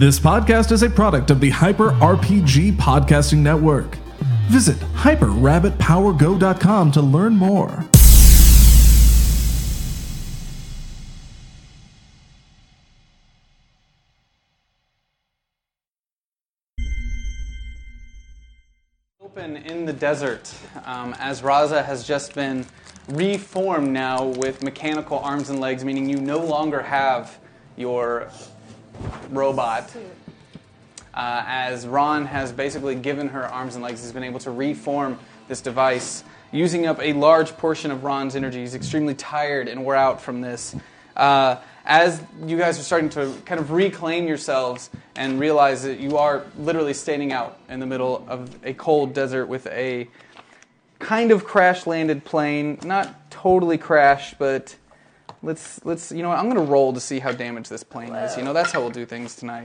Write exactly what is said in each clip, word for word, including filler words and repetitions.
This podcast is a product of the Hyper R P G Podcasting Network. Visit hyper rabbit power go dot com to learn more. Open in the desert, um, as Raza has just been reformed now with mechanical arms and legs, meaning you no longer have your robot. Uh, as Ron has basically given her arms and legs, he's been able to reform this device, using up a large portion of Ron's energy. He's extremely tired and wore out from this. Uh, as you guys are starting to kind of reclaim yourselves and realize that you are literally standing out in the middle of a cold desert with a kind of crash-landed plane, not totally crashed, but let's let's you know what, I'm going to roll to see how damaged this plane is. You know, that's how we'll do things tonight.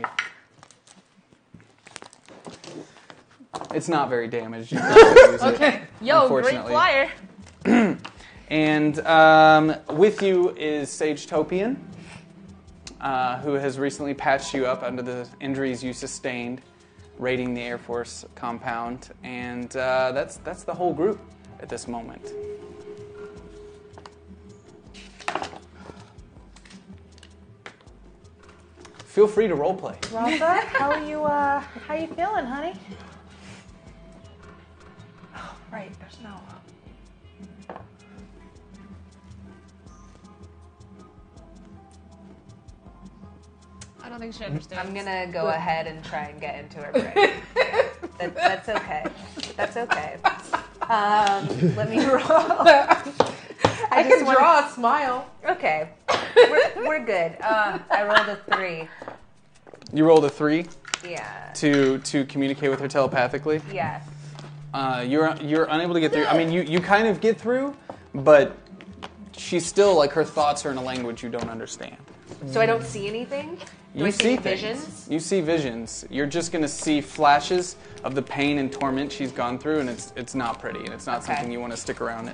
It's not very damaged. You can use Okay. it, Yo, great flyer. And um, with you is Sage Topian, uh, who has recently patched you up under the injuries you sustained raiding the Air Force compound. And uh, that's that's the whole group at this moment. Feel free to roleplay. Raza, how are you? Uh, how you feeling, honey? Oh, right, there's no. I don't think she understands. I'm gonna go ahead and try and get into her brain. that, that's okay. That's okay. Um, let me roll. I, I just can wanna- draw a smile. Okay, we're, we're good. Uh, I rolled a three. You rolled a three Yeah. to to communicate with her telepathically. Yes. Uh, you're you're unable to get through. I mean, you, you kind of get through, but she's still, like, her thoughts are in a language you don't understand. So I don't see anything? Do You I see see things. visions? You see visions. You're just going to see flashes of the pain and torment she's gone through, and it's it's not pretty, and it's not Okay. something you want to stick around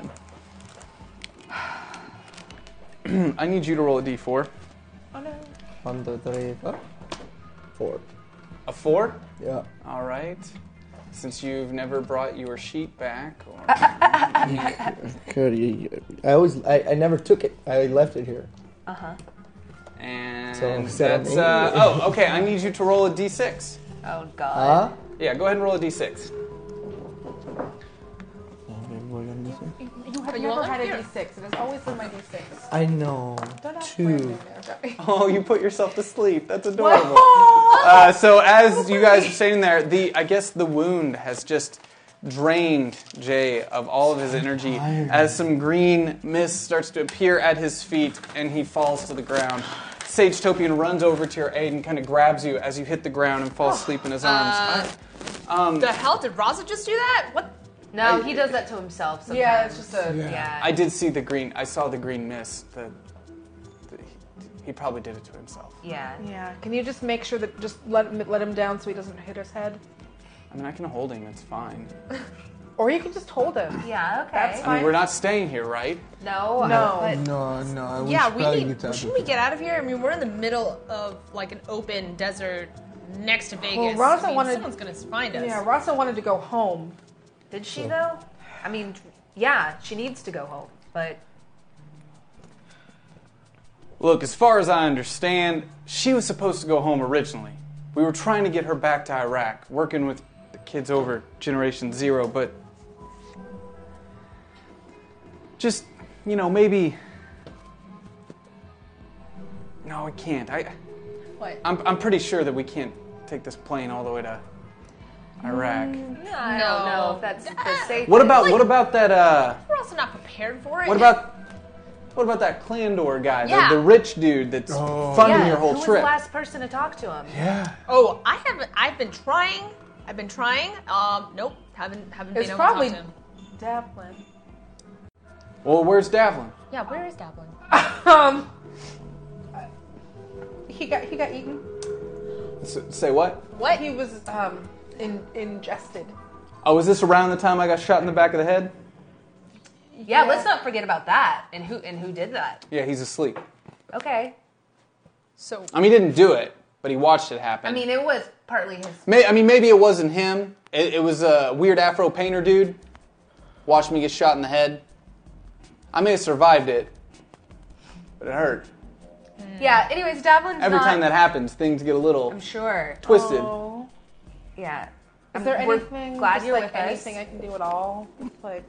in. I need you to roll a d four. Oh no. One, two, three, four. Four. A four? Yeah. All right. Since you've never brought your sheet back. Or... Good. you- I always, I, I never took it. I left it here. Uh huh. And So, is that that's... me? Uh, oh, okay. I need you to roll a d six. Oh God. Huh? Yeah, go ahead and roll a d six. You have you never want had one? a Here. D six. It has always been my D six. I know. Don't ask Two. Brandon there. Oh, you put yourself to sleep. That's adorable. Uh, so as you guys are sitting there, the I guess the wound has just drained Jay of all of his energy as some green mist starts to appear at his feet and he falls to the ground. Sage Topian runs over to your aid and kind of grabs you as you hit the ground and fall asleep in his arms. Um, The hell? Did Raza just do that? What? No, he does that to himself sometimes. Yeah, it's just a. Yeah. I did see the green. I saw the green mist. The, the, he, he probably did it to himself. Yeah. Yeah. Can you just make sure that just let him, let him down so he doesn't hit his head? I mean, I can hold him. It's fine. Or you can just hold him. Yeah. Okay. That's I mean, we're not staying here, right? No. No. But No, no. Yeah, should we probably need. get out Shouldn't of we get out of here? I mean, we're in the middle of like an open desert next to Vegas. Raza I mean, wanted- someone's gonna find us. Yeah, Rasa wanted to go home. did she though? I mean, yeah, she needs to go home, but Look, as far as I understand, she was supposed to go home originally. We were trying to get her back to Iraq, working with the kids over Generation Zero, but just, you know, maybe... No, I can't. I, What? I'm, I'm pretty sure that we can't take this plane all the way to Iraq. I don't No. know if that's the safe. What about what about that? Uh, We're also not prepared for it. what about what about that Clandor guy, Yeah. the, the rich dude that's Oh. funding Yeah, your whole who was trip? the last person to talk to him? Yeah. Oh, I haven't. I've been trying. I've been trying. Um, nope. Haven't haven't It's been able probably to talk to him. Davlin. Well, where's Davlin? Yeah, where is Dablin? Um. He got he got eaten. S- say what? What? He was um in, ingested. Oh, was this around the time I got shot in the back of the head? Yeah, let's not forget about that. And who and who did that? Yeah, he's asleep. Okay. So I mean, he didn't do it. but he watched it happen. I mean, it was partly his. May, I mean, maybe it wasn't him. It, it was a weird Afro painter dude. Watched me get shot in the head. I may have survived it, but it hurt. Yeah. Anyways, Davlin's Every not, time that happens, things get a little I'm sure. twisted. Oh. Yeah. Is there We're anything? Glad just you're like with anything us. I can do at all? Like,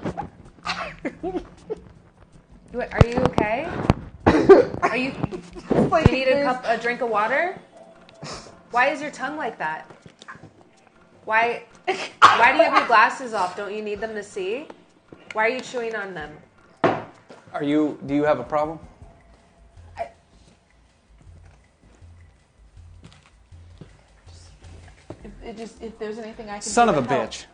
What, are you okay? Are you? like Do you need a cup, a drink of water? Why is your tongue like that? Why? Why do you have your glasses off? Don't you need them to see? Why are you chewing on them? Are you? Do you have a problem? If, it just, if there's anything I can Son do of a to help. bitch.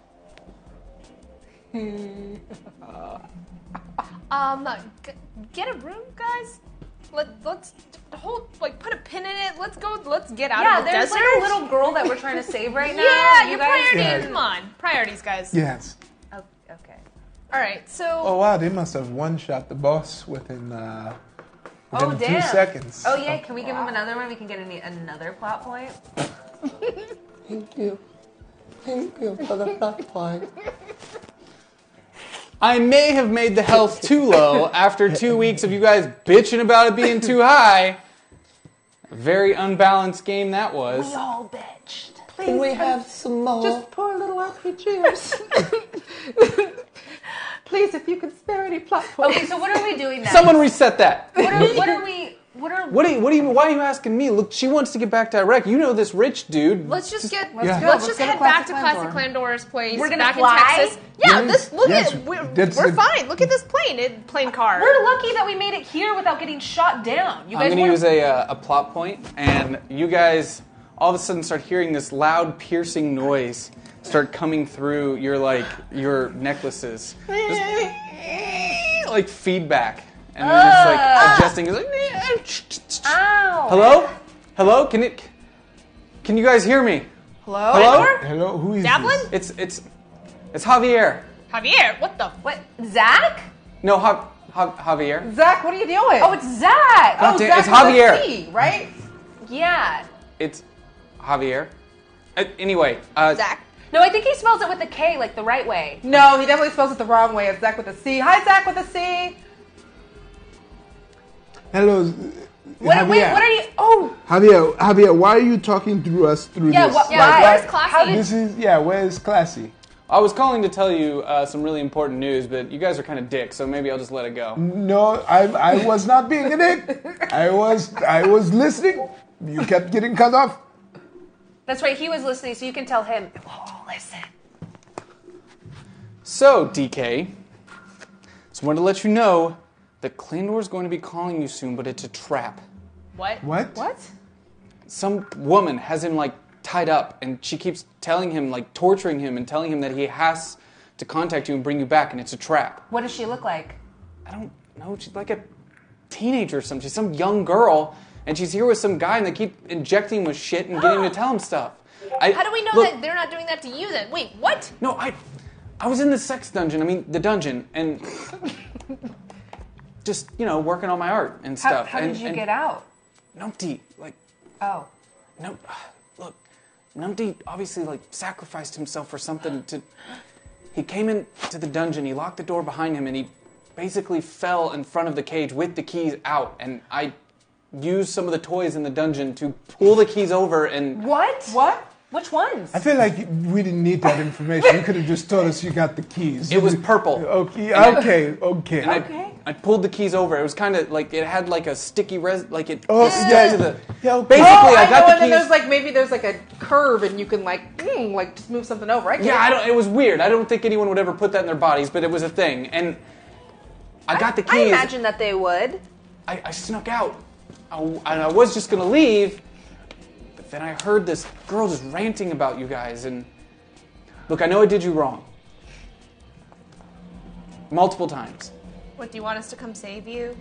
Um, g- get a room, guys. Let let's hold like put a pin in it. Let's go. Let's get out Yeah, of the there's desert. like a little girl that we're trying to save right now. Yeah, You your guys- priorities. Yeah. Come on, priorities, guys. Yes. Oh, okay. All right, so Oh wow, they must have one-shot the boss within uh, within Oh two damn. seconds. Oh yeah, can we give him another one? We can get any, another plot point. Thank you. Thank you for the plot point. I may have made the health too low after two weeks of you guys bitching about it being too high. A very unbalanced game that was. We all bitched. Can we have some more? Just poor little R P Gers. Please, if you can spare any plot points. Okay, so what are we doing now? Someone reset that. What are, what are we? What are? What do you, what do you, why are you asking me? Look, she wants to get back to Iraq. You know this rich dude. let's just get let's let's, go. Let's just go to head back to Classic Classic Landor's place. We're gonna back fly? in Texas. Yeah, Yes, this look yes, at it. We're, that's we're the- fine. Look at this plane. It plane car. We're lucky that we made it here without getting shot down. You I'm guys going to were- use a, uh, a plot point, and you guys all of a sudden start hearing this loud, piercing noise start coming through your like your necklaces, Just, like feedback, and then it's like adjusting. It's like, Ow. hello, hello, can it? Can you guys hear me? Hello? Hello? Hello, who is Davlin? this? It's it's it's Javier. Javier, what the? What? Zach? No, ha- ha- Javier. Zach, what are you doing? Oh, it's Zach. God oh, damn- Zach it's with a Javier. C, right? Yeah. It's Javier. Uh, anyway, uh, Zach. No, I think he spells it with a K, like the right way. No, he definitely spells it the wrong way. It's Zach with a C. Hi, Zach with a C. Hello, What? Javier. Wait, what are you? Oh, Javier, Javier, why are you talking through us through yeah. this? What? Yeah, why? where's Classy? How did? This is yeah. Where's Classy? I was calling to tell you uh, some really important news, but you guys are kind of dicks, so maybe I'll just let it go. No, I I was not being a dick. I was I was listening. You kept getting cut off. That's right. He was listening, so you can tell him. We'll all listen. So, D K, just wanted to let you know that Clandor's going to be calling you soon, but it's a trap. What? What? What? Some woman has him like tied up, and she keeps telling him, like torturing him, and telling him that he has to contact you and bring you back, and it's a trap. What does she look like? I don't know. She's like a teenager or something. She's some young girl, and she's here with some guy, and they keep injecting him with shit and getting him to tell him stuff. I, How do we know look, that they're not doing that to you then? Wait, what? No, I, I was in the sex dungeon. I mean, the dungeon, and just you know, working on my art and How, stuff. how and, did you and get out? Numpty, like, Oh. no, look, Numpty obviously like sacrificed himself for something to. He came into the dungeon. He locked the door behind him, and he basically fell in front of the cage with the keys out. And I used some of the toys in the dungeon to pull the keys over and. What? What? Which ones? I feel like we didn't need that information. You could have just told us you got the keys. It was purple. Okay, okay, okay. And I, Okay. I pulled the keys over. It was kind of like it had like a sticky res, like it Oh, stuck yeah. to the. Yeah, okay. Basically, Oh, I I got know, the and then keys. there's like maybe there's like a curve, and you can like mm, like just move something over. I get Yeah, it. I don't. It was weird. I don't think anyone would ever put that in their bodies, but it was a thing. And I got the keys. I imagine that they would. I, I snuck out, I, and I was just gonna leave, but then I heard this girl just ranting about you guys. And look, I know I did you wrong, multiple times. What, do you want us to come save you?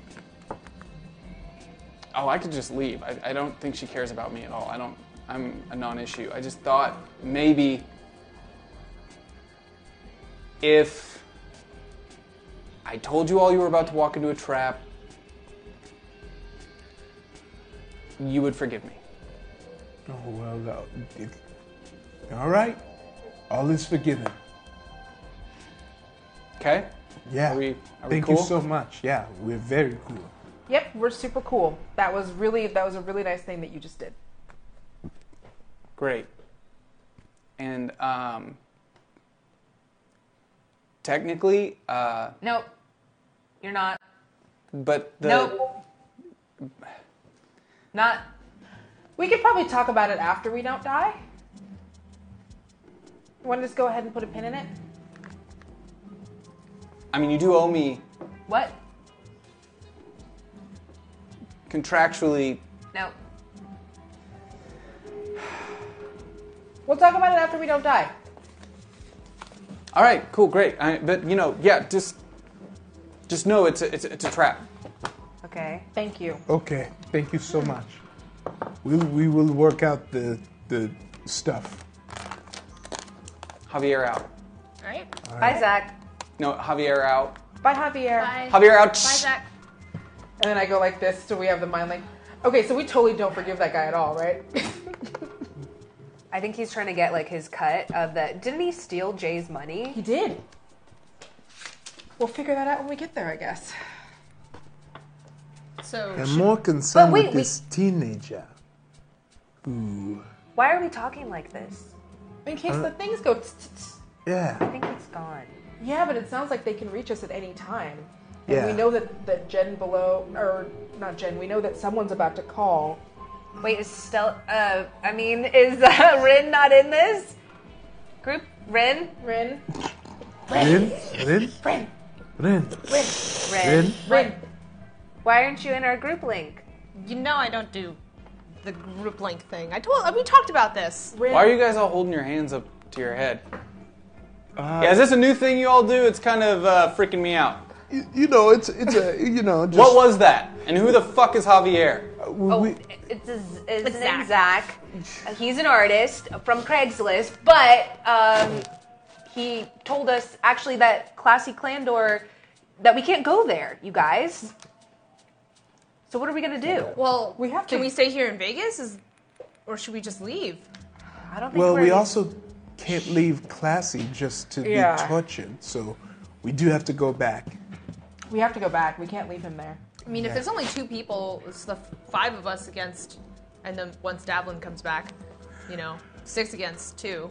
Oh, I could just leave. I, I don't think she cares about me at all. I don't. I'm a non-issue. I just thought maybe if I told you all you were about to walk into a trap, you would forgive me. Oh, well, uh, it, all right. All is forgiven. Okay. Yeah. Are we, are Thank we cool? you so much. Yeah, we're very cool. Yep, we're super cool. That was really that was a really nice thing that you just did. Great. And um, technically, uh, Nope. You're not. but the Nope. Not. We could probably talk about it after we don't die. You want to just go ahead and put a pin in it? I mean, you do owe me What? contractually. Nope. We'll talk about it after we don't die. All right, cool, great. I, but you know, yeah, just just know it's a, it's a, it's a trap. Okay. Thank you. Okay, thank you so much. We'll, we will work out the the stuff. Javier out. All right. Bye, Zach. No, Javier out. Bye, Javier. Bye. Javier out. Bye, Zach. And then I go like this, so we have the mind like, okay, so we totally don't forgive that guy at all, right? I think he's trying to get like his cut of the. Didn't he steal Jay's money? He did. We'll figure that out when we get there, I guess. So I'm should- more concerned But wait, with we- this teenager. Ooh. Why are we talking like this? In case the things go. tss, tss, tss. Yeah. I think it's gone. Yeah, but it sounds like they can reach us at any time. And Yeah. we know that, that Jen below, or not Jen, we know that someone's about to call. Wait, is Stella? Uh, I mean, is uh, Rin not in this group? Rin? Rin? Rin? Rin? Rin? Rin? Rin. Rin? Rin? Why aren't you in our group link? you know I don't do the group link thing. I told we talked about this. Rin? Why are you guys all holding your hands up to your head? Uh, Yeah, is this a new thing you all do? It's kind of uh, freaking me out. you, you know, it's it's a you know. Just, What was that? And who the fuck is Javier? we, Oh, we- it's his, his It's name's Zach. Zach. Uh, He's an artist from Craigslist, but um, he told us actually that Classy Clandor that we can't go there, you guys. So what are we gonna do? Well, We have Can to- we stay here in Vegas, is, or should we just leave? I don't think. well, we're we also can't leave Classy just to Yeah. be tortured, so we do have to go back. We have to go back. We can't leave him there. I mean, if Yeah. there's only two people, it's the five of us against, and then once Davlin comes back, you know, six against two.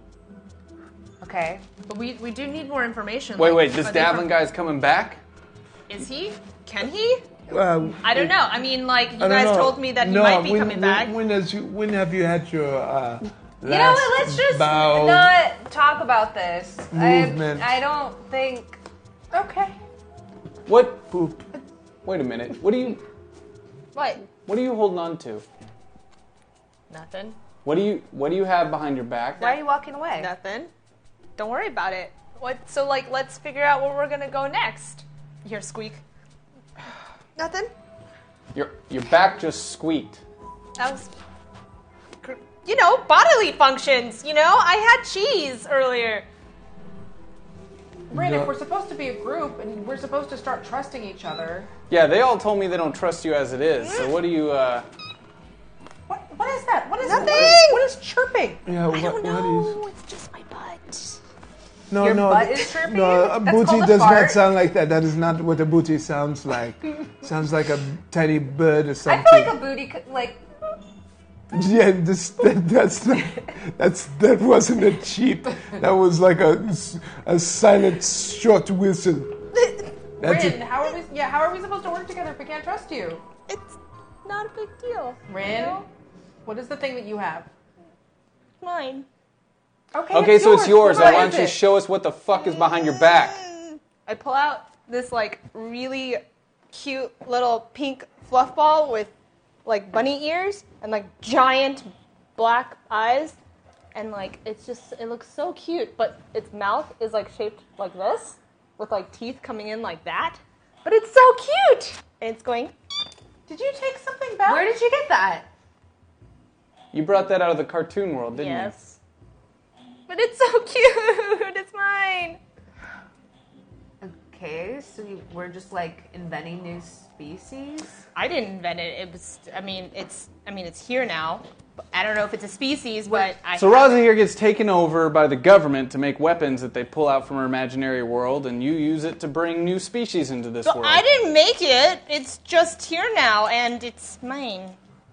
Okay. But we we do need more information. Wait, like, wait, this are they Davlin from- guy's coming back? Is he? Can he? Uh, I don't know. I mean, like, you I don't guys know. told me that he no, might be when, coming when, back. When, has you, when have you had your uh, You know what? Let's just bow not talk about this. movement? I, I don't think. Okay. What? poop? Wait a minute. What are you? What? What are you holding on to? Nothing. What do you? What do you have behind your back? Why are you walking away? Nothing. Don't worry about it. What? So, like, let's figure out where we're gonna go next. Here, squeak. Nothing. Your your back just squeaked. That was, gr- you know, bodily functions. You know, I had cheese earlier. Rin, No. if we're supposed to be a group and we're supposed to start trusting each other, Yeah, they all told me they don't trust you as it is. So what do you? uh... what what is that? What is Nothing. What is, what is chirping? Yeah, I what, don't what know. is? It's just my butt. No, Your no, butt th- is chirping? no. A That's booty called a does not fart? sound like that. That is not what a booty sounds like. Sounds like a tiny bird or I something. feel like a booty, could, like. Yeah, this, that, that's not, that's that wasn't a cheap. That was like a, s- a silent short whistle. That's Rin, a, how are we? Yeah, how are we supposed to work together if we can't trust you? It's not a big deal. Rin, You know? what is the thing that you have? Mine. Okay. Okay, so it's yours. What Why is don't you it? show us what the fuck is behind your back? I pull out this like really cute little pink fluff ball with like bunny ears and like giant black eyes, and like it's just it looks so cute, but its mouth is like shaped like this with like teeth coming in like that, but it's so cute, and it's going. Did you take something back? Where did you get that? You brought that out of the cartoon world, didn't Yes, but it's so cute. It's mine. Okay, so you, we're just like inventing new species. I didn't invent it. It was. I mean, it's. I mean, it's here now. I don't know if it's a species, but I. So Raza here gets taken over by the government to make weapons that they pull out from her imaginary world, and you use it to bring new species into this But world. I didn't make it. It's just here now, and it's mine.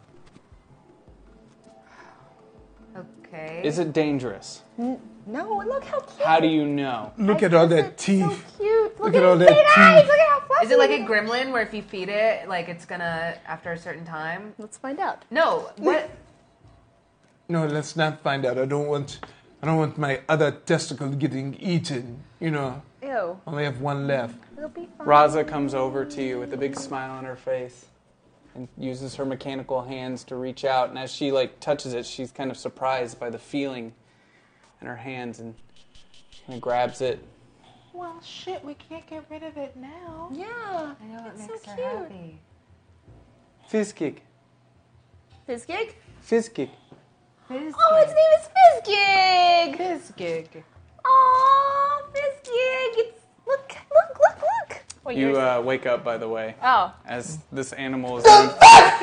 Okay. Is it dangerous? No, look how cute. How do you know? Look at all that It's teeth. so cute. Look, Look at all its that big eyes. teeth. Look at how fluffy. Is it like a gremlin where if you feed it, like it's gonna after a certain time? Let's find out. No. What? No, let's not find out. I don't want. I don't want my other testicle getting eaten. You know, Ew. I only have one left. It'll be fine. Raza comes over to you with a big smile on her face and uses her mechanical hands to reach out. And as she like touches it, she's kind of surprised by the feeling in her hands and kind of grabs it. Well, shit, we can't get rid of it now. Yeah. I know it It's makes so her cute. happy. Fizzkick. Fizzgig? Fizzkick. Oh, its name is Fizzgig. Fizzgig. Aw, Fizzgig. It's look, look, look, look. Wait, You yours- uh, wake up, by the way, oh. as this animal is going.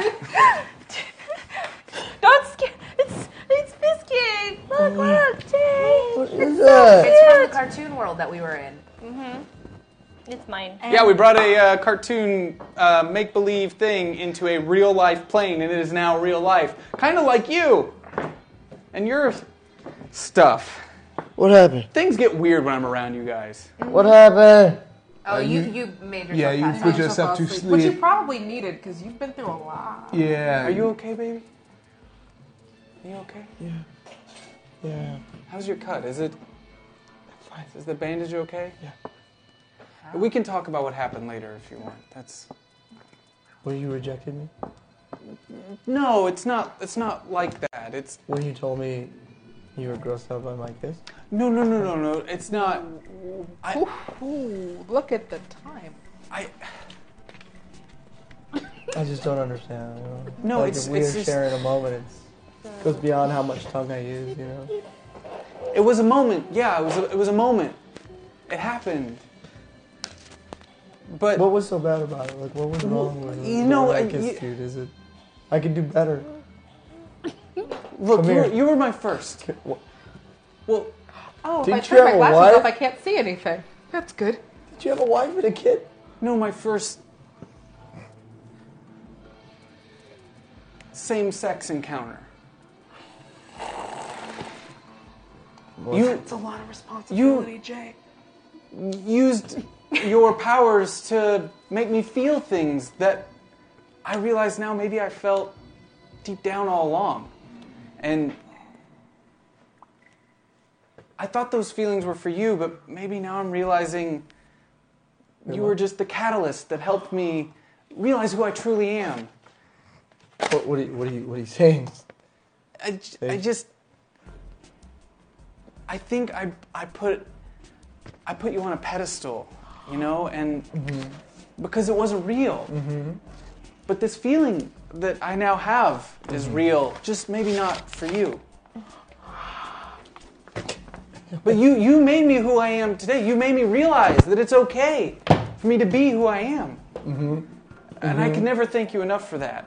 Don't scare. It's it's Fizzgig. Look, look, Jay. What is that? It's from the cartoon world that we were in. It's mine. Yeah, we brought a uh, cartoon uh, make-believe thing into a real-life plane, and it is now real life. Kind of like you and your stuff. What happened? Things get weird when I'm around you guys. What happened? Oh, Uh, you, you- you made yourself Yeah, you pass put out. yourself to Which you sleep. probably needed because you've been through a lot. Yeah. Are you okay, baby? Are you okay? Yeah. How's your cut? Is it... Fine. Is the bandage okay? Yeah. We can talk about what happened later if you want. That's... When you rejected me? No, it's not, it's not like that. It's... When you told me you were grossed out by my kiss? No, no, no, no, no. It's not... I... Ooh, look at the time. I... I just don't understand. You know? No, like it's- if we it's are just- sharing a moment, it's, it goes beyond how much tongue I use, you know? It was a moment. Yeah, it was a, it was a moment. It happened. But... What was so bad about it? Like, what was wrong with it? you know, What I I- kissed you- you? Is it? I could do better. Look, Come you were, here. you were my first. What? Well, Oh, if Didn't I you turn my have a glasses wife? off, I can't see anything. That's good. Did you have a wife and a kid? no, my first same-sex encounter. You It's a lot of responsibility, Jay. used your powers to make me feel things that I realize now maybe I felt deep down all along. And I thought those feelings were for you, but maybe now I'm realizing you were just the catalyst that helped me realize who I truly am. What, what, are, you, what, are, you, what are you saying? I, j- I just, I think I, I put, I put you on a pedestal, you know, and because it wasn't real. But this feeling that I now have is real, just maybe not for you. But you, you made me who I am today. You made me realize that it's okay for me to be who I am. And I can never thank you enough for that.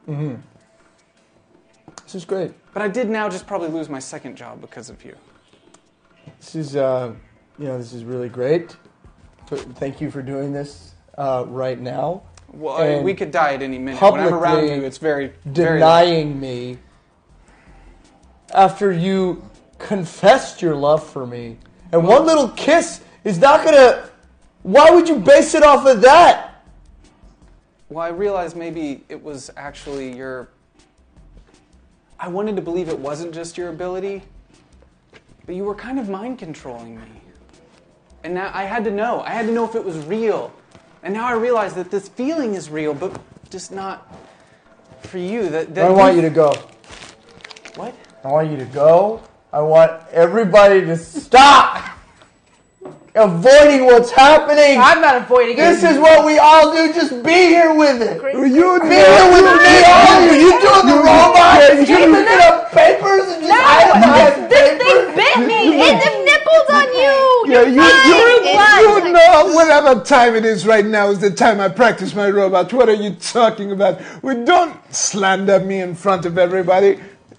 This is great. But I did now just probably lose my second job because of you. This is, uh, you know, this is really great. So thank you for doing this uh, right now. Well, I- And we could die at any minute. When I'm around publicly you, it's very, very... Denying me after you confessed your love for me. And one little kiss is not gonna... Why would you base it off of that? Well, I realized maybe it was actually your... I wanted to believe it wasn't just your ability, but you were kind of mind controlling me. And now I had to know. I had to know if it was real. And now I realize that this feeling is real, but just not for you. That, that I want you to go. What? I want you to go. I want everybody to stop avoiding what's happening. I'm not avoiding This it. is what we all do. Just be here with it. Well, you Be here with me, all you. You doing the robot? You picking up papers and just hiding This thing bit me. It the nipples on you. Yeah, You're you, fine. you, It's you know, whatever time it is right now is the time I practice my robot. What are you talking about? We don't slander me in front of everybody.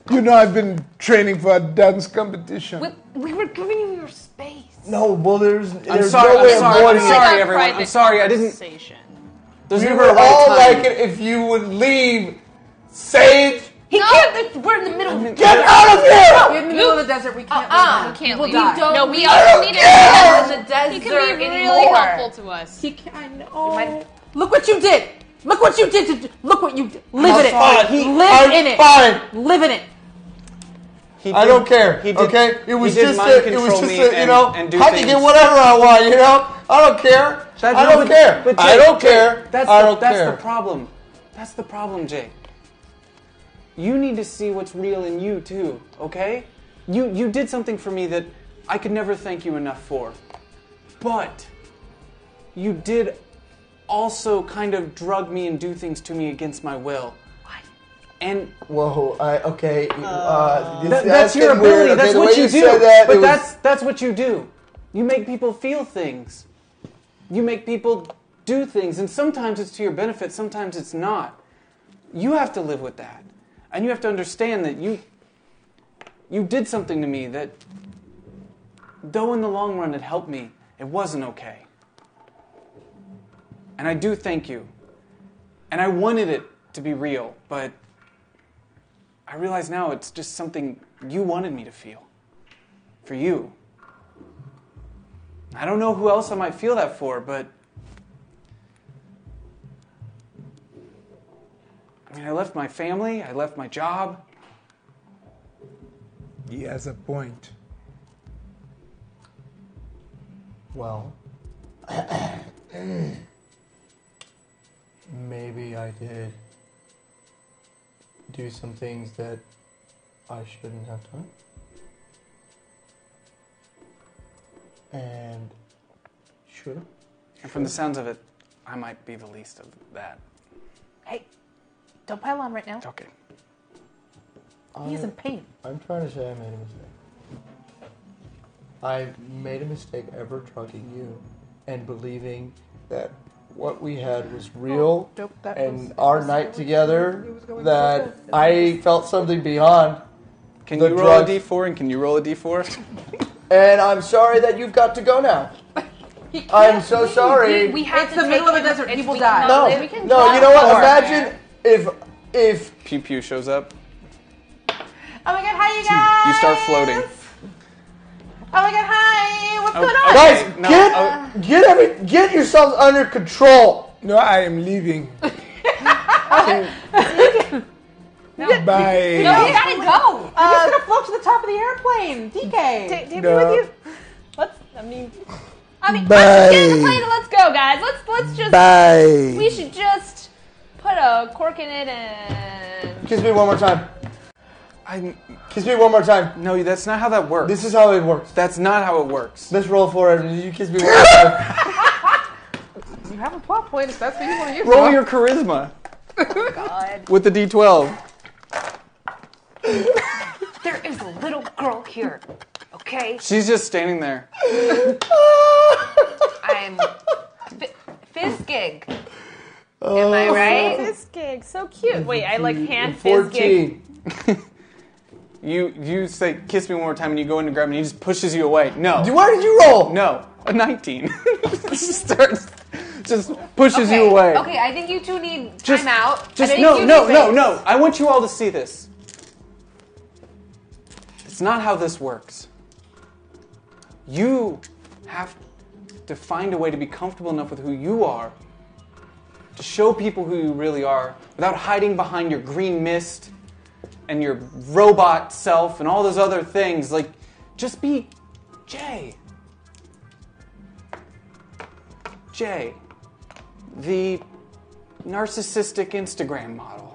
You know, I've been training for a dance competition. We, we were giving you your space. No, well, there's I'm there's sorry. no way I'm sorry. avoiding I'm it. sorry, everyone. I'm sorry. I didn't. There's We never were a right all time. like it if you would leave. Sage, He can't. We're in the middle. get out of here! We're in the middle of the desert. We can't. Uh-uh. leave him. Can't We'll leave. die. Don't No, we leave also need him to. in the desert He can be really anymore. helpful to us. He can. I know. My- Look what you did. Look what you did. To, look what you did. Live in it. fine. He- Live I'm in it. fine. Live in it. He I did- don't care. he did- okay, it was he did just mind a, it control was just me a, you and- know, and do I can get things. whatever I want. You know, I don't care. That- I no, don't but- care. but I Jay, don't Jay, care. That's I the, don't that's care. the problem. That's the problem, Jay. You need to see what's real in you too, okay? You you did something for me that I could never thank you enough for. But you did also kind of drug me and do things to me against my will. And Whoa, I okay. Uh, this- That, that's your getting weird. ability. Okay, That's the what way you, you do. said that, but it was- that's that's what you do. You make people feel things. You make people do things, and sometimes it's to your benefit. Sometimes it's not. You have to live with that, and you have to understand that you you did something to me that, though in the long run it helped me, it wasn't okay. And I do thank you. And I wanted it to be real, but I realize now it's just something you wanted me to feel. For you. I don't know who else I might feel that for, but I mean, I left my family, I left my job. He has a point. Well, maybe I did do some things that I shouldn't have done. And should have. And from the sounds of it, I might be the least of that. Hey, don't pile on right now. Okay. He's in pain. I'm trying to say I made a mistake. I made a mistake ever drugging you and believing that what we had was real dope. That and was- our was- night together, it was going that so good. I felt something beyond. Can The you roll drugs- a d four and can you roll a d four? And I'm sorry that you've got to go now. He can't I'm so leave. sorry. We, we have It's to the middle of take a him- desert. it's- People we die. cannot No, live- we can no, drive you know what? for it. Imagine if if Pew Pew shows up. Oh my god, hi you guys! You start floating. Oh my god, hi! What's Oh, going oh, on? guys no, get oh. get every get yourselves under control. No, I am leaving. Bye. No, you gotta go. You're just gonna float to the top of the airplane, D K. Take, take No. me with you. Let's. I mean. I mean, Bye. let's just get in the plane and let's go, guys. Let's let's just. Bye. We should just put a cork in it and. Kiss me one more time. I Kiss me one more time. no, that's not how that works. This is how it works. That's not how it works. Let's roll for it. You kiss me one more time. You have a plot point if that's what you want to use. Roll your charisma God. with the d twelve. There is a little girl here. Okay? She's just standing there. I'm fi- Fizzgig. Am I right? Fizzgig, so cute. Wait, I like hand Fizzgig. Fourteen. You you say kiss me one more time and you go in to grab him and he just pushes you away. No. Where did you roll? No. A nineteen. Just starts just pushes Okay. you away. Okay, I think you two need Just- time out. I Just think no, you no, need no, to- no. I want you all to see this. It's not how this works. You have to find a way to be comfortable enough with who you are, to show people who you really are, without hiding behind your green mist and your robot self and all those other things. Like, just be Jay. Jay, the narcissistic Instagram model.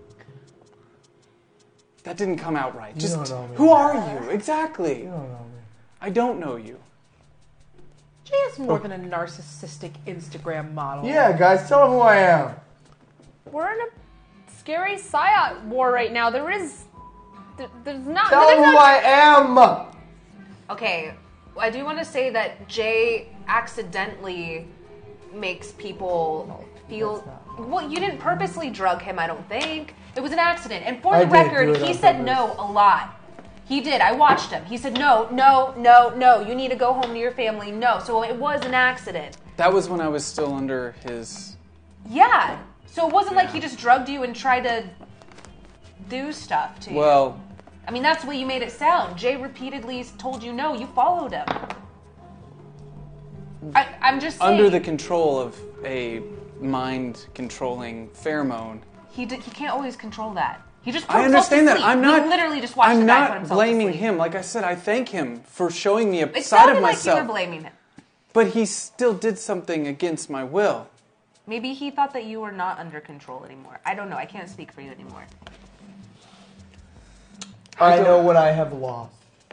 That didn't come out right. Just don't know me. who are you? Exactly. You don't know me. I don't know you. Jay is more than a narcissistic Instagram model. Yeah, guys, tell them who I am. We're in a scary psyop war right now. There is. There, there's not. Tell there's them who not- I am. Okay, I do want to say that Jay accidentally makes people feel. Well, you didn't purposely drug him, I don't think. It It was an accident. And for I the did record, do it he on said purpose. no a lot. He did. I watched him. He said no, no, no, no. You need to go home to your family. No. So it was an accident. That was when I was still under his... Yeah. So it wasn't like Yeah. he just drugged you and tried to do stuff to you. Well, I mean, that's the way you made it sound. Jay repeatedly told you no. You followed him. I, I'm just saying. under the control of a mind-controlling pheromone. He d- he can't always control that. He just put I himself to understand that. sleep. I'm He not. literally just watched I'm the guy put not himself to blaming sleep. him. Like I said, I thank him for showing me a It side sounded of like myself. you were blaming him. But he still did something against my will. Maybe he thought that you were not under control anymore. I don't know. I can't speak for you anymore. I know when I have lost.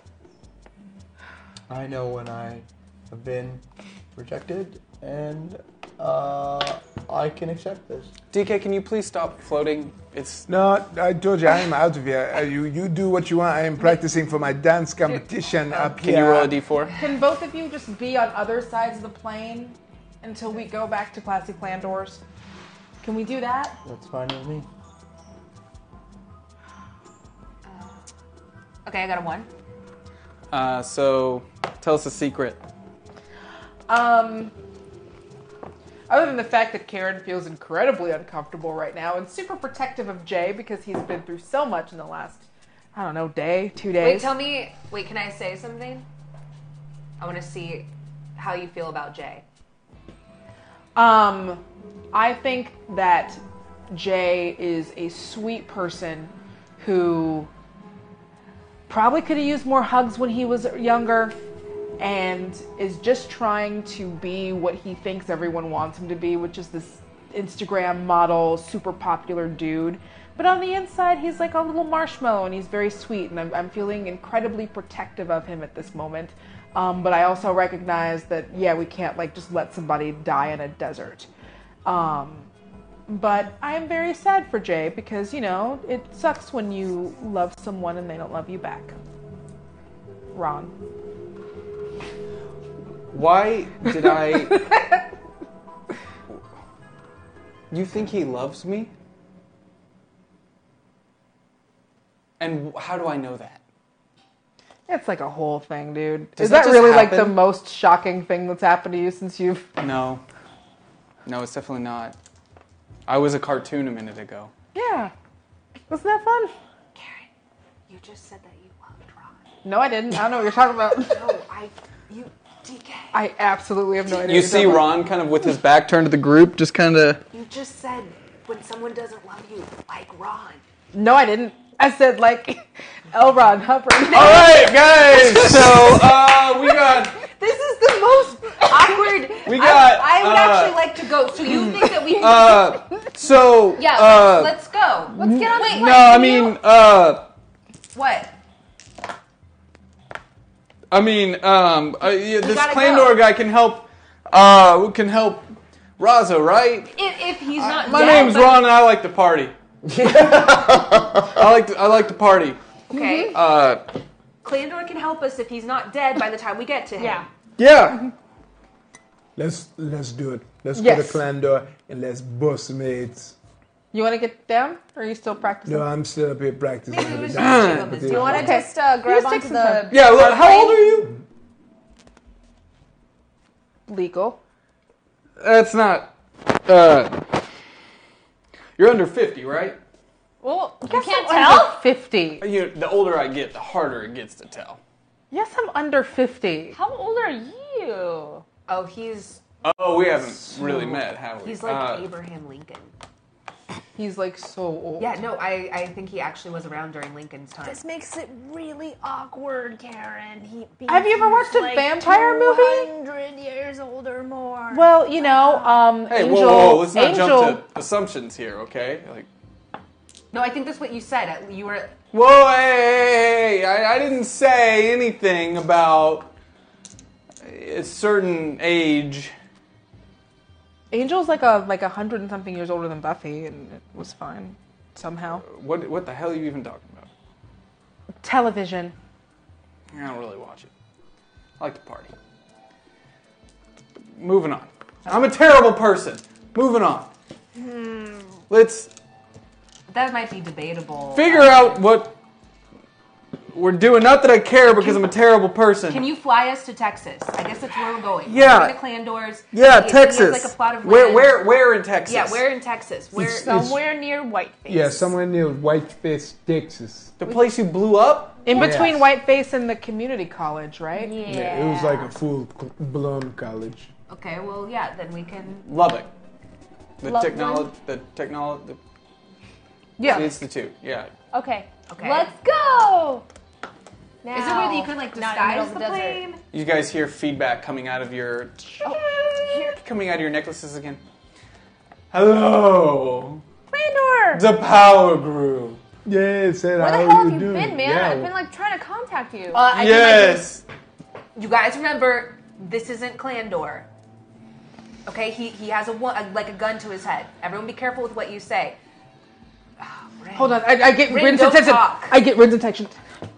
I know when I have been rejected, and uh, I can accept this. D K, can you please stop floating? It's No, I told you I am out of here. Uh, you you do what you want. I am practicing for my dance competition up Can here. you roll a d four? Can both of you just be on other sides of the plane until we go back to Classy Clandors? Can we do that? That's fine with me. Okay, I got a one. Uh, so, tell us a secret. Um, other than the fact that Karen feels incredibly uncomfortable right now and super protective of Jay because he's been through so much in the last, I don't know, day, two days. Wait, tell me. Wait, can I say something? I want to see how you feel about Jay. Um, I think that Jay is a sweet person who probably could have used more hugs when he was younger and is just trying to be what he thinks everyone wants him to be, which is this Instagram model, super popular dude. But on the inside, he's like a little marshmallow and he's very sweet, and I'm, I'm feeling incredibly protective of him at this moment. Um, but I also recognize that, yeah, we can't like just let somebody die in a desert. Um, but I'm very sad for Jay because, you know, it sucks when you love someone and they don't love you back. Ron. Why did I... You think he loves me? And how do I know that? It's like a whole thing, dude. Does Is that that just really like the happen? most shocking thing that's happened to you since you've... No. No, it's definitely not. I was a cartoon a minute ago. Yeah. Wasn't that fun? Karen, you just said that you loved Ron. No, I didn't. I don't know what you're talking about. No, I, you, D K. I absolutely have no idea. You what you're see talking about. Ron kind of with his back turned to the group, just kind of... You just said when someone doesn't love you, like Ron. No, I didn't. I said like Elrond Hubbard. All right, guys. So uh, we got... This is the most awkward. We got, I, I would uh, actually like to go. So you think that we? Uh, so... yeah. Uh, let's, let's go. Let's get on. Wait. no, wait, I can mean... you- Uh, what? I mean, um, uh, yeah, this gotta Clandor go. guy can help... Uh, who can help Raza, right? If, if he's not. My dead, name's but- Ron and I like to party. I like to, I like to party. Okay. Uh, Clandor can help us if he's not dead by the time we get to him. Yeah. yeah. Let's let's do it. Let's Yes. go to Clandor and let's bust mates. You want to get down, or are you still practicing? No, I'm still up here practicing. Maybe for we the should dance jig up his competition. Do you want to Okay. just uh, grab just take onto some the... time. Yeah, look, how old are you? Legal. That's not... Uh, you're under fifty, right? Well, you Guess can't I'm under tell? fifty. You, the older I get, the harder it gets to tell. Yes, I'm under fifty. How old are you? Oh, he's Oh, we haven't really met, have we? he's like Uh, Abraham Lincoln. He's like so old. Yeah. No, I I think he actually was around during Lincoln's time. This makes it really awkward, Karen. He, Have you ever watched a like vampire movie? two hundred years old or more. Well, you know, um, Hey, Angel. whoa, whoa, whoa, let's not Angel. jump to assumptions here, okay? Like, No, I think that's what you said. You were. whoa, hey, hey, hey, I, I didn't say anything about a certain age. Angel's like a like a hundred and something years older than Buffy, and it was fine somehow. What what the hell are you even talking about? Television. I don't really watch it. I like to party. Moving on. I'm a terrible person. Moving on. Let's that might be debatable. Figure out what we're doing. Not that I care because I'm a terrible person. Can you fly us to Texas? I guess that's where we're going. Yeah. We're going to Clan Doors. Yeah, He- he Texas. has like a plot of where, land. where, where in Texas? Yeah, where in Texas? Where? Somewhere near Whiteface. Yeah, somewhere near Whiteface, Texas. The place you blew up? In between Yes. Whiteface and the community college, right? Yeah. Yeah, it was like a full-blown college. Okay, well, yeah, then we can. Lubbock. The Lubbock? technology, the technology, the Yeah. institute. Yeah. Okay. Okay. Let's go. Now, Is there a way that you can like not in the middle disguise of the desert. plane? You guys hear feedback coming out of your coming out of your necklaces again. Hello, Clandor! the power group. Yes, and Where the how hell are have you doing? been, man? Yeah, I've been like trying to contact you. Uh, I Yes. Think I you guys remember, this isn't Clandor. Okay, he he has a, one, a like a gun to his head. Everyone, be careful with what you say. Oh, Rin. Hold on, I, I get Rin, Rin's don't attention. talk. I get Rin's attention.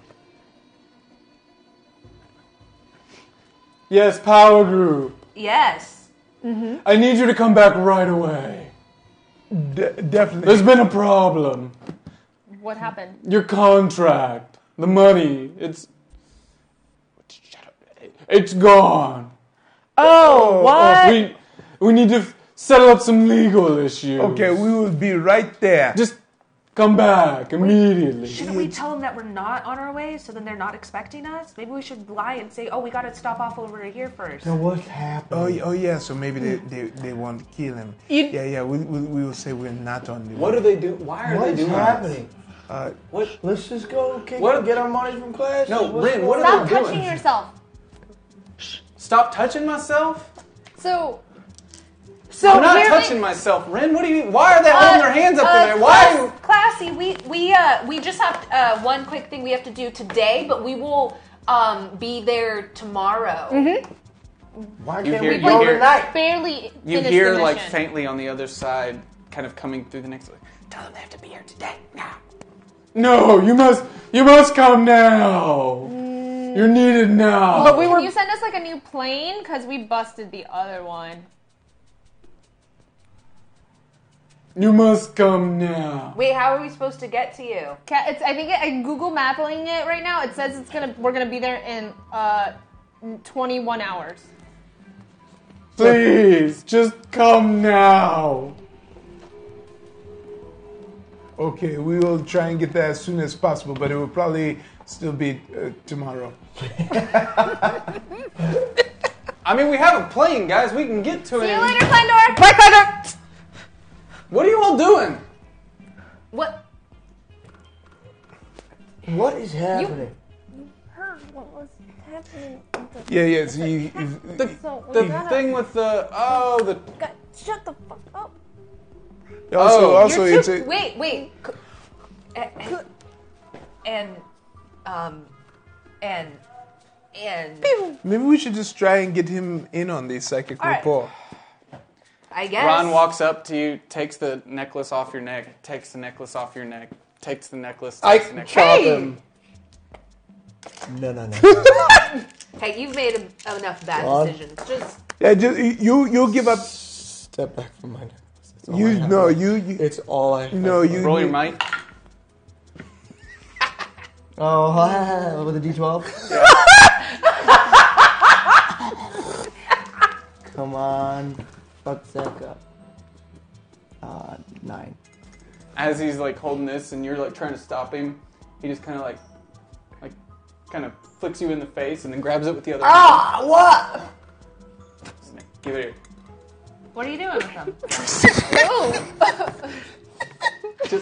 Yes, power group. Yes. I need you to come back right away. De- definitely. There's been a problem. What happened? Your contract, the money, it's shut up. It's gone. Oh, what? We we need to f- settle up some legal issues. Okay, we will be right there. Just come back immediately. Shouldn't we tell them that we're not on our way, so then they're not expecting us? Maybe we should lie and say, "Oh, we got to stop off over here first." So what's happening? Oh, y- oh yeah. So maybe they, they, they want to kill him. You- yeah, yeah. We, we we will say we're not on the. What do they do? Why are What they is doing happening? Uh, What? Let's just go kick What- and get our money from class. No, What's Rin, what going are Stop they on? touching doing? yourself. Stop touching myself? So, So I'm not here- touching myself, Rin. What do you mean? Why are they holding their hands up uh, in there? Why? class- Classy, we we uh we just have uh, one quick thing we have to do today, but we will um be there tomorrow. Why You can't hear- we you go hear- tonight? barely You finished hear the like mission. faintly on the other side, kind of coming through the next. Tell them they have to be here today now. No, you must. You must come now. You're needed now. But we Can were. you send us like a new plane? Because we busted the other one. You must come now. Wait, how are we supposed to get to you? Ca- It's, I think it, I'm Google mapping it right now. It says it's gonna we're gonna be there in uh, twenty-one hours. Please, just come now. okay, we will try and get there as soon as possible, but it will probably still be uh, tomorrow. I mean, we have a plane, guys. We can get to it. See you in- later, Clandor. Bye, Clandor! What are you all doing? What? What is happening? Heard what was happening. Yeah, yeah. So you, you- The, So we the gotta- thing with the oh the God, shut the fuck up. also, Oh. also, You're it's too, a, wait, wait. C- And, and um and and maybe we should just try and get him in on the psychic All right. rapport. I guess Ron walks up to you, takes the necklace off your neck, takes the necklace off your neck, takes the necklace, I takes the necklace. chop Hey! him. No, no, no. Hey, you've made em- enough bad Ron? decisions. Just Yeah, just you. You give up. Step back from my necklace. It's all I You have no. left. You. you It's all I have. no. left. You. Roll your you- might. Oh, with a D twelve. Come on, fuck that up. Uh, nine. As he's like holding this and you're like trying to stop him, he just kind of like, like, kind of flicks you in the face and then grabs it with the other Ah, what? hand. Give it here. what are you doing with them? Just.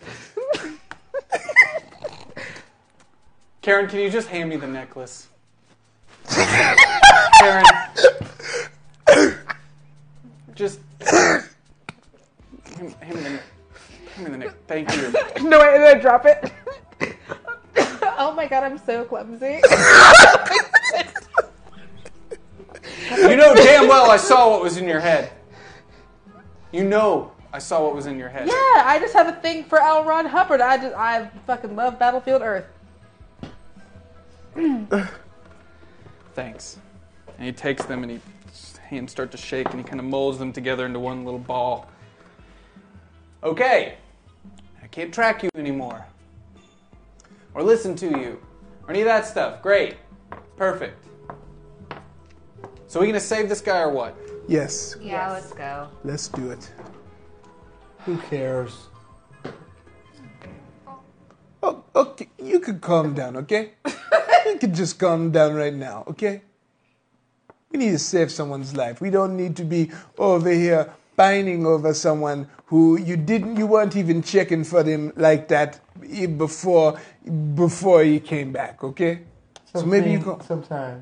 Karen, can you just hand me the necklace? Karen. Just. Hand, hand me the neck. Hand me the neck. Thank you. No, wait, and then I drop it. Oh my god, I'm so clumsy. You know damn well I saw what was in your head. You know I saw what was in your head. Yeah, I just have a thing for L. Ron Hubbard. I just, I fucking love Battlefield Earth. Thanks. And he takes them and he, his hands start to shake and he kind of molds them together into one little ball. Okay. Now can't track you anymore. Or listen to you. Or any of that stuff. Great. Perfect. So we gonna save this guy or what? Yes. Yeah, let's go. Let's do it. Who cares? Oh, okay. You could calm down, okay? You could just calm down right now, okay? We need to save someone's life. We don't need to be over here pining over someone who you didn't, you weren't even checking for them like that before, before he came back, okay? So maybe you go. Sometimes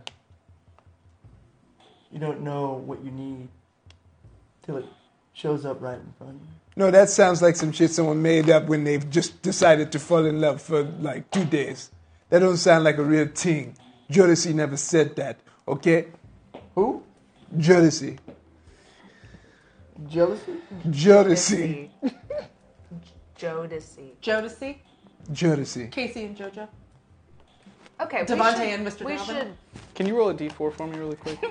you don't know what you need till it shows up right in front of you. No, that sounds like some shit someone made up when they've just decided to fall in love for like two days. That don't sound like a real thing. Jodeci never said that, okay? Who? Jodeci. Jealousy? Jodeci. Jodeci. Jodeci, Jodeci. Casey and JoJo. Okay, we Devontae should- and Mister We Donovan. should. Can you roll a d four for me really quick?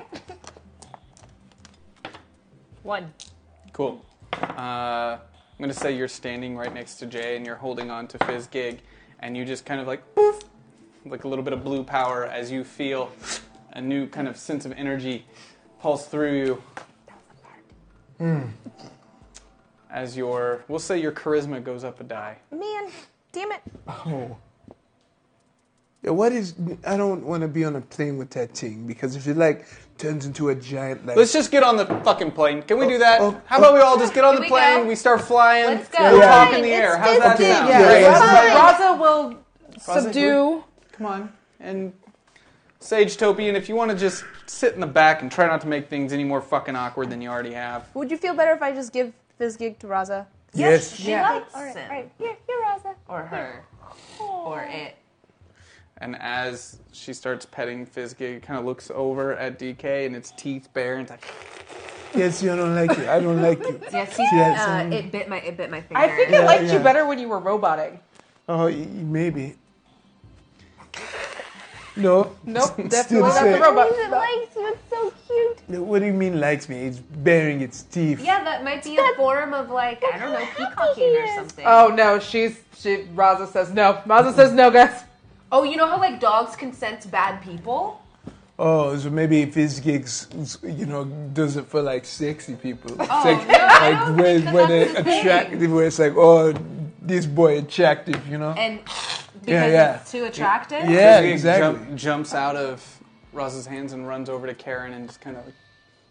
One. Cool. Uh, I'm going to say you're standing right next to Jay and you're holding on to Fizzgig and you just kind of like poof, like a little bit of blue power as you feel a new kind of sense of energy pulse through you. Mm. As your, we'll say your charisma goes up a die. Man, damn it. Oh. Yeah, what is, I don't want to be on a plane with that thing because if it like turns into a giant like. Let's just get on the fucking plane. Can we do that? Oh, oh, How about we all just get on Here the we plane, go. we start flying, Let's go. we'll Yeah. talk in the It's air. How's that fifty. sound? Yeah, Yeah, yeah. Raza, Raza will Raza, subdue. Come on. And Sage Topian, if you want to just sit in the back and try not to make things any more fucking awkward than you already have. Would you feel better if I just give Fizzgig to Raza? Yes. She Yeah. likes All right, him. all right. Here, here, Raza. Or her. Or it. And as she starts petting Fizzgig, it kind of looks over at D K and its teeth bare and it's like, Yes, you don't like you. I don't like you. Yeah, see, See that uh, sound? it bit my it bit my finger. I think Yeah, it liked yeah. you better when you were roboting. Oh, y- y- maybe. No. Nope, Still definitely not say- the robot. It likes you. It's so cute. What do you mean likes me? It's baring its teeth. Yeah, that might be a form of like I don't know, peacocking or something. Oh no, she's she. Raza says no. Raza says no, guys. Oh, you know how like dogs can sense bad people? Oh, so maybe Fizzgigs, you know, does it for like sexy people. It's Oh, like, no, I like don't where, think where that's they're his thing. attractive, where it's like, oh, this boy attractive, you know? And because Yeah, yeah. it's too attractive? Yeah, Fizzgig exactly. jump- jumps out of Raza's hands and runs over to Karen and just kind of like,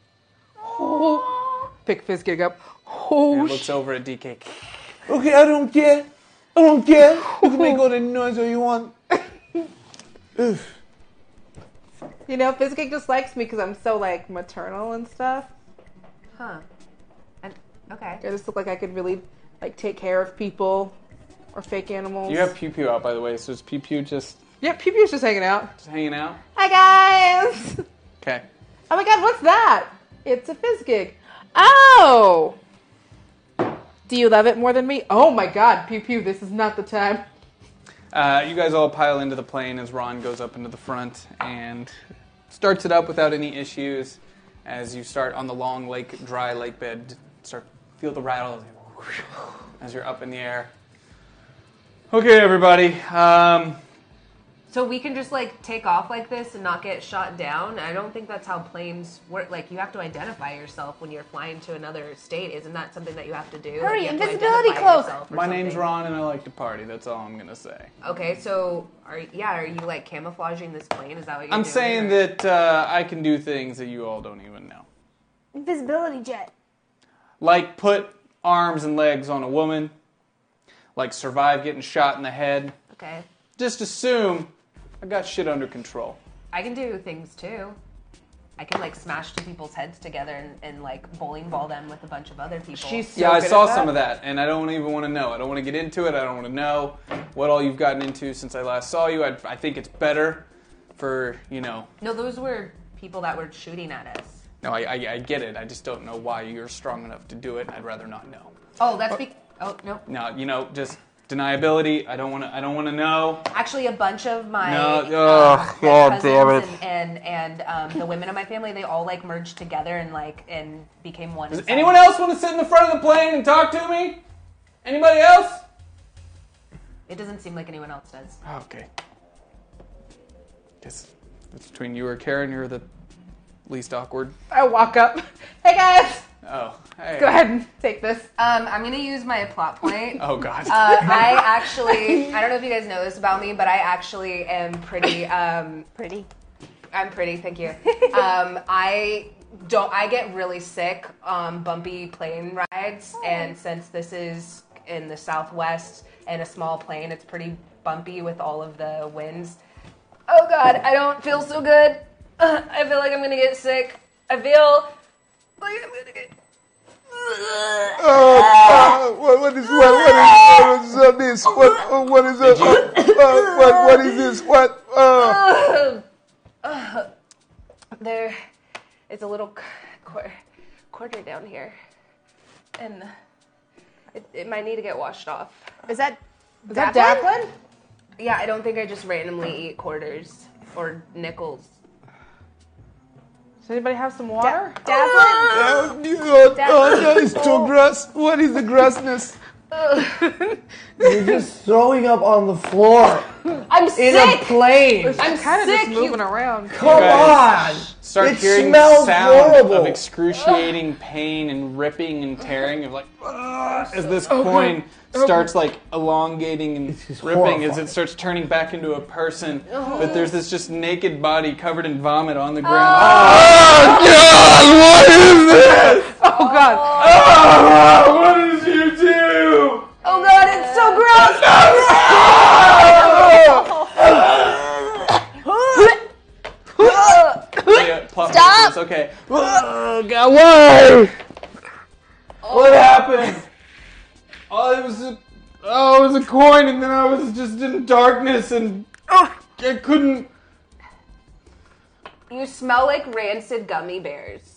Oh. Pick Fizzgig up. Oh, and looks over at D K. Okay, I don't care. I don't care. You can make all the noise all you want. Ugh. you know, Fizzgig just likes me because I'm so like maternal and stuff. Huh. And okay. I just look like I could really like take care of people or fake animals. You have Pew Pew out, by the way, so is Pew Pew just, Yep, Pew Pew's just hanging out. just hanging out? Hi guys. Okay. Oh my god, what's that? It's a Fizzgig. Oh. Do you love it more than me? Oh my god, Pew Pew, this is not the time. Uh, you guys all pile into the plane as Ron goes up into the front and starts it up without any issues. As you start on the long lake, dry lake bed, start feel the rattle as you're up in the air. Okay, everybody. Um, So we can just like take off like this and not get shot down? I don't think that's how planes work. Like you have to identify yourself when you're flying to another state. Isn't that something that you have to do? Hurry, Like, you have to invisibility identify cloak. yourself or my name's something? Ron, and I like to party. That's all I'm gonna say. Okay, so are yeah, are you like camouflaging this plane? Is that what you're I'm doing? saying or- that uh, I can do things that you all don't even know, Invisibility jet. like put arms and legs on a woman, like survive getting shot in the head. Okay. Just assume I got shit under control. I can do things too. I can like smash two people's heads together and, and like bowling ball them with a bunch of other people. She's so Yeah, I good saw at that. some of that, and I don't even want to know. I don't want to get into it. I don't want to know what all you've gotten into since I last saw you. I, I think it's better for, you know... No, those were people that were shooting at us. No, I, I, I get it. I just don't know why you're strong enough to do it, and I'd rather not know. Oh, that's be- oh no. No, you know, just deniability. I don't want to. I don't want to know. Actually, a bunch of my No, uh, ugh, God damn it. cousins and and, and um, the women of my family, they all like merged together and like and became one. Does inside. anyone else want to sit in the front of the plane and talk to me? Anybody else? It doesn't seem like anyone else does. Oh, okay. Guess it's between you or Karen. You're the least awkward. I walk up. Hey guys, Oh, hey. go ahead and take this. Um, I'm gonna use my plot point. Oh, God. Uh, I actually, I don't know if you guys know this about me, but I actually am pretty, um, Pretty. I'm pretty, thank you. Um, I don't, I get really sick on bumpy plane rides, and since this is in the Southwest and a small plane, it's pretty bumpy with all of the winds. Oh God, I don't feel so good. Uh, I feel like I'm gonna get sick. I feel like I'm gonna get... Uh, what, what is what, what is what is uh, this? What uh, what is uh, uh, what what is this? What? Uh, Uh, there, it's a little qu- quarter down here, and it, it might need to get washed off. Is that Is that Daplin? Yeah, I don't think I just randomly eat quarters or nickels. Does anybody have some water? Daplin? uh, you know, uh, that is too gross. What is the grossness? You're just throwing up on the floor I'm in sick. a plane. I'm Kind of sick. just moving around. Come guys on. Start It hearing smells sound horrible. of excruciating pain and ripping and tearing of like "Ah," as this coin starts like elongating and is ripping as horrifying. it starts turning back into a person. But there's this just naked body covered in vomit on the ground. Oh God! What is this? Oh God. Oh, what did you do? Oh God, it's so gross. Yeah, plot Stop! points, Okay. Oh God! Why? What happened? Oh, it was a oh, it was a coin, and then I was just in darkness, and oh, I couldn't. You smell like rancid gummy bears.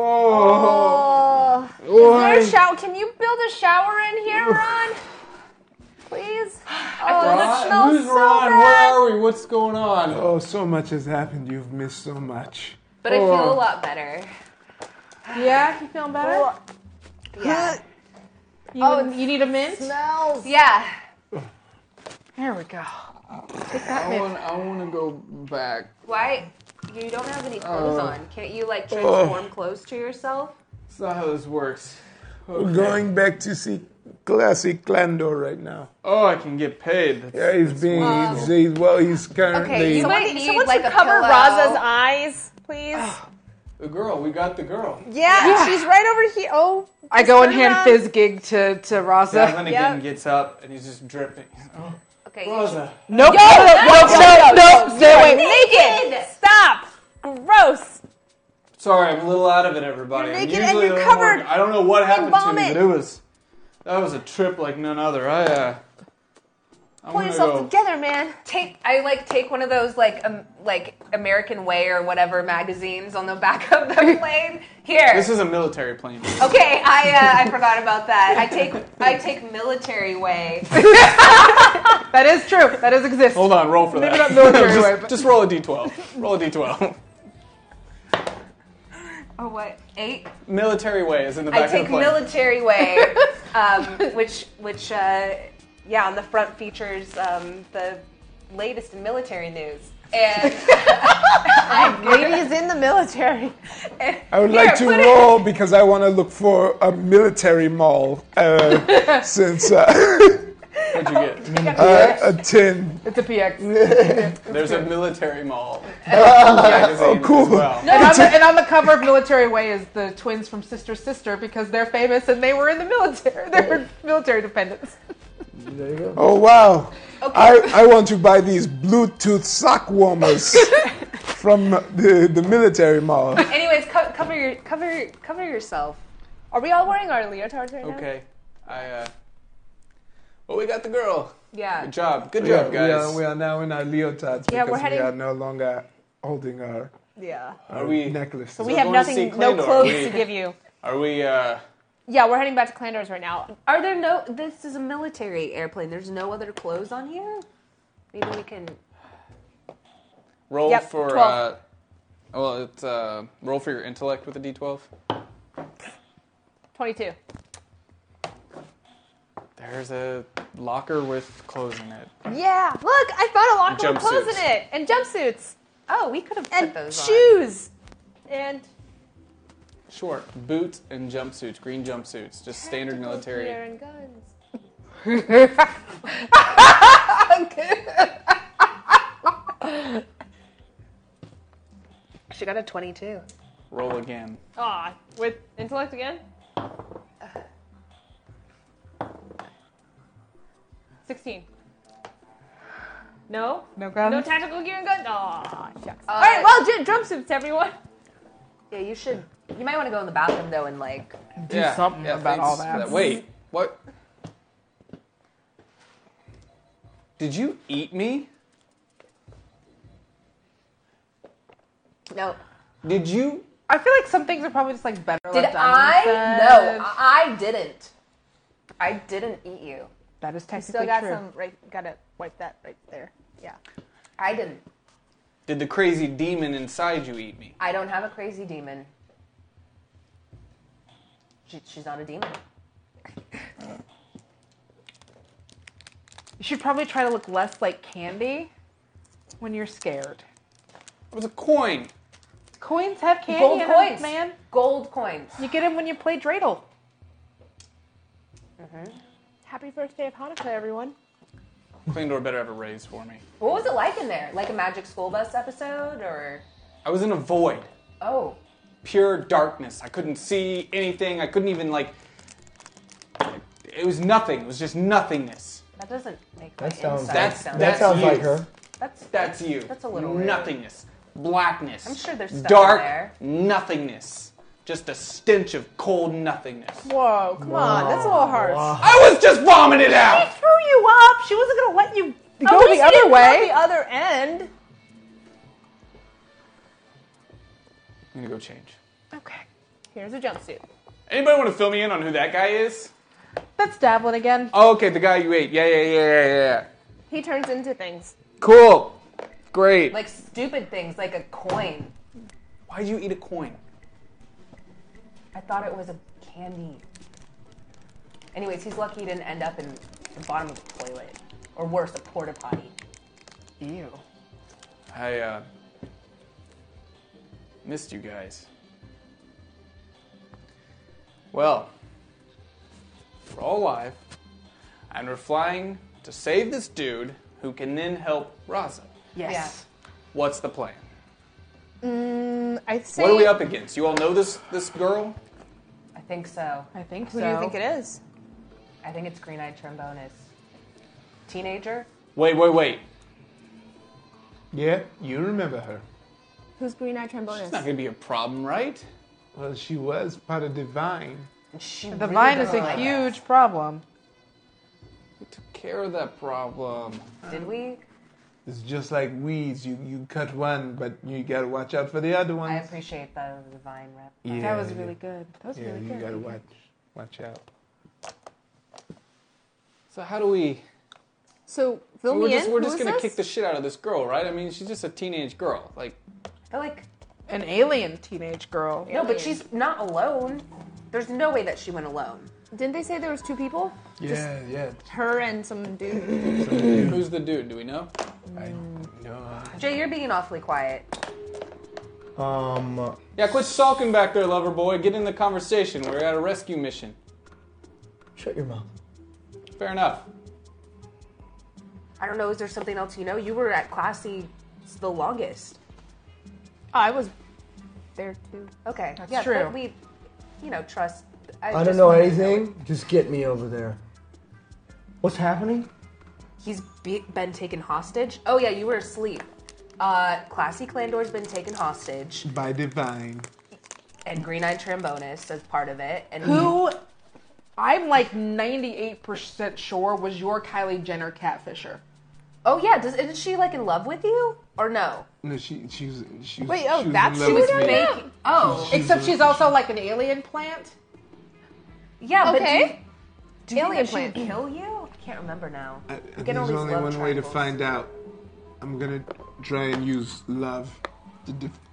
Oh, Oh. Is there a shower? Can you build a shower in here, Ron? Please? Oh, that smells Who's so Ron? bad. Where are we? What's going on? Oh, so much has happened. You've missed so much. But I feel a lot better. Yeah, you feeling better? Yeah. You, oh, you need a mint? Smells. Yeah. There we go. I want. I want to go back. Why? You don't have any clothes Uh, on. Can't you like transform clothes to yourself? That's not how this works. We're Okay. going back to see classic Clandor right now. Oh, I can get paid. That's, Yeah, he's being, he's, he's, well, he's currently... Okay, you Someone, might need someone like should a cover pillow. Raza's eyes, please. the girl. We got the girl. Yeah, Yeah. she's right over here. Oh, I go and turn hand around. Fizz gig to, to Raza. Davin again Yep. gets up and he's just dripping. Oh, Okay. you Rosa. Nope. No, no, no, no, no, stay away. naked. Stop. Gross. Sorry, I'm a little out of it, everybody. You're I'm naked and usually you're a little more- covered I don't know what happened to me, vomit. but it was that was a trip like none other. I uh, I'm Pull gonna yourself go. together, man. Take I like take one of those like um, like American Way or whatever magazines on the back of the plane. Here. This is a military plane. Okay, I uh, I forgot about that. I take I take Military Way. That is true. That does exist. Hold on, roll for Maybe that. not military just, way, but- just roll a d twelve. Roll a d twelve. Oh what? Eight? Military way is in the I back of take the plane. Military Way, um, which which uh, yeah on the front features um, the latest in military news. And Lady is in the military. I would Here, like to put it- roll because I want to look for a military mall uh, since uh, What'd you get? uh, a tin. It's a P X. There's a military mall. magazine Oh, cool. As well. And on, the, and on the cover of Military Way is the twins from Sister Sister because they're famous and they were in the military. They were military dependents. There you go. Oh wow! I, I want to buy these Bluetooth sock warmers from the the military mall. anyways, co- cover your cover cover yourself. Are we all wearing our leotards right now? Okay. I uh. Well, we got the girl. Yeah. Good job. Good We job, are, we, guys. are, we are now in our leotards Yeah, because we're heading- we are no longer holding our, Yeah. Are we? necklaces. So we we're have going to see nothing, no Clandor. clothes We- to give you. Are we? uh... Yeah, we're heading back to Clandor's right now. Are there no? This is a military airplane. There's no other clothes on here. Maybe we can. Roll Yep, for. twelve. Uh, well, it's uh, roll for your intellect with a d twelve. twenty-two. There There's a locker with clothes in it. Yeah, look, I found a locker with clothes in Jumpsuits. it, and jumpsuits, Oh, we could have put and those on. shoes, and Sure, boots and jumpsuits, green jumpsuits, just standard military. gear and guns. She got a twenty-two. Roll again. Aw, with intellect again? sixteen. No? No guns? No tactical gear and guns? Aw, shucks. Uh, Alright, well, j- jumpsuits, everyone. Yeah, you should. You might want to go in the bathroom though and like. Do something about thanks all for that. Wait, what? Did you eat me? No. Did you? I feel like some things are probably just like better Did left I? unsaid. No, I didn't. I didn't eat you. That is technically Still got true. some, right, gotta wipe that right there. Yeah. I didn't. Did the crazy demon inside you eat me? I don't have a crazy demon. She, she's not a demon. You should probably try to look less like Candy when you're scared. It was a coin. Coins have candy Gold in 'em, coins, man. Gold coins. You get them when you play Dreidel. Happy first day of Hanukkah, everyone. Clandor better have a raise for me. What was it like in there? Like a Magic School Bus episode, or? I was in a void. Oh, Pure darkness. I couldn't see anything. I couldn't even, like... It was nothing. It was just nothingness. that doesn't make my That sounds- inside That's- sound. That that's sounds you. like her. That's That's you. That's a little rude. Nothingness. Blackness. I'm sure there's stuff Dark in there. nothingness. Just a stench of cold nothingness. Whoa, come on, that's a little harsh. I was just vomited out! Threw you up. She wasn't gonna let you At go least the you other didn't go way. the other end. I'm gonna go change. Okay, here's a jumpsuit. Anybody want to fill me in on who that guy is? That's Davlin again. Oh, okay, the guy you ate. Yeah, yeah, yeah, yeah, yeah. He turns into things. Cool. Great. like stupid things, like a coin. Why'd you eat a coin? I thought it was a candy. Anyways, he's lucky he didn't end up in the bottom of the toilet, or worse, a porta potty. Ew. I, uh... missed you guys. Well, we're all alive, and we're flying to save this dude who can then help Raza. Yes. What's the plan? Mm, I say. What are we up against? You all know this this girl? I think so. I think Who so. do you think it is? I think it's Green-Eyed Trombonist. Teenager? Wait, wait, wait. Yeah, you remember her. Who's Green-Eyed Trombonist? It's not gonna be a problem, right? Well, she was part of Divine. She The really vine is doesn't a like huge problem. We took care of that problem. us. Did we? It's just like weeds. You you cut one, but you gotta watch out for the other ones. I appreciate the, the vine rep. Yeah, That was yeah. really good. That was Yeah, really you good. gotta watch watch out. So how do we... So, fill we're me just, in. we're Who just is gonna this? kick the shit out of this girl, right? I mean, she's just a teenage girl. Like, I feel like An alien teenage girl. no, but she's not alone. There's no way that she went alone. Didn't they say there was two people? Yeah, yeah. Her and some dude. who's the dude? Do we know? I know. Jay, you're being awfully quiet. Um, Yeah, quit sulking back there, lover boy. Get in the conversation. We're at a rescue mission. shut your mouth. Fair enough. I don't know. Is there something else you know? You were at Classy the longest. I was there too. Okay, That's yeah, true. But we, you know, trust. I don't just know wanted to know anything. Just get me over there. What's happening? He's be- been taken hostage. Oh yeah, you were asleep. Uh, Classy Clandor's been taken hostage, By Divine. and Green-Eyed Trombonist as part of it. And Who I'm like ninety-eight percent sure was your Kylie Jenner catfisher. Oh yeah, does isn't she like in love with you or no? No, she she was she was. Wait, oh, she was that's in who love we're with me. talking Making, oh Except she's also like an alien plant. yeah, Okay. but do you, do you Alien think that plant. she would kill you? I can't remember now. I, I'm and getting all there's these only love one way to triangles. find out. I'm gonna try and use love to def-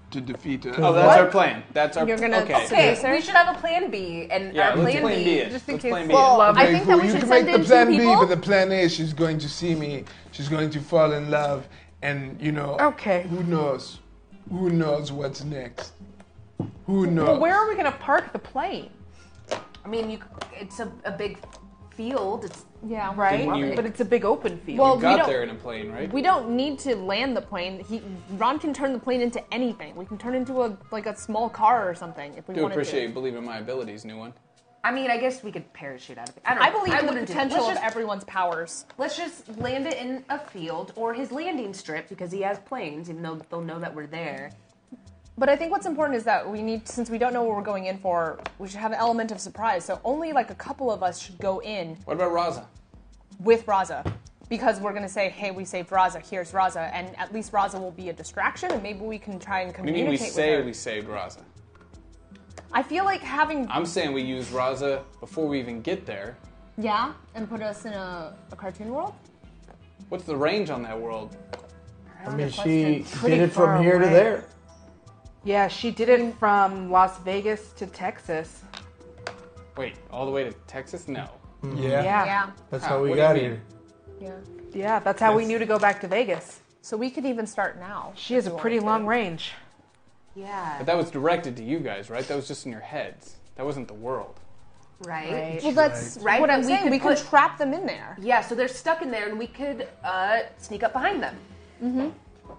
to defeat her. Oh, that's our plan. That's our You're gonna okay. Okay, seduce her? we should have a plan B, and Yeah, our let's plan, plan B. B it. just in Let's case- plan B Well, it. I Okay, think that cool. we you should can send make in the plan two B, people. but the plan A, she's going to see me. She's going to fall in love, and you know. Okay. Who knows? Who knows what's next? Who knows? Well, where are we going to park the plane? I mean, you. It's a, a big field. It's Yeah, Right? Didn't you- But it's a big open field. Well, You we got don't- there in a plane, right? We don't need to land the plane. He, Ron can turn the plane into anything. We can turn it into a like a small car or something if we do wanted appreciate you to. believing my abilities, new one. I mean, I guess we could parachute out of it. I don't know. I believe in the wouldn't do that. potential Let's of just, everyone's powers. let's just land it in a field or his landing strip because he has planes, even though they'll know that we're there. But I think what's important is that we need, since we don't know what we're going in for, we should have an element of surprise. So only like a couple of us should go in What about Raza? with Raza. Because we're going to say, hey, we saved Raza, here's Raza. And at least Raza will be a distraction, and maybe we can try and What do you mean communicate we with say her. we saved Raza? I feel like having... I'm saying we use Raza before we even get there. Yeah? And put us in a, a cartoon world? What's the range on that world? I mean, she Pretty did it far from here to away. there. Yeah, she did it from Las Vegas to Texas. Wait, all the way to Texas? No. Yeah. Yeah. Yeah. That's How- how we what do you got mean? here. Yeah. Yeah, that's how we That's- knew to go back to Vegas. So we could even start now. She has a if we pretty wanted long to. range. Yeah. But that was directed to you guys, right? That was just in your heads. That wasn't the world. Right. Right. Well, that's Right, what I'm and we saying. could We can put- trap them in there. Yeah, so they're stuck in there, and we could uh, sneak up behind them. Mm-hmm.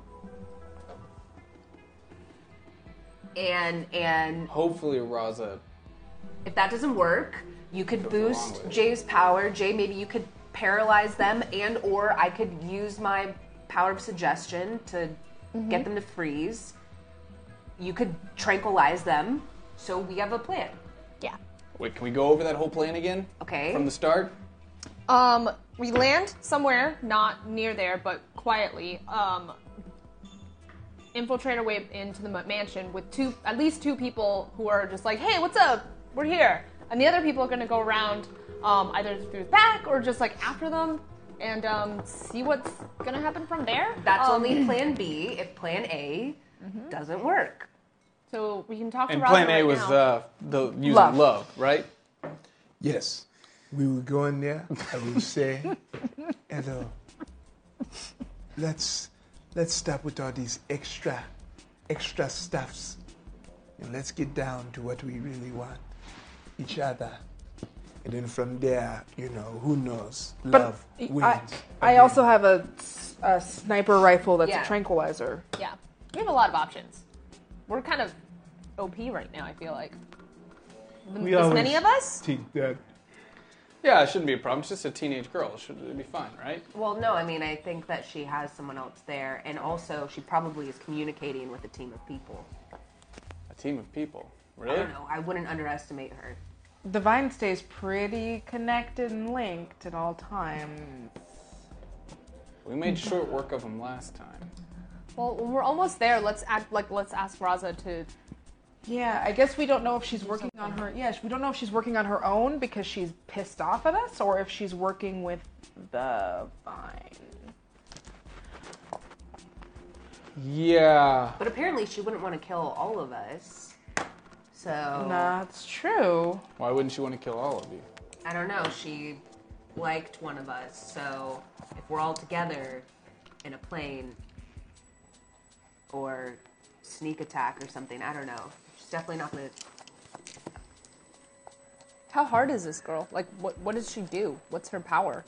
And and Hopefully Raza. if that doesn't work, you could Goes along boost with it. Jay's power. Jay, maybe you could paralyze them, and or I could use my power of suggestion to get them to freeze. You could tranquilize them. So we have a plan. Yeah. Wait, can we go over that whole plan again? Okay. From the start? Um, we land somewhere, not near there, but quietly. Um, infiltrate our way into the ma- mansion with two, at least two people who are just like, "Hey, what's up? We're here." And the other people are going to go around, um, either through the back or just like after them, and um, see what's going to happen from there. That's Um, only plan B if plan A doesn't work. So we can talk to And Raza plan A right was now. uh, the using Love. love. right? Yes. We will go in there. I will say, hello. Let's let's stop with all these extra, extra stuffs, and let's get down to what we really want: each other. And then from there, you know, who knows? But Love wins. I, I again. also have a, a sniper rifle that's Yeah. a tranquilizer. Yeah, we have a lot of options. We're kind of O P right now. I feel like. We As always many of us? think that. Yeah, it shouldn't be a problem. It's just a teenage girl. It should be fine, right? Well, no, I mean, I think that she has someone else there, and also she probably is communicating with a team of people. A team of people. I Really? don't know. I wouldn't underestimate her. The vine stays pretty connected and linked at all times. We made short work of them last time. Well, when we're almost there. Let's act like let's ask Raza to. Yeah, I guess we don't know if she's working on her. Yeah, we don't know if she's working on her own because she's pissed off at us, or if she's working with the vine. Yeah. But apparently she wouldn't want to kill all of us. So, That's true. Why wouldn't she want to kill all of you? I don't know. She liked one of us. So if we're all together in a plane or sneak attack or something, I don't know. She's definitely not going to... How hard is this girl? Like, what what does she do? What's her power?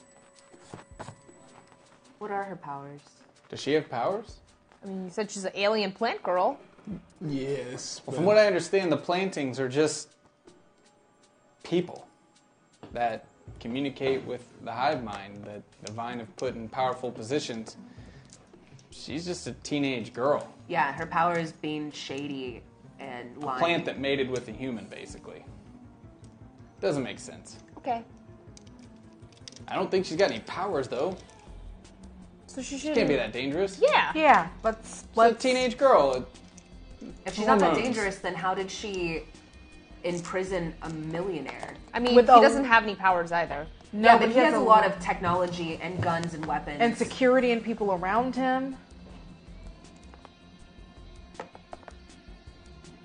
What are her powers? Does she have powers? I mean, you said she's an alien plant girl. Yes. Well, from what I understand, the plantings are just people that communicate with the hive mind that the vine have put in powerful positions. She's just a teenage girl. Yeah, her power is being shady and A lying. plant that mated with a human, basically. Doesn't make sense. Okay. I don't think she's got any powers, though. So she She should. can't be that dangerous. Yeah. Yeah, let's She's a let's teenage girl. If she's not that Hormones. dangerous, then how did she imprison a millionaire? I mean, With he a- doesn't have any powers either. no, yeah, but he has a lot of technology and guns and weapons. and security and people around him.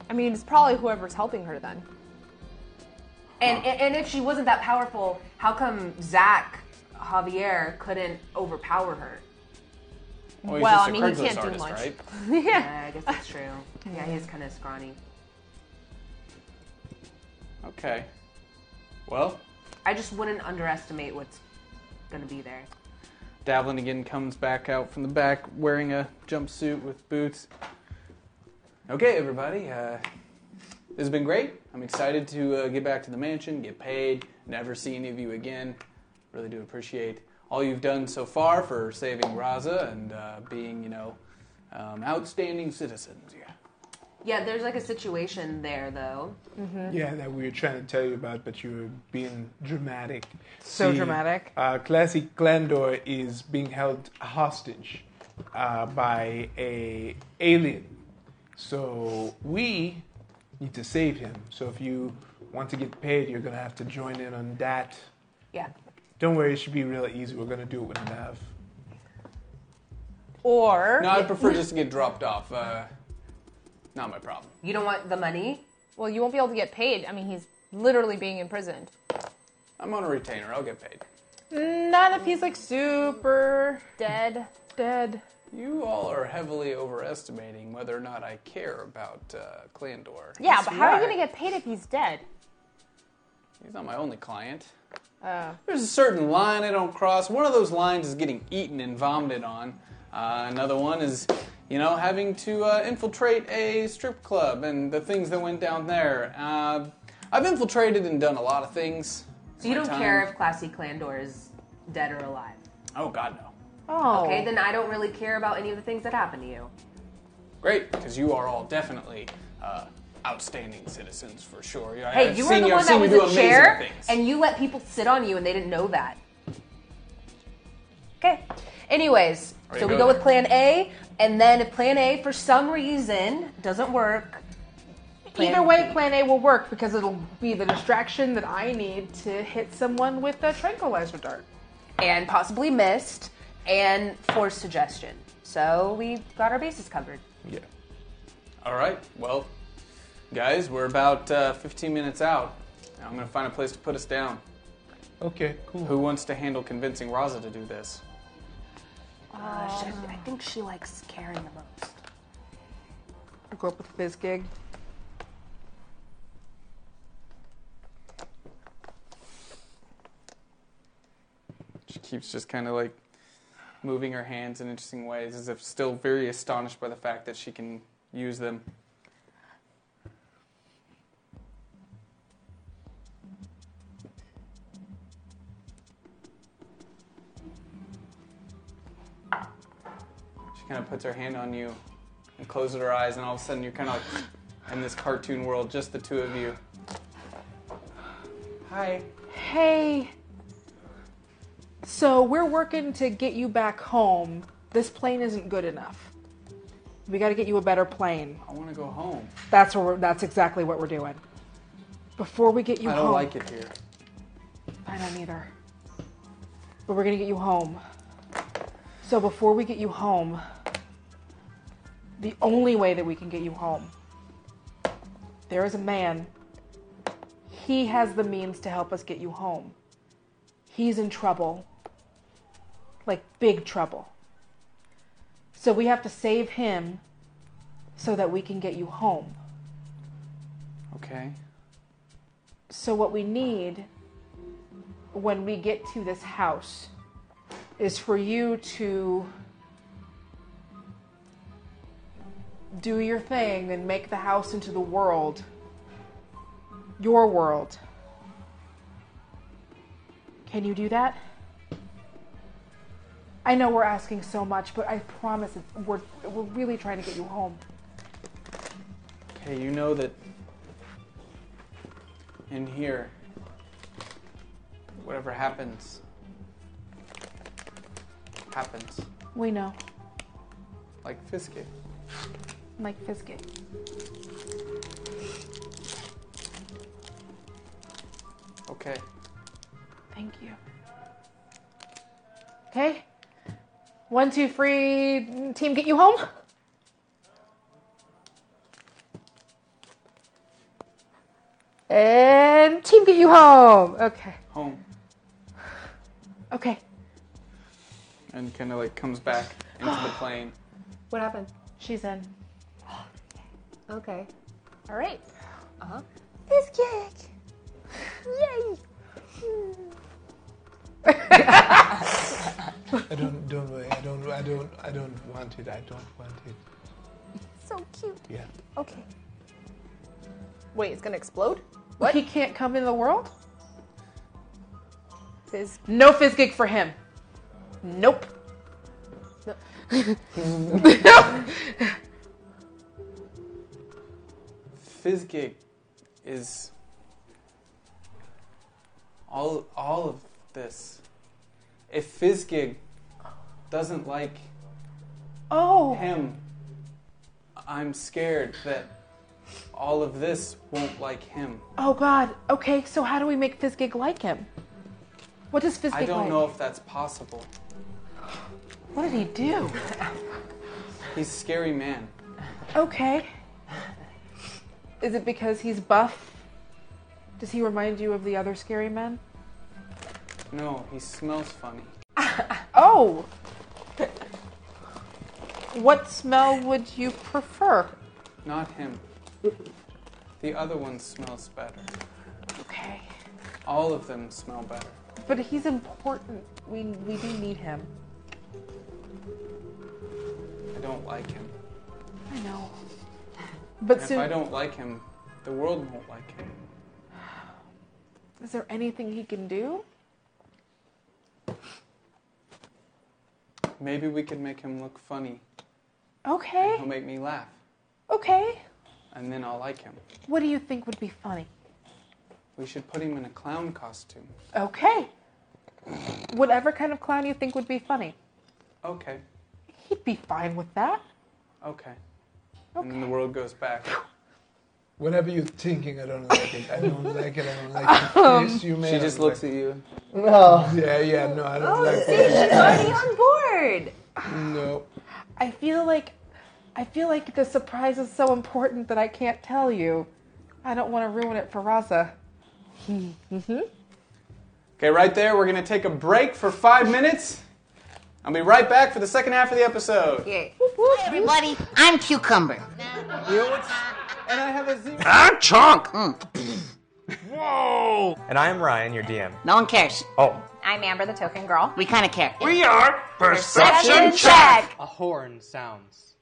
I mean, it's probably whoever's helping her then. And and if she wasn't that powerful, how come Zach Javier couldn't overpower her? Well, he's Well, just I a mean, he Craigslist can't do artist, much. right? Yeah. Yeah, I guess that's true. Yeah, he's kind of scrawny. Okay. Well, I just wouldn't underestimate what's gonna be there. Davlin again comes back out from the back wearing a jumpsuit with boots. Okay, everybody. Uh, this has been great. I'm excited to uh, get back to the mansion, get paid, never see any of you again. Really do appreciate all you've done so far for saving Raza and uh, being, you know, um, outstanding citizens. Yeah. Yeah, there's like a situation there though. Yeah, that we were trying to tell you about, but you were being dramatic. So See, dramatic. Uh, Classy Clandor is being held hostage uh, by a alien. So we need to save him. So if you want to get paid, you're going to have to join in on that. Yeah. Don't worry, it should be real easy. We're going to do it with Nav. Or No, I'd prefer just to get dropped off. Uh, not my problem. You don't want the money? well, you won't be able to get paid. I mean, he's literally being imprisoned. I'm on a retainer. I'll get paid. Not if he's like super Dead. dead. You all are heavily overestimating whether or not I care about uh, Clandor. Yeah, He's but how are you right. gonna get paid if he's dead? He's not my only client. Oh. There's a certain line I don't cross. One of those lines is getting eaten and vomited on. Uh, another one is, you know, having to uh, infiltrate a strip club and the things that went down there. Uh, I've infiltrated and done a lot of things. So you My don't time- care if Classy Clandor is dead or alive? Oh, God, no. Oh. Okay, then I don't really care about any of the things that happen to you. Great, because you are all definitely uh, outstanding citizens for sure. I- Hey, I've you were seen the you- I've one that seen was you do a amazing chair, things. and you let people sit on you, and they didn't know that. Okay. Anyways, Are so you we good? go with Plan A, and then if Plan A for some reason doesn't work, Plan Either way, B. plan A will work because it'll be the distraction that I need to hit someone with a tranquilizer dart. and possibly missed, and force suggestion. So we got our bases covered. Yeah. All right, well, guys, we're about uh, fifteen minutes out. Now I'm going to find a place to put us down. Okay, cool. Who wants to handle convincing Raza to do this? Uh, she, I think she likes Karen the most. I go up with Biz Gig. She keeps just kind of like moving her hands in interesting ways, as if still very astonished by the fact that she can use them. She kind of puts her hand on you and closes her eyes, and all of a sudden you're kind of like in this cartoon world, just the two of you. Hi. Hey. So we're working to get you back home. This plane isn't good enough. We got to get you a better plane. I want to go home. That's what we're, that's exactly what we're doing. Before we get you I don't home. like it here. I don't either. But we're gonna get you home. So before we get you home, the only way that we can get you home, there is a man. He has the means to help us get you home. He's in trouble. Like big trouble. So we have to save him so that we can get you home. Okay. So what we need when we get to this house is for you to do your thing and make the house into the world. Your world. Can you do that? I know we're asking so much, but I promise it's, we're, we're really trying to get you home. Okay, you know that in here, whatever happens, happens. We know. Like Fiskit. Like Fiskit. Okay. Thank you. Okay. One, two, three. Team, get you home. And team get you home. Okay. Home. Okay. And kind of like comes back into the plane. What happened? She's in. Okay. All right. Uh-huh. This cake. Yay. I don't. Don't worry. I don't. I don't. I don't want it. I don't want it. So cute. Yeah. Okay. Wait, it's gonna explode? What? He can't come in the world? Fizz. No fizz gig for him. Nope. No. Fizzgig is all all of this. If Fizzgig doesn't like Oh. him, I'm scared that all of this won't like him. Oh God. Okay, so how do we make fizz gig like him? What does fizz I gig don't like? know if that's possible. What did he do? He's a scary man. Okay. Is it because he's buff? Does he remind you of the other scary men? No, he smells funny. Oh! What smell would you prefer? Not him. The other one smells better. Okay. All of them smell better. But he's important. We we do need him. I don't like him. I know. But And soon, if I don't like him, the world won't like him. is there anything he can do? Maybe we could make him look funny. Okay. He'll make me laugh. Okay. And then I'll like him. What do you think would be funny? We should put him in a clown costume. Okay. Whatever kind of clown you think would be funny. Okay. He'd be fine with that. Okay. And then the world goes back. Whatever you're thinking, I don't like it. I don't like it. I don't like it. Yes, you may. She not just like looks at you. No. it. Yeah, yeah, no, I don't Oh, like see, it. she's already on board. No. I feel like I feel like the surprise is so important that I can't tell you. I don't want to ruin it for Raza. Okay, right there, we're going to take a break for five minutes. I'll be right back for the second half of the episode. Yay. Hi, everybody. I'm Cucumber. You know what's... And I have a zero. I'm Chunk! Whoa! And I'm Ryan, your D M. No one cares. Oh. I'm Amber, the token girl. We kind of care. We are Perception, Perception Check! check. A horn sounds.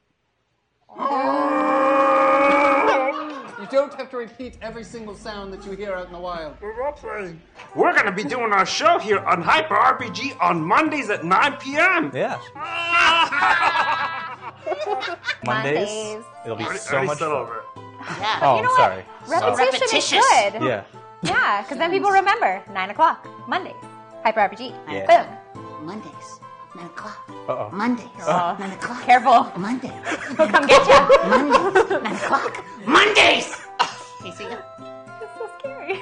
You don't have to repeat every single sound that you hear out in the wild. We're going to be doing our show here on Hyper R P G on Mondays at nine p.m. Yeah. Mondays, Mondays. it'll be Already- so already much said fun. over. Yeah. Oh, You know I'm sorry. Repetition repetitious. is good. Yeah. Yeah, because then people remember. Nine o'clock, Mondays. Hyper R P G. Yeah. Boom. Mondays, nine o'clock. Uh-oh. Mondays, Uh, nine o'clock. Careful. Monday. He'll come get you. Mondays, nine o'clock. Mondays! Okay, see ya. It's so scary.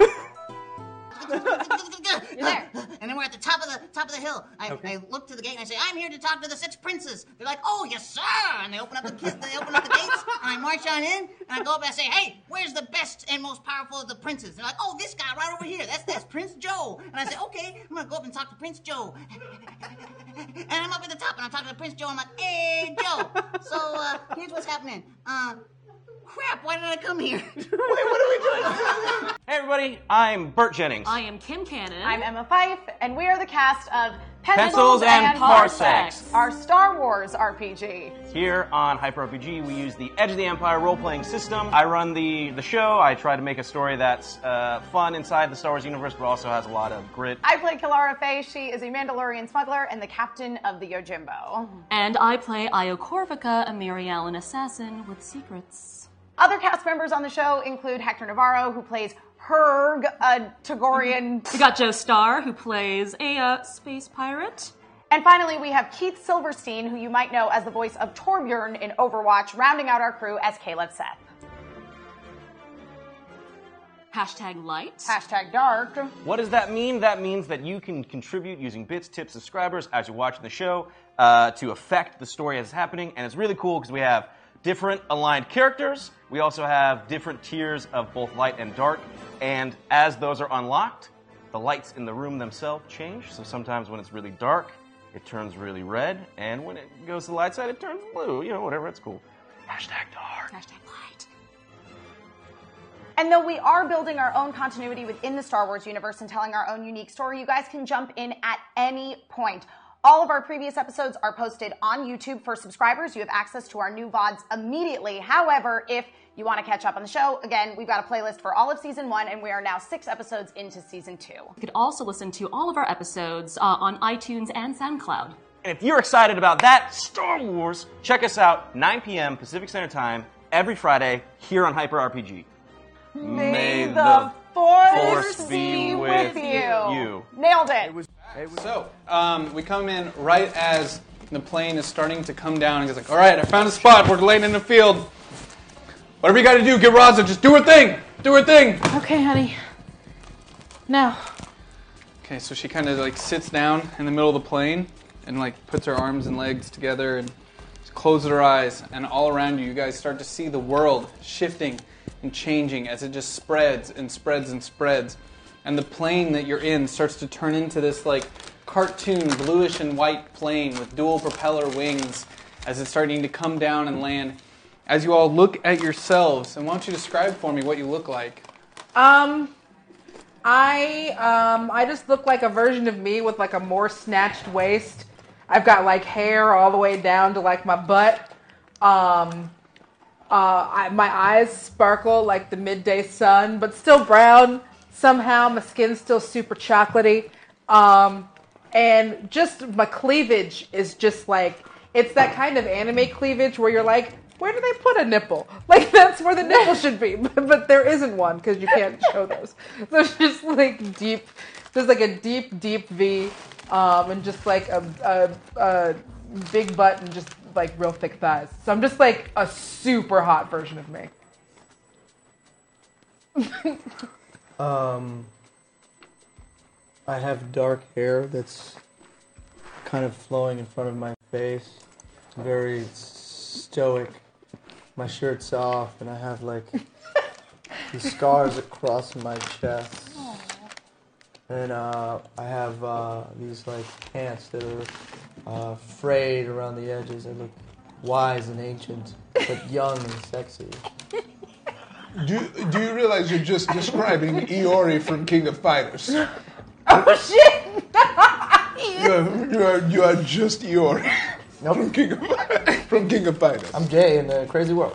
You're there. And then we're at the top of the top of the hill. I, I look to the gate and I say, "I'm here to talk to the six princes." They're like, "Oh, yes, sir!" And they open up the they open up the gates. And I march on in and I go up and I say, "Hey, where's the best and most powerful of the princes?" They're like, "Oh, this guy right over here. That's this Prince Joe." And I say, "Okay, I'm gonna go up and talk to Prince Joe." And I'm up at the top and I'm talking to Prince Joe. I'm like, "Hey, Joe. So uh, here's what's happening. Uh, crap, why did I come here? Wait, what are we doing?" Hey everybody, I'm Bert Jennings. I am Kim Cannon. I'm Emma Fife, and we are the cast of Pencils and Parsecs, our Star Wars R P G. Here on Hyper R P G, we use the Edge of the Empire role-playing system. I run the, the show. I try to make a story that's uh, fun inside the Star Wars universe, but also has a lot of grit. I play Kilara Faye. She is a Mandalorian smuggler and the captain of the Yojimbo. And I play Io Corvica, a Mary Allen assassin with secrets. Other cast members on the show include Hector Navarro, who plays Herg, a Togorian. We got Joe Starr, who plays a uh, space pirate. And finally, we have Keith Silverstein, who you might know as the voice of Torbjorn in Overwatch, rounding out our crew as Caleb Seth. Hashtag light. Hashtag dark. What does that mean? That means that you can contribute using bits, tips, subscribers as you're watching the show uh, to affect the story as it's happening. And it's really cool because we have different aligned characters. We also have different tiers of both light and dark. And as those are unlocked, the lights in the room themselves change. So sometimes when it's really dark, it turns really red. And when it goes to the light side, it turns blue. You know, whatever, it's cool. Hashtag dark. Hashtag light. And though we are building our own continuity within the Star Wars universe and telling our own unique story, you guys can jump in at any point. All of our previous episodes are posted on YouTube for subscribers. You have access to our new V O Ds immediately. However, if you want to catch up on the show, again, we've got a playlist for all of season one, and we are now six episodes into season two. You could also listen to all of our episodes uh, on iTunes and SoundCloud. And if you're excited about that, Star Wars, check us out nine p.m. Pacific Standard Time every Friday here on Hyper R P G. May, May the Force, force be with you. you. Nailed it. it, was, it was so, um, we come in right as the plane is starting to come down, and he's like, all right, I found a spot. We're laying in the field. Whatever you got to do, get Raza. Just do her thing. Do her thing. Okay, honey. Now. Okay, so she kind of like sits down in the middle of the plane and like puts her arms and legs together and just closes her eyes. And all around you, you guys start to see the world shifting and changing as it just spreads and spreads and spreads. And the plane that you're in starts to turn into this like cartoon bluish and white plane with dual propeller wings as it's starting to come down and land. As you all look at yourselves, and why don't you describe for me what you look like? Um, I um, I just look like a version of me with like a more snatched waist. I've got like hair all the way down to like my butt. Um, uh, I, my eyes sparkle like the midday sun, but still brown somehow. My skin's still super chocolatey. Um, and just my cleavage is just like, it's that kind of anime cleavage where you're like, where do they put a nipple? Like, that's where the nipple should be. But, but there isn't one because you can't show those. So it's just like deep, there's like a deep, deep V, um, and just like a, a, a big butt and just like real thick thighs. So I'm just like a super hot version of me. um, I have dark hair that's kind of flowing in front of my face. It's very stoic. My shirt's off, and I have like these scars across my chest. Aww. And uh, I have uh, these like pants that are uh, frayed around the edges. They look wise and ancient, but young and sexy. Do Do you realize you're just describing Iori from King of Fighters? Oh shit! you, are, you are you are just Iori. Nope. From King of from King of Fighters. I'm Jay in the crazy world.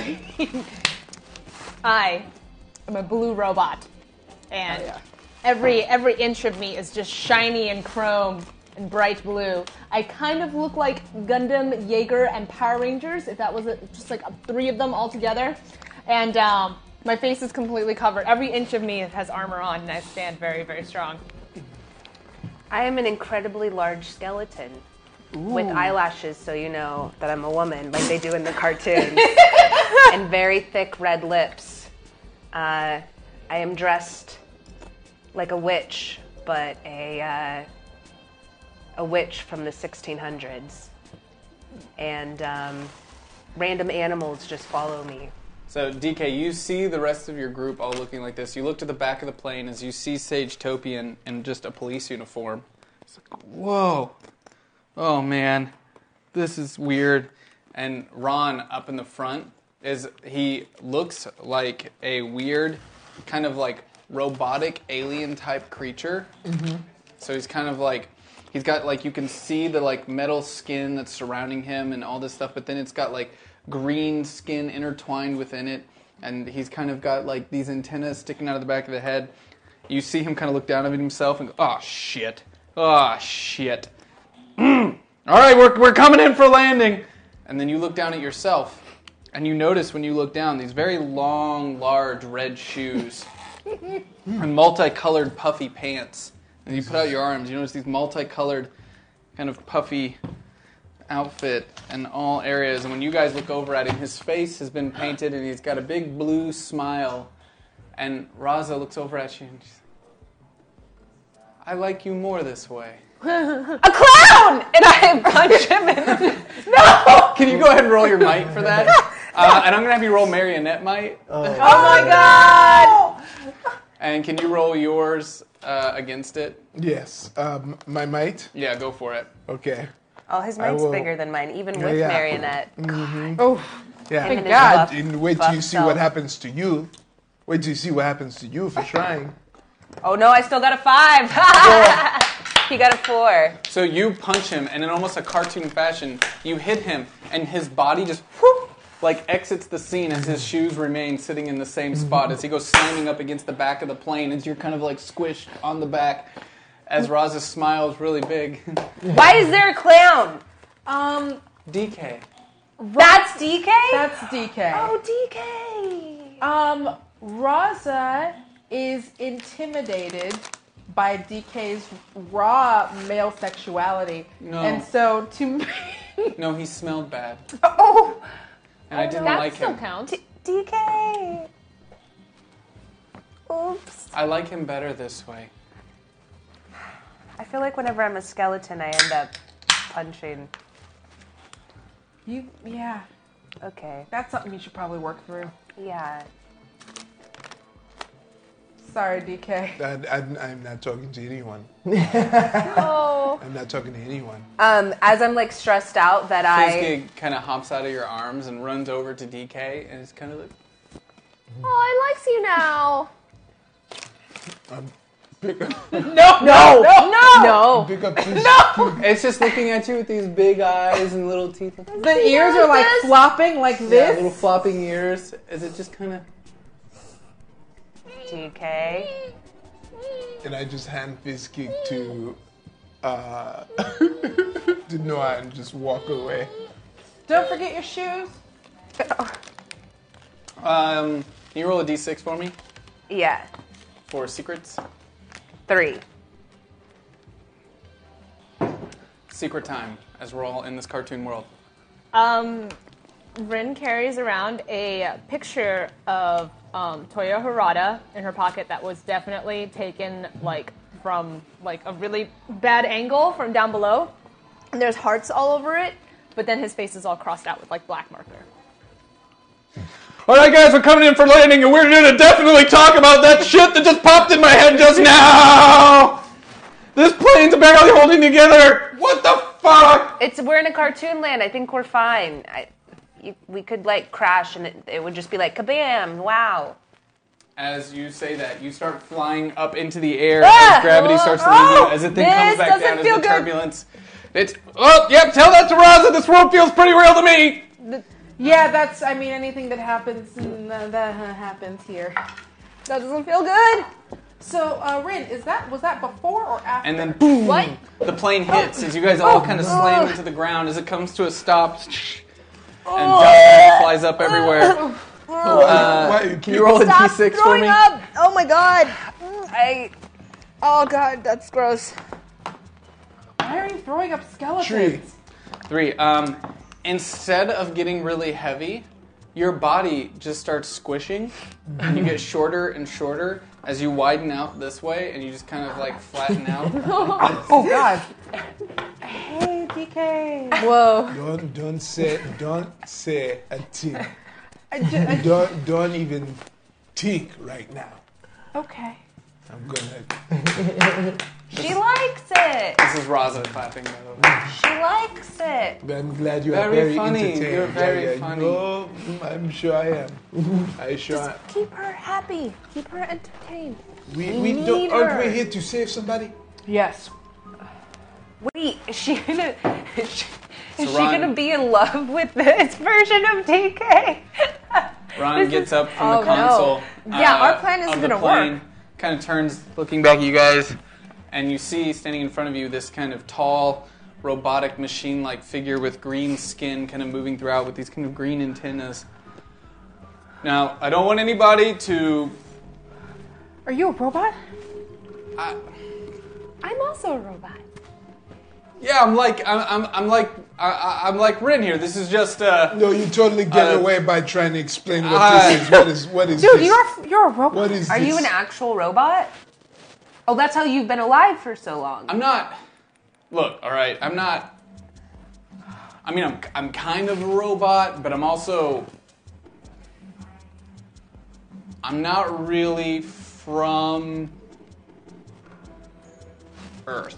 I am a blue robot, and oh, yeah. every every inch of me is just shiny and chrome and bright blue. I kind of look like Gundam, Jaeger, and Power Rangers, if that was a, just like a, three of them all together. And um, my face is completely covered. Every inch of me has armor on, and I stand very, very strong. I am an incredibly large skeleton. Ooh. With eyelashes, so you know that I'm a woman, like they do in the cartoons, and very thick red lips. Uh, I am dressed like a witch, but a uh, a witch from the sixteen hundreds, and um, random animals just follow me. So, D K, you see the rest of your group all looking like this. You look to the back of the plane as you see Sage Topian in just a police uniform. It's like, whoa. Oh, man. This is weird. And Ron, up in the front, is he looks like a weird, kind of like robotic alien-type creature. Mm-hmm. So he's kind of like, he's got like, you can see the like metal skin that's surrounding him and all this stuff, but then it's got like green skin intertwined within it, and he's kind of got like these antennas sticking out of the back of the head. You see him kind of look down at himself and go, oh shit, oh shit. All right, we're we're coming in for landing. And then you look down at yourself, and you notice when you look down these very long, large red shoes and multicolored puffy pants. And you put out your arms, you notice these multicolored kind of puffy outfit in all areas. And when you guys look over at him, his face has been painted and he's got a big blue smile. And Raza looks over at you and she's like, I like you more this way. A clown! And I punch him in. No! Can you go ahead and roll your might for that? Uh, and I'm gonna have you roll Marionette Might. Oh, Oh my god! And can you roll yours uh, against it? Yes. Um, my might? Yeah, go for it. Okay. Oh, his I might's will- bigger than mine, even Yeah, with yeah. Marionette. Mhm. Oh, Yeah. Him and his God. buff- And wait till you buff see self. what happens to you. Wait till you see what happens to you for trying. Oh no, I still got a five. He got a four. So you punch him, and in almost a cartoon fashion, you hit him, and his body just whoop, like exits the scene as his shoes remain sitting in the same spot as he goes slamming up against the back of the plane as you're kind of like squished on the back as Raza smiles really big. Why is there a clown? Um, D K. That's D K? That's D K. Oh, D K. Um, Raza is intimidated by D K's raw male sexuality. No. And so to No, he smelled bad. Oh! And I didn't that like still him. counts. D K. Oops. I like him better this way. I feel like whenever I'm a skeleton, I end up punching. you, yeah, Okay. that's something you should probably work through. Yeah. Sorry, D K. I, I, I'm not talking to anyone. Oh. I'm not talking to anyone. Um, as I'm like stressed out that I. Fizgig kind of hops out of your arms and runs over to D K, and it's kind of like, Oh, I likes you now. Um, pick up, No, No! no, no, no. No! pick up this. it's just looking at you with these big eyes and little teeth. The ears are like this? flopping like Yeah, this. little flopping ears. Is it just kind of? D K. And I just hand Fizgig to uh, to Noah and just walk away. Don't forget your shoes. Um, can you roll a d six for me Yeah. for secrets? Three. Secret time, as we're all in this cartoon world. Um, Rin carries around a picture of um, Toya Harada in her pocket that was definitely taken like from like a really bad angle from down below. And there's hearts all over it, but then his face is all crossed out with like black marker. All right, guys, we're coming in for landing, and we're gonna definitely talk about that shit that just popped in my head just now. This plane's barely holding together. What the fuck? It's we're in a cartoon land. I think we're fine. I, you, we could like crash and it, it would just be like kabam! Wow. As you say that, you start flying up into the air Ah! as gravity starts to leave Oh! you, as the thing This comes back doesn't down as feel the good. turbulence. It's oh yep. Tell that to Raza. This world feels pretty real to me. Yeah, that's. I mean, anything that happens, mm, uh, that uh, happens here. That doesn't feel good. So, uh, Rin, is that was that before or after? And then boom, What? the plane hits as you guys all Oh. kind of slam into the ground as it comes to a stop. And dust flies up everywhere. Uh, Why- can you roll a Stop d six for throwing me? up. Oh my god. I. Oh god, that's gross. Why are you throwing up skeletons? Tree. Three. Um, instead of getting really heavy, your body just starts squishing, and you get shorter and shorter as you widen out this way, and you just kind of like flatten out. Oh God. Hey, D K. Whoa. Don't don't say don't say a thing. I ju- I- Don't don't even think right now. okay. I'm gonna. She likes it. This is Raza clapping, by the way. She likes it. I'm glad you are Very very funny. entertained. You're very Yeah, yeah. funny. No, I'm sure I am. I sure. am. Keep her happy. Keep her entertained. We We we need don't. Aren't her. we here to save somebody? Yes. Wait, is she gonna? Is she, is she Ron- gonna be in love with this version of D K? Ron This gets is- up from oh, the console. no. Yeah, uh, our plan isn't of the gonna plane, work. Kind of turns, looking back at you guys, and you see standing in front of you this kind of tall, robotic machine-like figure with green skin, kind of moving throughout with these kind of green antennas. Now, I don't want anybody to. Are you a robot? I, I'm also a robot. yeah, I'm like I'm I'm, I'm like I, I- I'm like Rin here. This is just. Uh, No, you totally get Uh, away by trying to explain what uh, this is. What is what is Dude, this? you're you're a robot. What is Are this? you an actual robot? Oh, that's how you've been alive for so long. I'm not. Look, all right. I'm not. I mean, I'm I'm kind of a robot, but I'm also I'm not really from Earth.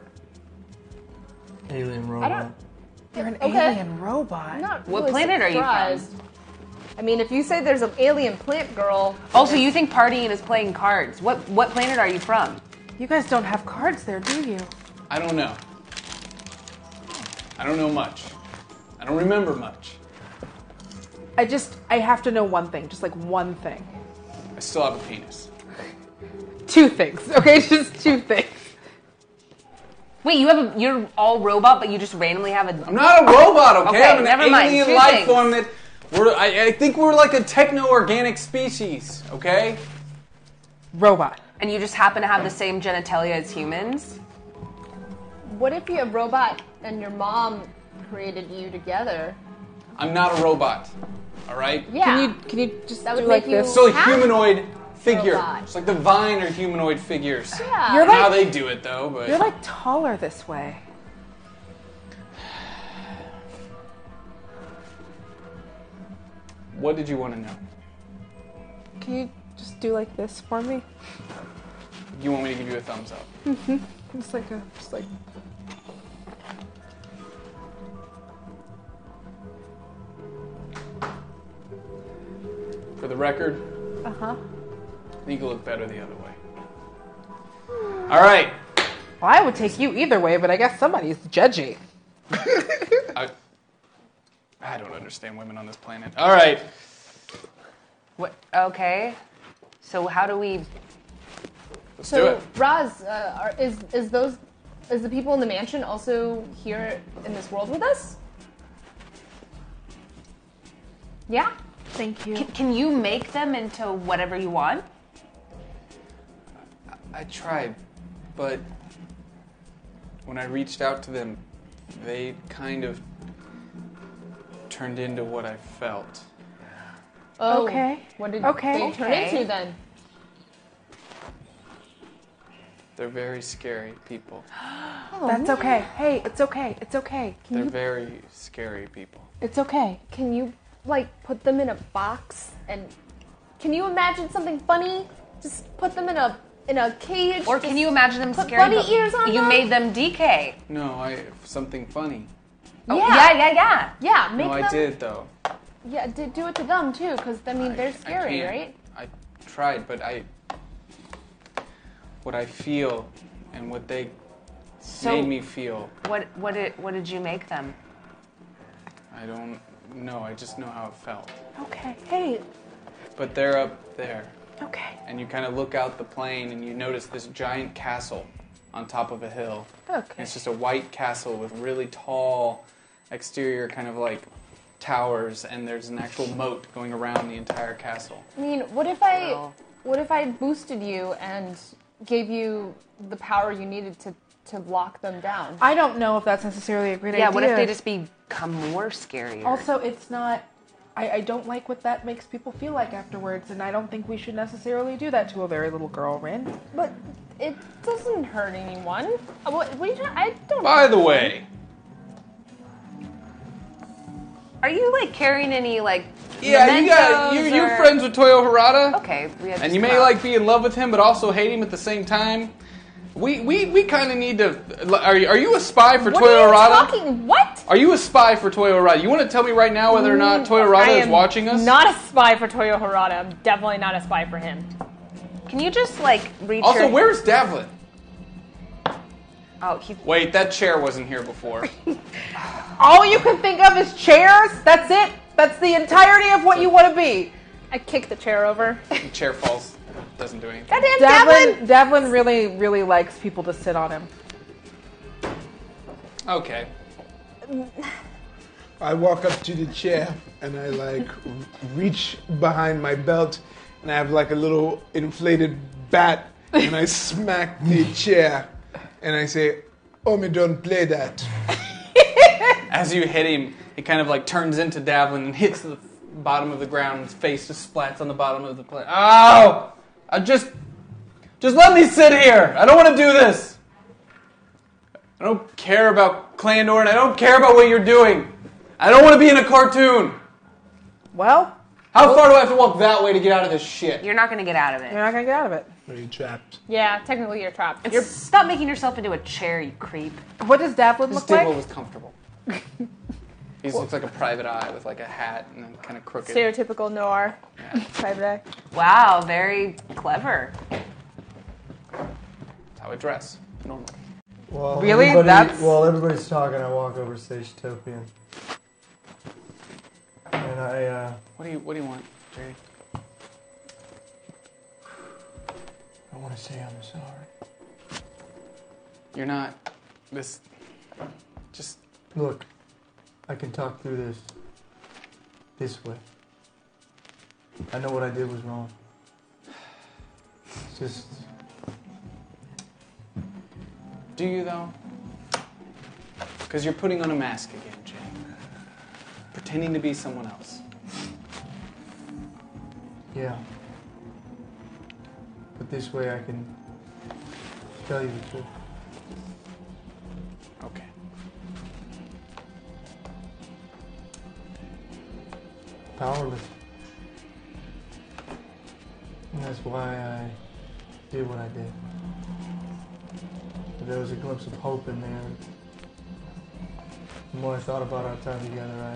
Alien I robot. don't. You're an Okay. alien robot. I'm not What really planet are you from? surprised. I mean, if you say there's an alien plant girl. Also, you think partying is playing cards. What what planet are you from? You guys don't have cards there, do you? I don't know. I don't know much. I don't remember much. I just, I have to know one thing, just like one thing. I still have a penis. Two things, okay? Just two things. Wait, you have a, you're all robot, but you just randomly have a. I'm not a robot, okay? Okay, I'm an never mind. alien Two life things. form that we're. I, I think we're like a techno-organic species, okay? Robot. And you just happen to have the same genitalia as humans? What if you're a robot and your mom created you together? I'm not a robot, all right? Yeah. Can you, can you just That do would like make you this? Still a half humanoid figure. robot. It's like the Vine or humanoid figures. Yeah. You're I don't know how like, they do it though, but you're like taller this way. what did you want to know? Can you just do like this for me? You want me to give you a thumbs up? Mm-hmm. Just like a, just like. For the record, Uh huh. I think you look better the other way. All right. Well, I would take you either way, but I guess somebody's judgy. I, I don't understand women on this planet. All right. What? Okay. So how do we? Let's so, do it. Roz, uh, are, is is those is the people in the mansion also here in this world with us? Yeah. Thank you. Can, can you make them into whatever you want? I tried, but when I reached out to them, they kind of turned into what I felt. Oh, Okay. What did Okay. they turn Okay. into then? They're very scary people. That's okay. Hey, it's okay. It's okay. Can They're you? very scary people. It's okay. Can you like put them in a box and can you imagine something funny? Just put them in a in a cage. Or can just you imagine them put scary? bunny but ears on You them? made them D K. No, I something funny. Oh, Yeah. yeah, yeah, yeah. Yeah, make no, them. I did though. Yeah, do, do it to them too, because I mean they're I scary, can't. right? I tried, but I what I feel and what they So made me feel. what what did what did you make them? I don't know. I just know how it felt. Okay. Hey. But they're up there. Okay. And you kind of look out the plane and you notice this giant castle on top of a hill. Okay. And it's just a white castle with really tall exterior kind of like towers, and there's an actual moat going around the entire castle. I mean, what if I Wow. what if I boosted you and gave you the power you needed to to lock them down? I don't know if that's necessarily a great Yeah, idea. what if they just become more scarier? Also, it's not. I, I don't like what that makes people feel like afterwards, and I don't think we should necessarily do that to a very little girl, Rin. But it doesn't hurt anyone. Uh, What, what are you trying? I don't. By the way, Are you like carrying any like yeah, you got mementos you you're or- friends with Toyo Harada. Okay, we had And to you come may out. like be in love with him, but also hate him at the same time. We we, we kind of need to. Are you, are you a spy for What Toyo are you Harada? talking? What? Are you a spy for Toyo Harada? You want to tell me right now whether or not Toyo Harada I is am watching us? Not a spy for Toyo Harada. I'm definitely not a spy for him. Can you just like reach Also, your... where's Davlin? Oh, he... Wait, that chair wasn't here before. All you can think of is chairs? That's it? That's the entirety of what you want to be? I kicked the chair over. The chair falls. Doesn't do anything. Goddamn Devlin, Devlin! Devlin really, really likes people to sit on him. Okay. I walk up to the chair and I like r- reach behind my belt and I have like a little inflated bat and I smack the chair and I say, "Oh, me don't play that." As you hit him, he kind of like turns into Davlin and hits the bottom of the ground. His face just splats on the bottom of the plane. Ow! I just, just let me sit here. I don't want to do this. I don't care about Clandor, and I don't care about what you're doing. I don't want to be in a cartoon. Well, How far do I have to walk that way to get out of this shit? You're not going to get out of it. You're not gonna get out of it. Are you trapped? Yeah, technically you're trapped. You're, stop making yourself into a chair, you creep. What does Davlin This look like? table was comfortable. He looks like a private eye with like a hat and then kind of crooked. Stereotypical noir. Private eye. Wow, very clever. That's how I dress normally. Well, Really? everybody- That's- While everybody's talking, I walk over to Sage Topian. And I, uh... What do you What do you want, Jay? I want to say I'm sorry. You're not this. Just Look, I can talk through this this way. I know what I did was wrong. It's just... do you though? Because you're putting on a mask again, Jay. Pretending to be someone else. Yeah. But this way I can tell you the truth. Okay. Powerless. And that's why I did what I did. But there was a glimpse of hope in there. The more I thought about our time together,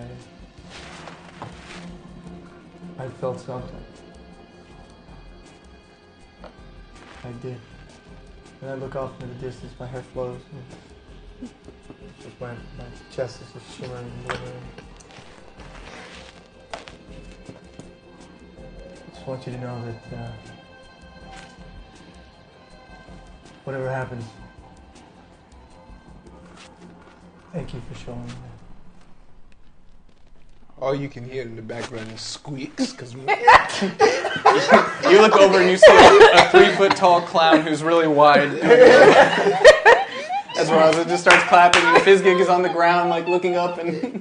I I felt something. I did. And I look off into the distance, my hair flows. And just my, my chest is just shimmering and glimmering. I just want you to know that uh, whatever happens, thank you for showing me that. All you can hear in the background is squeaks because You look over and you see a, a three foot tall clown who's really wide. As Raza just starts clapping and Fizzgig is on the ground, like looking up, and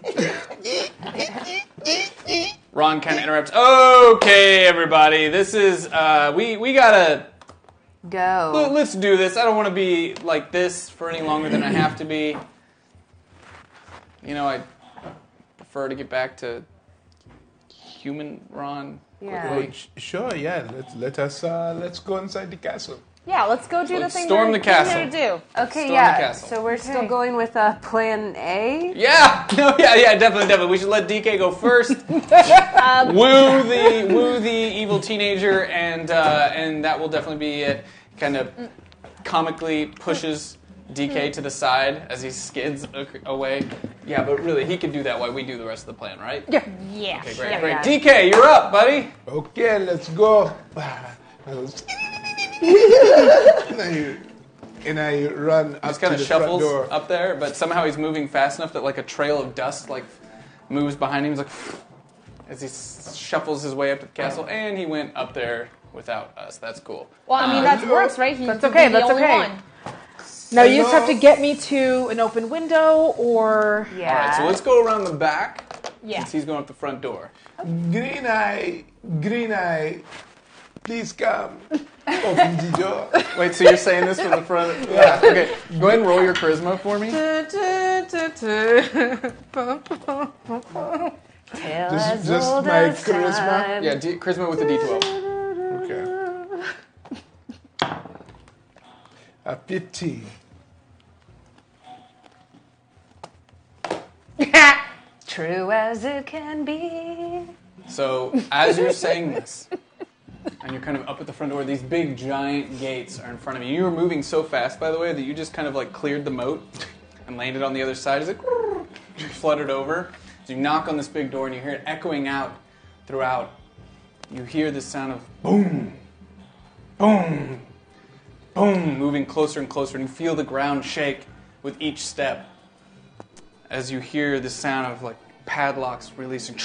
Ron kind of interrupts. Okay, everybody, this is uh, we we gotta go. Let, let's do this. I don't want to be like this for any longer than I have to be. You know, I prefer to get back to human Ron. Yeah. Well, sh- sure, yeah. Let let us uh, let's go inside the castle. Yeah, let's go do Let's the thing storm we're the castle. here to do. Okay, Storm yeah. the castle. So we're still going with uh, Plan A. Yeah, no, yeah, yeah, definitely, definitely. We should let D K go first. Um, woo the woo the evil teenager, and uh, and that will definitely be it. Kind of comically pushes D K to the side as he skids a- away. Yeah, but really, he could do that while we do the rest of the plan, right? Yeah. Yeah. Okay, great, Yeah, great. yeah. D K, you're up, buddy. Okay, let's go. and, I, and I run up Just kind to of the front shuffles door. up there, but somehow he's moving fast enough that like a trail of dust like moves behind him. He's like as he s- shuffles his way up to the castle, and he went up there without us. That's cool. Well, I mean, that works, right? He's That's the- okay, the that's only okay. one. Now you just have to get me to an open window or... Yeah. All right, so let's go around the back. Yeah. Since he's going up the front door. Green Eye, Green Eye, please come. Open the door. Wait, so you're saying this from the front? Yeah. Okay, go ahead and roll your charisma for me. Tale Just- as just old my as charisma? time. Yeah, D- charisma with a D twelve. Okay. A fifteen. True as it can be. So as you're saying this, and you're kind of up at the front door, these big giant gates are in front of you. You were moving so fast, by the way, that you just kind of like cleared the moat and landed on the other side. It's like you fluttered over. So you knock on this big door and you hear it echoing out throughout. You hear the sound of boom, boom, boom, moving closer and closer, and you feel the ground shake with each step as you hear the sound of like padlocks releasing.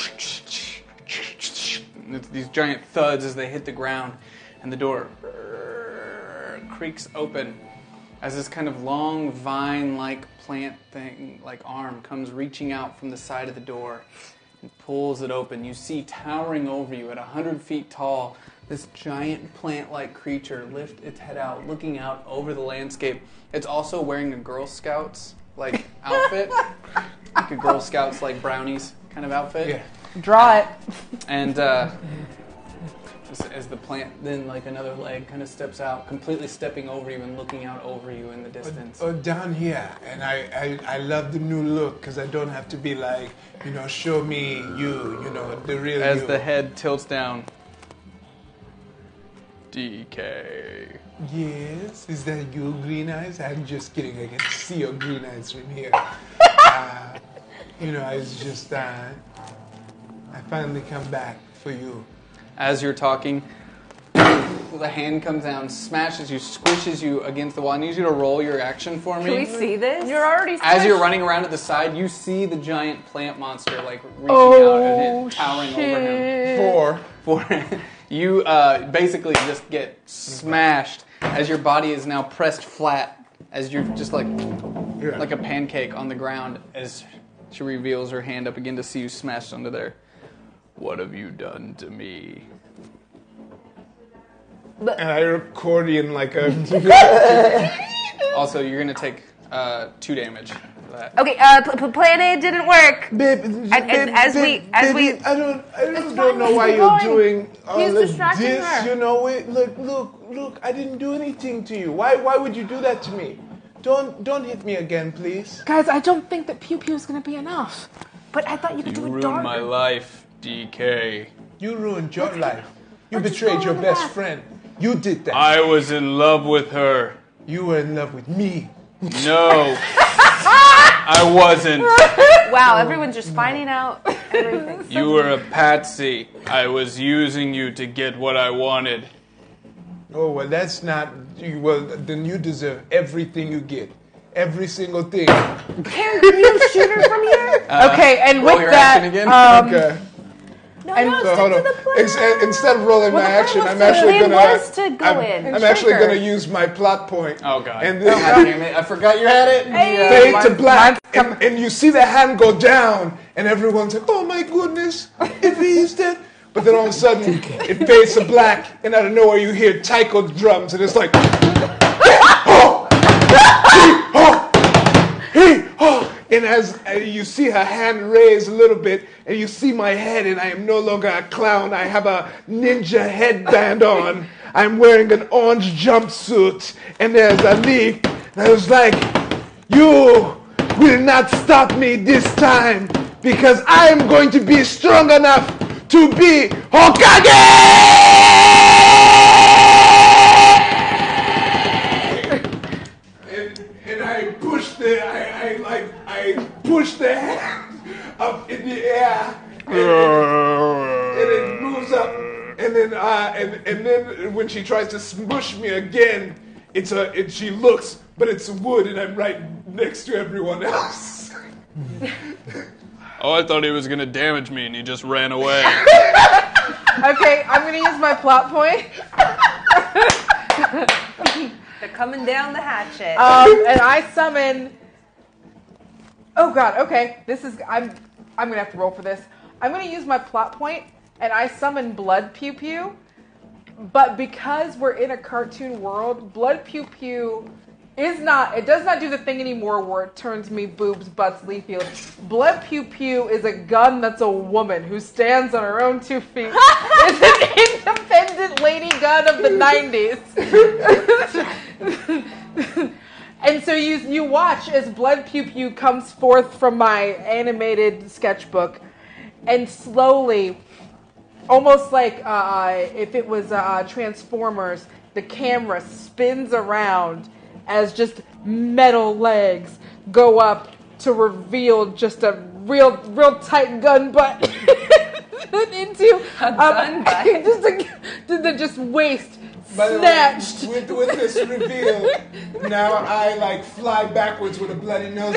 These giant thuds as they hit the ground, and the door creaks open as this kind of long vine-like plant thing, like arm, comes reaching out from the side of the door and pulls it open. You see towering over you at one hundred feet tall, this giant plant-like creature lift its head out, looking out over the landscape. It's also wearing a Girl Scouts like outfit, like a Girl Scouts like brownies kind of outfit. Yeah. Draw it. And uh, as, as the plant, then like another leg kind of steps out, completely stepping over you and looking out over you in the distance. Oh, down here. And I, I, I love the new look because I don't have to be like, you know, show me you, you know, the real As you. the head tilts down. D K. Yes, is that you, Green Eyes? I'm just kidding. I can see your green eyes from here. uh, you know, I was just, uh, I finally come back for you. As you're talking, the hand comes down, smashes you, squishes you against the wall. I need you to roll your action for me. Can we see this? You're already As you're squished. running around to the side, you see the giant plant monster like reaching Oh, out and it, towering shit. over him. Four. For you uh, basically just get smashed as your body is now pressed flat as you're just like Yeah. like a pancake on the ground as she reveals her hand up again to see you smashed under there. What have you done to me? And I accordion like a... Also, you're gonna take uh, two damage for that. Okay, uh, pl- pl- plan A didn't work. Babe, And, babe, and as babe, we, as baby, we, I don't, I really It's don't fine, know he's why you're going. doing all He's of distracting this. her. You know, wait, look, look, look. I didn't do anything to you. Why, why would you do that to me? Don't, don't hit me again, please. Guys, I don't think that Pew Pew is going to be enough. but I thought you could You do it ruined darker. my life, D K. You ruined your life. You let's betrayed go your on best that. friend. You did that. I was in love with her. You were in love with me. No, I wasn't. Wow, everyone's just finding out everything. You were a patsy. I was using you to get what I wanted. Oh, well, that's not... you- Well, then you deserve everything you get. Every single thing. Karen, can you shoot her from here? Okay, and roll with your that, action again? um, Okay. No, And- no, So, stick hold to on. the plan. Ex- instead of rolling my Well, the plan action, was I'm to- actually the gonna... plan was to go I'm, in and I'm actually shake her. gonna use my plot point. Oh, God. And God then... damn it, I forgot you had it. Fade Yeah, to mine- black, mine's and, and you see the hand go down, and everyone's like, "Oh my goodness, if he's dead!" But then all of a sudden, it fades to black, and out of nowhere you hear taiko drums, and it's like, "Oh, he, oh, he, oh!" And as uh, you see her hand raise a little bit, and you see my head, and I am no longer a clown. I have a ninja headband on. I'm wearing an orange jumpsuit, and there's a leaf. And I was like, "You will not stop me this time, because I am going to be strong enough to be Hokage!" And, and I push the, I, I like, I push the hand up in the air, and, and, and it moves up, and then, uh, and, and then when she tries to smush me again, it's a, it, she looks, but it's wood, and I'm right next to everyone else. Oh, I thought he was gonna damage me, and he just ran away. okay, I'm going to use my plot point. They're coming down the hatchet. Um, and I summon. Oh God. Okay. This is. I'm. I'm gonna have to roll for this. I'm gonna use my plot point, and I summon Blood Pew Pew. But because we're in a cartoon world, Blood Pew Pew is not. It does not do the thing anymore where it turns me boobs, butts, leaf field. Blood Pew Pew is a gun that's a woman who stands on her own two feet. It's an independent lady gun of the nineties. And so you you watch as Blood Pew Pew comes forth from my animated sketchbook, and slowly, almost like uh, if it was uh, Transformers, the camera spins around as just metal legs go up to reveal just a real real tight gun butt into A gun butt. just a, the just waist. By the Snatched. way, with, with this reveal, now I like fly backwards with a bloody nose.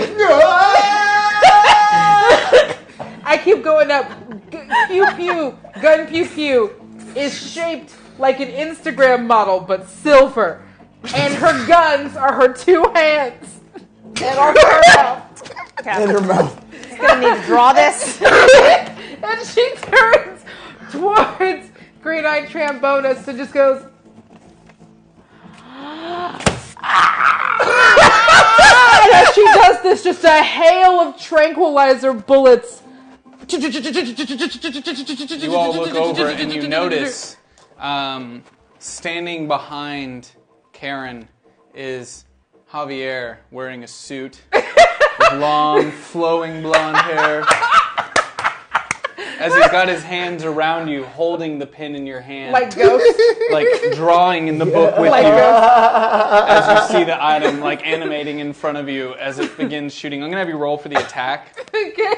I keep going up. G- Pew pew, gun pew pew is shaped like an Instagram model, but silver, and her guns are her two hands and also her mouth. In her mouth. He's gonna need to draw this. And she turns towards Green-Eyed Trambonis and just goes. And as she does this, just a hail of tranquilizer bullets You all look over and you notice um, standing behind Karen is Javier wearing a suit with long, flowing blonde hair. As he's got his hands around you, holding the pin in your hand. Like Ghost? Like drawing in the book with Like you. Ghost? As you see the item like animating in front of you as it begins shooting. I'm going to have you roll for the attack. Okay.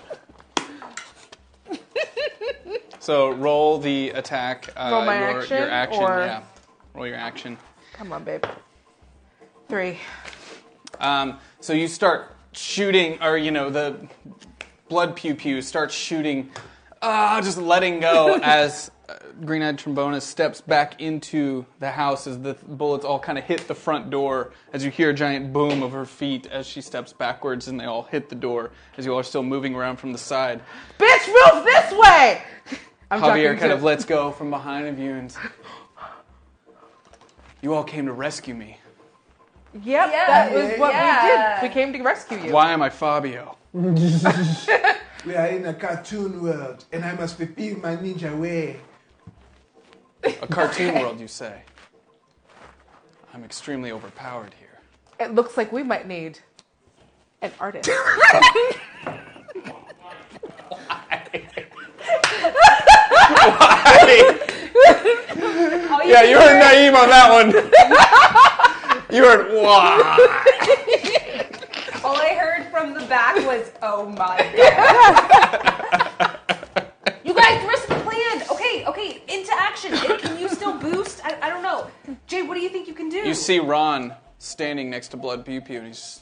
So roll the attack. Uh, Roll my your, action, Your action, or- yeah. Roll your action. Come on, babe. Three. Um, so you start shooting, or you know, the blood pew pew starts shooting, uh, just letting go as uh, Green-Eyed Trombonist steps back into the house as the bullets all kind of hit the front door. As you hear a giant boom of her feet as she steps backwards, and they all hit the door as you all are still moving around from the side. Bitch, move this way! I'm Javier talking kind to- of lets go from behind of you and you all came to rescue me. Yep, Yeah, that was what yeah. we did. We came to rescue you. Why am I Fabio? We are in a cartoon world, and I must fulfill my ninja way. A cartoon world, you say? I'm extremely overpowered here. It looks like we might need an artist. Oh, Yeah, you heard Naeem on that one. You heard, wow. All I heard from the back was, oh my god. You guys, risk plan. Okay, okay, into action. And can you still boost? I, I don't know. Jay, what do you think you can do? You see Ron standing next to Blood Pew Pew, and he's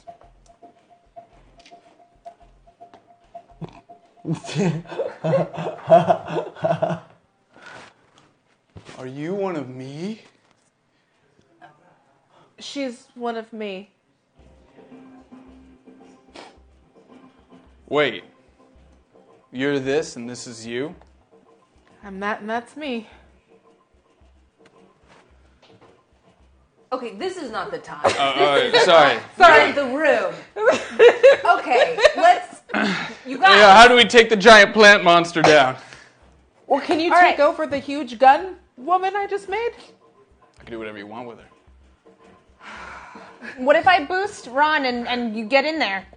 Are you one of me? She's one of me. Wait. You're this and this is you? I'm that and that's me. Okay, this is not the time. Uh, uh, sorry. Sorry, the room. Okay, let's. You guys. Yeah, how do we take the giant plant monster down? Well, can you All take right. over the huge gun woman I just made? I can do whatever you want with her. What if I boost Ron and, and you get in there?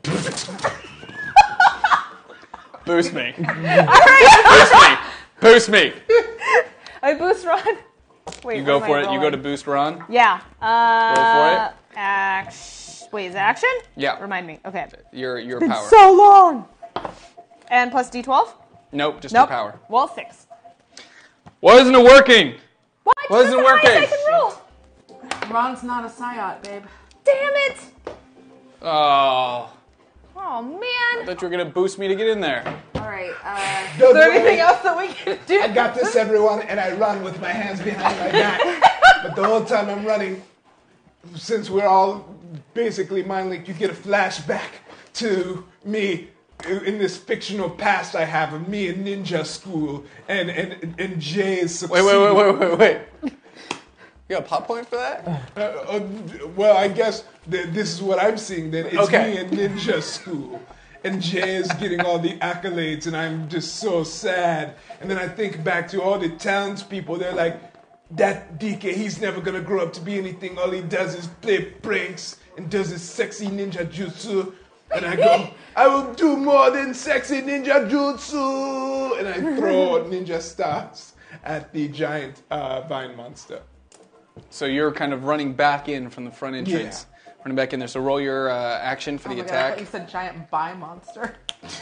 Boost me. All right. Boost me. I boost Ron. Wait, You go what am for I it. You go rolling? to boost Ron. Yeah. Uh, Roll for it. Action. Wait, is it action? Yeah. Remind me. Okay. Your your Been power. so long. And plus D twelve? Nope, just Nope. your power. Well, six. Why isn't it working? What? Why isn't it That's the working? highest I can roll. Ron's not a psyot, babe. Damn it. Oh. Oh, man. I thought you were going to boost me to get in there. All right. Uh, Don't Is there worry. anything else that we can do? I got this, everyone, and I run with my hands behind my back. But the whole time I'm running, since we're all basically mind linked, you get a flashback to me in this fictional past I have of me in ninja school and and and Jay's Wait, wait, wait, wait, wait, wait. You got a pop point for that? Uh, uh, well, I guess th- this is what I'm seeing. Then it's Okay. me in ninja school, and Jay is getting all the accolades, and I'm just so sad. And then I think back to all the townspeople. They're like, "That D K, he's never gonna grow up to be anything. All he does is play pranks and does his sexy ninja jutsu." And I go, "I will do more than sexy ninja jutsu," and I throw ninja stars at the giant uh, vine monster. So you're kind of running back in from the front entrance. Running back in there. So roll your uh, action for Oh the my God, I thought attack. you said giant bi monster.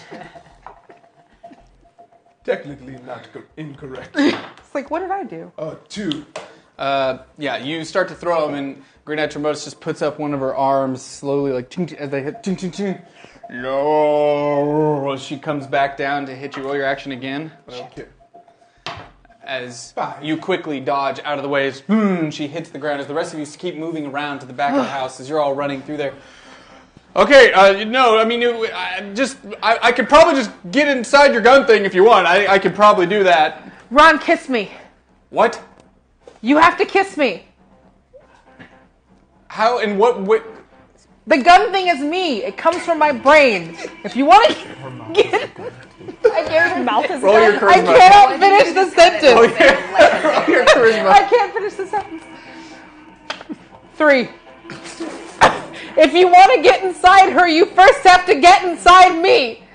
Technically not co- incorrect. It's like, what did I do? Uh, two. Uh, yeah, you start to throw them, and Green-Eyed Trombonist just puts up one of her arms slowly, like ting, ting, as they hit. Ting, ting, ting. No. She comes back down to hit you. Roll your action again. Okay. As Five. you quickly dodge out of the way, as boom, she hits the ground. As the rest of you keep moving around to the back of the house, as you're all running through there. Okay, uh, no, I mean, you, I just, I, I could probably just get inside your gun thing if you want. I, I could probably do that. Ron, kiss me. What? You have to kiss me. How? In what way? The gun thing is me. It comes from my brain. If you want to get... I can't, your mouth is Roll your done. I charisma. cannot finish the sentence. Roll your, roll your charisma. I can't finish the sentence. Three. If you want to get inside her, you first have to get inside me.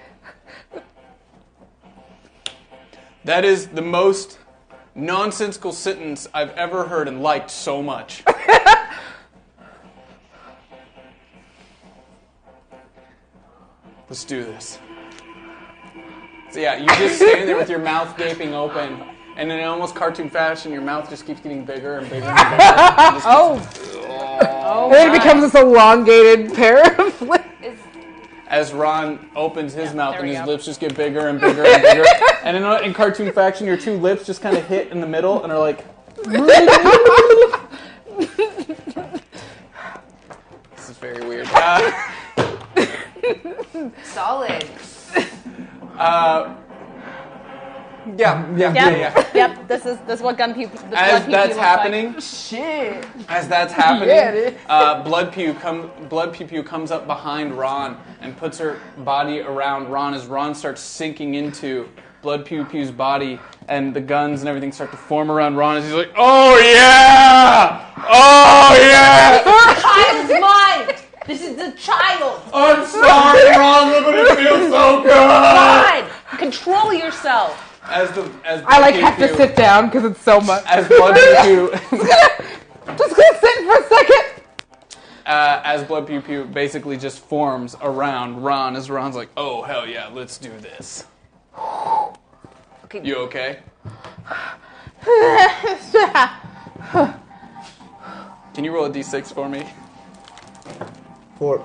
That is the most nonsensical sentence I've ever heard and liked so much. Let's do this. So yeah, you just stand there with your mouth gaping open, and in almost cartoon fashion, your mouth just keeps getting bigger and bigger and bigger. And just Oh. Oh. And then it becomes this elongated pair of lips. As Ron opens his mouth there and we his go. lips just get bigger and bigger and bigger. And in, in cartoon fashion, your two lips just kind of hit in the middle and are like... This is very weird. Uh, Solid. uh, yeah, yeah, Yep. yeah, yeah. Yep. This is this is what gun pew. This As blood pew that's looks happening, Like. Shit. as that's happening, Yeah, dude. uh, Blood Pew come, Blood Pew Pew comes up behind Ron and puts her body around Ron as Ron starts sinking into Blood Pew Pew's body, and the guns and everything start to form around Ron as he's like, "Oh yeah, oh yeah." Child's mind. This is the child. I'm sorry, Ron, but it feels so good. Fine. Control yourself. As the as I like Blood have Pew to Pew- sit down because it's so much. As Blood Pew Pew. Just gonna sit for a second. Uh, as Blood Pew Pew basically just forms around Ron, as Ron's like, "Oh hell yeah, let's do this." Okay. You okay? Can you roll a d six for me? Four.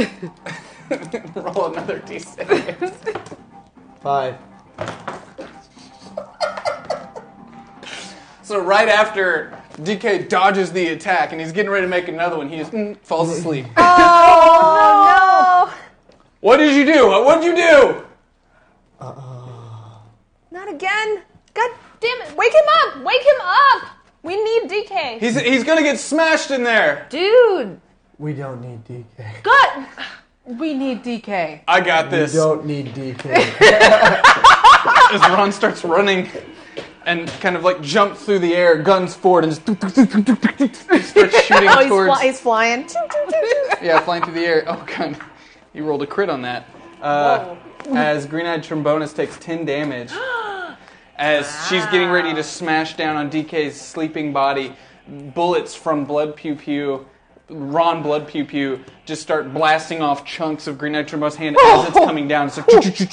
Roll another d six. Five. So right after D K dodges the attack and he's getting ready to make another one, he just mm, falls asleep. Oh no! What did you do? What did you do? Not again! God damn it! Wake him up! Wake him up! We need D K. He's he's gonna get smashed in there. Dude. We don't need D K. God. We need D K. I got We this. don't need D K. As Ron starts running and kind of like jump through the air, guns forward, and just starts shooting Oh, he's, towards. fly- he's flying. Yeah, flying through the air. Oh, God. You rolled a crit on that. Uh, as Green-Eyed Trombonus takes ten damage. As she's getting ready to smash down on D K's sleeping body, bullets from Blood Pew Pew, Ron Blood Pew Pew, just start blasting off chunks of Green-Eyed Trombonus' hand as it's coming down. It's like,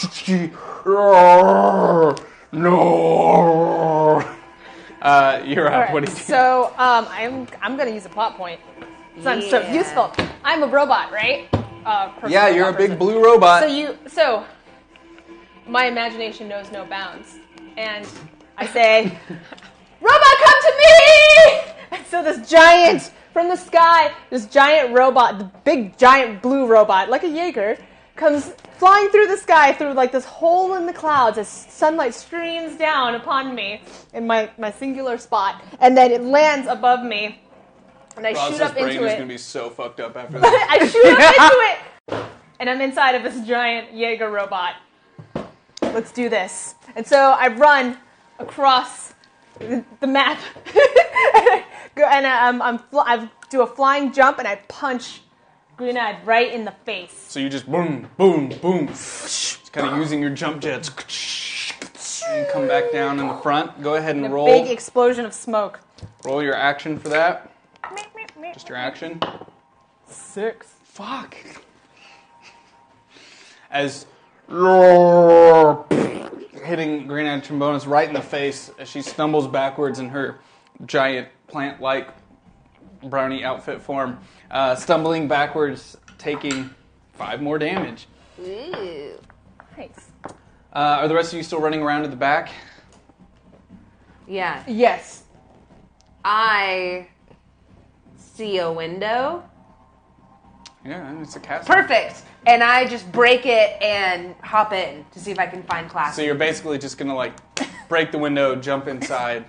no. Uh, you're up. All right, What do you do? So um, I'm I'm gonna use a plot point. So I'm so Yeah. useful. I'm a robot, right? Uh, person- Yeah, you're a robot big person. blue robot. So you so my imagination knows no bounds, and I say, "Robot, come to me!" And so this giant from the sky, this giant robot, the big giant blue robot, like a Jaeger, comes flying through the sky through like this hole in the clouds as sunlight streams down upon me in my, my singular spot, and then it lands above me, and I Roz's shoot up brain into is it. going to be so fucked up after that. I shoot up into it, and I'm inside of this giant Jaeger robot. Let's do this. And so I run across the, the map, and I, go, and I, I'm, I'm fl- I do a flying jump, and I punch Green-Eyed right in the face. So you just boom, boom, boom. Just kind of using your jump jets. And come back down in the front. Go ahead and And a roll. big explosion of smoke. Roll your action for that. Just your action. Six. Fuck. As hitting Green-Eyed Trombonus right in the face as she stumbles backwards in her giant plant-like brownie outfit form, uh, stumbling backwards, taking five more damage. Ooh. Nice. Uh, are the rest of you still running around to the back? Yeah. Yes. I see a window. Yeah, it's a castle. Perfect. And I just break it and hop in to see if I can find class. So you're basically just gonna like break the window, jump inside.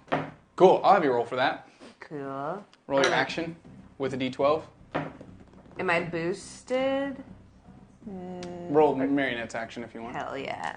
Cool. I'll have you roll for that. Cool. Roll your action with a d twelve. Am I boosted? Roll Marionette's action if you want. Hell yeah.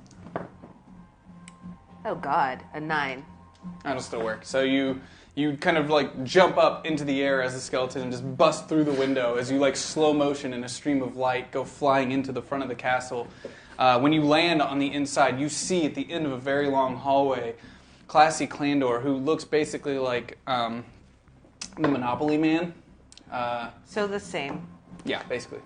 Oh god, a nine. That'll still work. So you you kind of like jump up into the air as a skeleton and just bust through the window as you like slow motion in a stream of light go flying into the front of the castle. Uh, when you land on the inside, you see at the end of a very long hallway Classy Clandor, who looks basically like um, the Monopoly Man. Uh, so the same. Yeah, basically.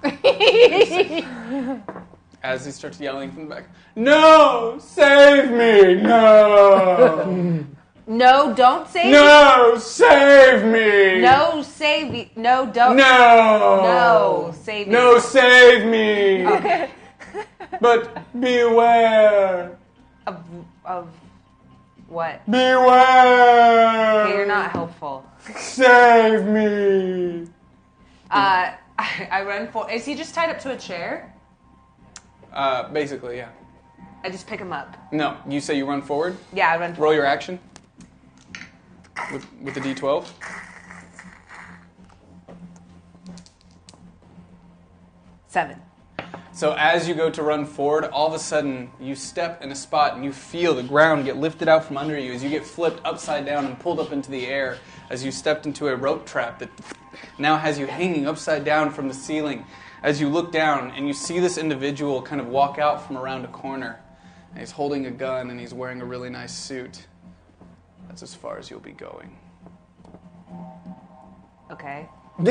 As he starts yelling from the back, "No! Save me! No! No, don't save no, me! Save me! No, save me! No, don't! No! No, save me! No, save me! Okay. But beware! Of, of what? Beware! Okay, you're not helpful. Save me! Uh, I, I run for... Is he just tied up to a chair? Uh, basically, yeah. I just pick him up. No, you say you run forward? Yeah, I run forward. Roll your action. With, with the D twelve. Seven. So as you go to run forward, all of a sudden you step in a spot and you feel the ground get lifted out from under you as you get flipped upside down and pulled up into the air as you stepped into a rope trap that now has you hanging upside down from the ceiling. As you look down and you see this individual kind of walk out from around a corner. And he's holding a gun and he's wearing a really nice suit. That's as far as you'll be going. Okay.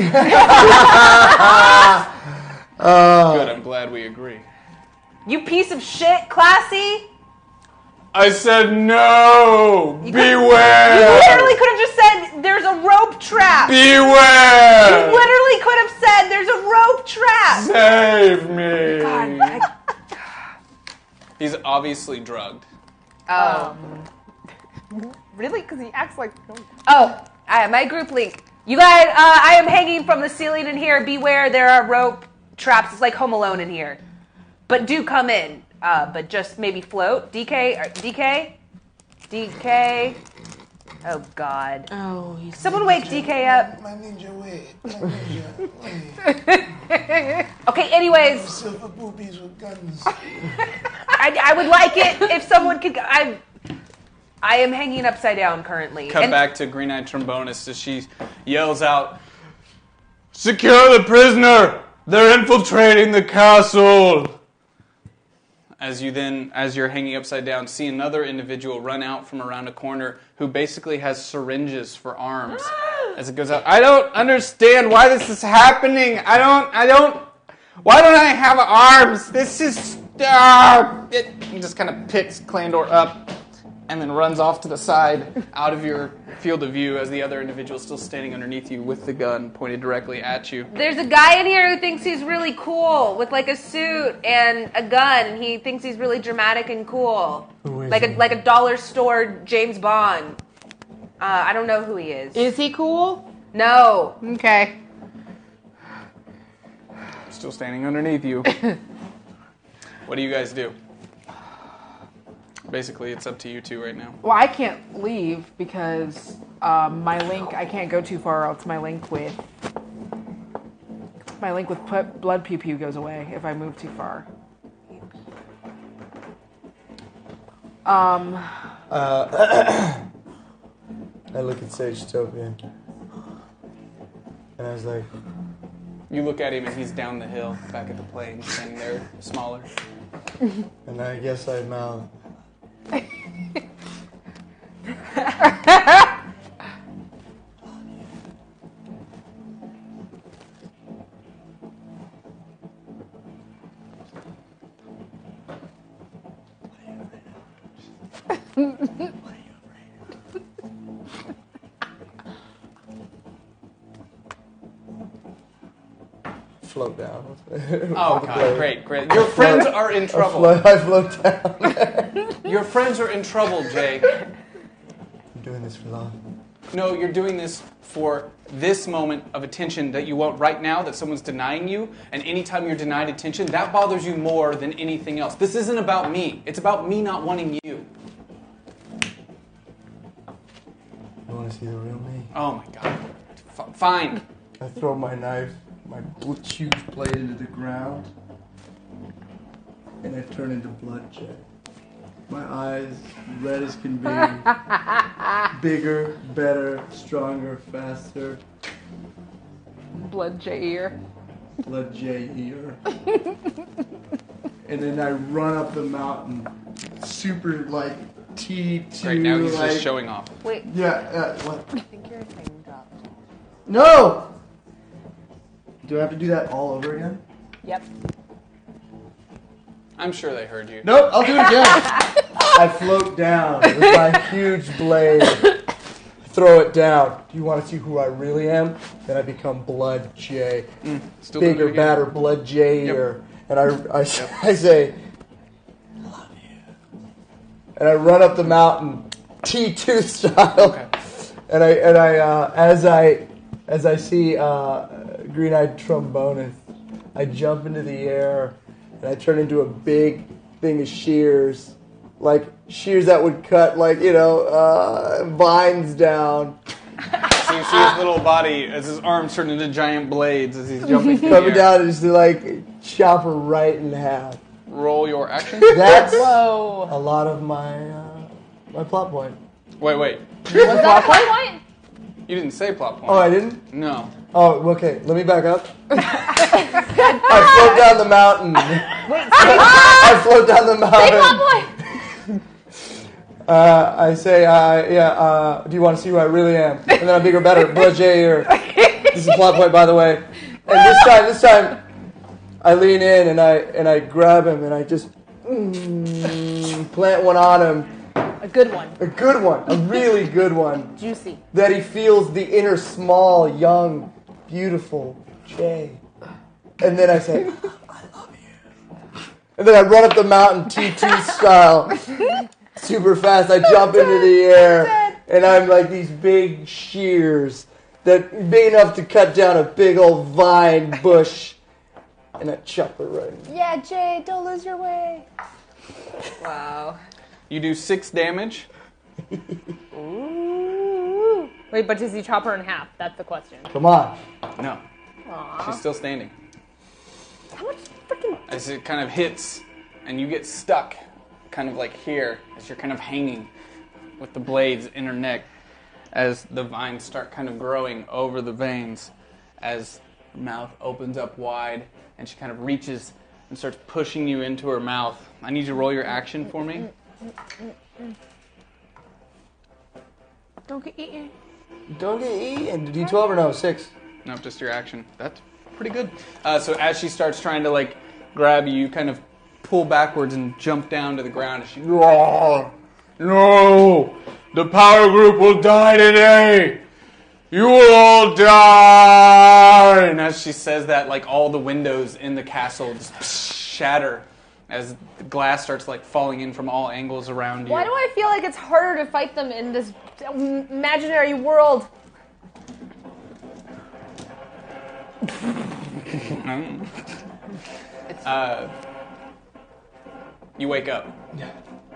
Uh, Good, I'm glad we agree. You piece of shit, Classy! I said no! You Beware! You literally could have just said, there's a rope trap! Beware! You literally could have said, there's a rope trap! Save me! God, I... He's obviously drugged. Oh. Really? Because he acts like... Oh, I have my group link. You guys, uh, I am hanging from the ceiling in here. Beware, there are rope traps. It's like Home Alone in here. But do come in. Uh, but just maybe float. D K? Or D K? D K? Oh, God. Oh, he's Someone wake D K up. My ninja, wait. My ninja, wait. Okay, anyways. Silver boobies with guns. I, I would like it if someone could... I I am hanging upside down currently. Cut And- back to Green-Eyed Trombonist as she yells out, "Secure the prisoner! They're infiltrating the castle!" As you then, as you're hanging upside down, see another individual run out from around a corner who basically has syringes for arms. As it goes out, I don't understand why this is happening. I don't, I don't, why don't I have arms? This is, uh, it he just kind of picks Clandor up and then runs off to the side out of your field of view as the other individual is still standing underneath you with the gun pointed directly at you. There's a guy in here who thinks he's really cool with like a suit and a gun. He thinks he's really dramatic and cool. Who is like a he? like a dollar store James Bond. Uh, I don't know who he is. Is he cool? No. Okay. Still standing underneath you. What do you guys do? Basically, it's up to you two right now. Well, I can't leave because um, my link, I can't go too far else. My link with my link with put blood pew pew goes away if I move too far. Um. Uh, I look at Sage Topian, and I was like, You look at him and he's down the hill, back at the plane, standing there, smaller. and I guess I mouth. Float down. Oh, God, great, great. Your friends are in trouble. I float, I float down. Your friends are in trouble, Jay. I'm doing this for long. No, you're doing this for this moment of attention that you want right now, that someone's denying you, and anytime you're denied attention, that bothers you more than anything else. This isn't about me. It's about me not wanting you. You want to see the real me? Oh, my God. F- fine. I throw my knife my bl- huge blade into the ground, and I turn into Blood Jay. My eyes, red as can be, bigger, better, stronger, faster. Blood Jay ear. Blood Jay ear. And then I run up the mountain, super like T two. Right now he's like, just showing off. Wait. Yeah. Uh, what? I think your thing dropped. No. Do I have to do that all over again? Yep. I'm sure they heard you. Nope. I'll do it again. I float down with my huge blade. Throw it down. Do you want to see who I really am? Then I become Blood Jay. Mm, still doing it Bigger, again. badder, Blood Jay Yep. ear. And I, I, I say, I love you. And I run up the mountain, T two style. Okay. And I, and I, uh, as I, as I see uh, green-eyed trombonist, I jump into the air and I turn into a big thing of shears, like shears that would cut, like you know, uh, vines down. So you see his little body as his arms turn into giant blades as he's jumping through the Coming air. down and just like chop her right in half. Roll your action. That's Whoa. a lot of my uh, my plot point. Wait, wait. Was that plot point? You didn't say plot point. Oh, I didn't? No. Oh, okay. Let me back up. I float down the mountain. Wait, I float down the say plot mountain. point. Uh, I say, uh, yeah, uh, do you want to see who I really am? And then I'm bigger, better, Blood Jay ear. This is plot point, by the way. And this time, this time, I lean in and I and I grab him and I just mm, plant one on him. A good one. A good one. A really good one. Juicy. That he feels the inner small, young, beautiful Jay. And then I say, I love you. And then I run up the mountain T two style. Super fast. I jump into the air. And I'm like these big shears that big enough to cut down a big old vine bush. And I chop it right in. Yeah, Jay, don't lose your way. Wow. You do six damage. Ooh. Wait, but does he chop her in half? That's the question. Come on. No. Aww. She's still standing. How much freaking... As it kind of hits, and you get stuck, kind of like here, as you're kind of hanging with the blades in her neck, as the vines start kind of growing over the veins, as her mouth opens up wide, and she kind of reaches and starts pushing you into her mouth. I need you to roll your action for me. Don't get eaten. Don't get eaten. D twelve or no? Six. No, just your action. That's pretty good. Uh, so as she starts trying to like grab you, you kind of pull backwards and jump down to the ground. And she, no, no, the power group will die today. You will all die. And as she says that, like all the windows in the castle just shatter as the glass starts like falling in from all angles around you. Why do I feel like it's harder to fight them in this imaginary world? uh, you wake up. Yeah.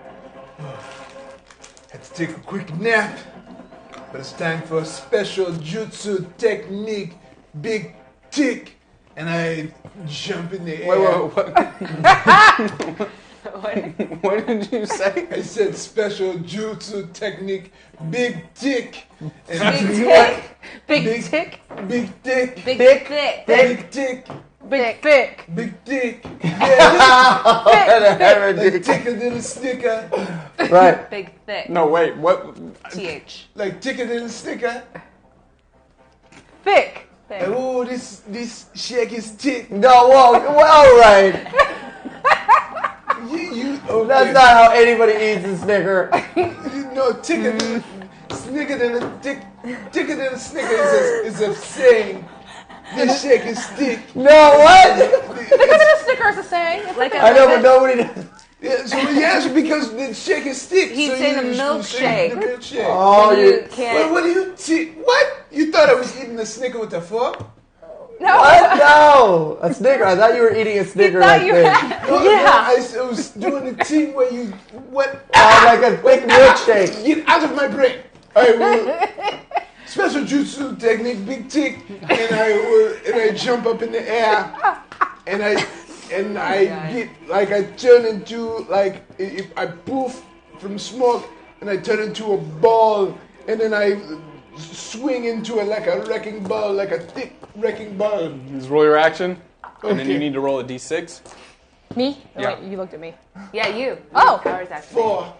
Had to take a quick nap, but it's time for a special jutsu technique, big tick, and I jump in the air. Wait, wait, what? what? What did you say? I said special jutsu technique, big tick. And Big tick. Big, Big tick. Big dick. Big Thick. thick. Big dick. Big thick. Big dick. Yeah, Thick. like tick a little snicker. Right. Big thick. No, wait, what? T H. Like tick a little snicker. Thick. Like, oh, this this shake is tick. No, whoa, well, all right. You, you, okay. That's not how anybody eats a Snicker. No, tick a little snicker than a tick. Ticker than a snicker is a, is a saying. This shake is thick. No, what? Thicker than a Snicker is a saying. It's Like like a- I know, but nobody does. Yeah, so yes, because the shake is thick. He's so saying you, the you milkshake. The milkshake. Oh, When you. you Wait, can't. what do you t- What? You thought I was eating a snicker with a fork? no. What? No, a Snicker. I thought you were eating a Snicker thought like you this. had- No, Yeah. no, I, s- I was doing the thing where you what? Oh, like a thick milkshake. Get out of my brain. All right, well, special jutsu technique, big tick, and I uh, and I jump up in the air, and I and I get like I turn into like if I poof from smoke, and I turn into a ball, and then I swing into a like a wrecking ball, like a thick wrecking ball. Just roll your action, and then Okay. you need to roll a d six. Me? Oh, Yeah. wait, you looked at me. Yeah, you. Oh. Powers activated. Four.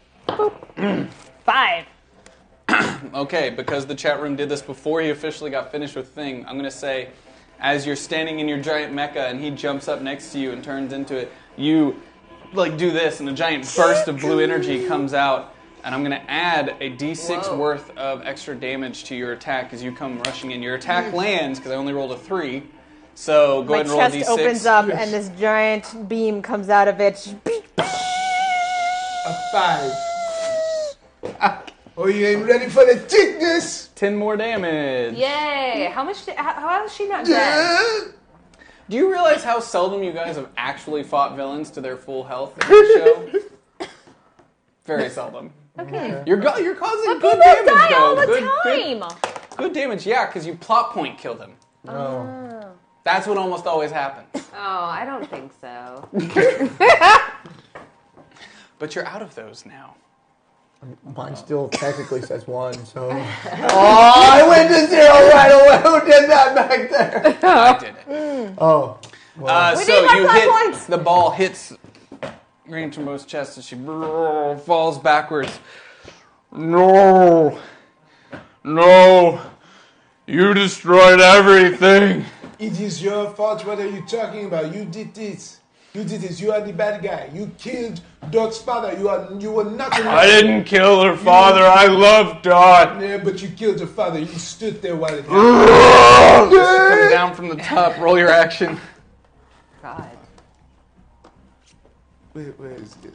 Five. Okay, because the chat room did this before he officially got finished with Thing, I'm going to say, as you're standing in your giant mecha and he jumps up next to you and turns into it, you like do this and a giant burst of blue energy comes out, and I'm going to add a d six Whoa. worth of extra damage to your attack as you come rushing in. Your attack lands, because I only rolled a three, so go My ahead and roll a chest d six. opens up and this giant beam comes out of it. A five. Oh, you ain't ready for the thickness? ten more damage. Yay! How much? Did, how, how is she not dead? Do you realize how seldom you guys have actually fought villains to their full health in the show? Very seldom. Okay. You're go- you're causing But good people damage die though. all the good, time. Good, good damage, yeah, because you plot point kill them. No. That's what almost always happens. Oh, I don't think so. But you're out of those now. Mine still technically says one, so. Oh, I went to zero right away. Who did that back there? I did it. Oh. Uh, We so need more you five hit points. the ball hits Green Trombo's chest and she brrr, falls backwards. No, no, you destroyed everything. It is your fault. What are you talking about? You did this. You did this. You are the bad guy. You killed Dot's father. You are. You were not. I didn't kill her father. I love Dot. Yeah, but you killed her father. You stood there while it happened. Just come down from the top. Roll your action. God. Where, where is it?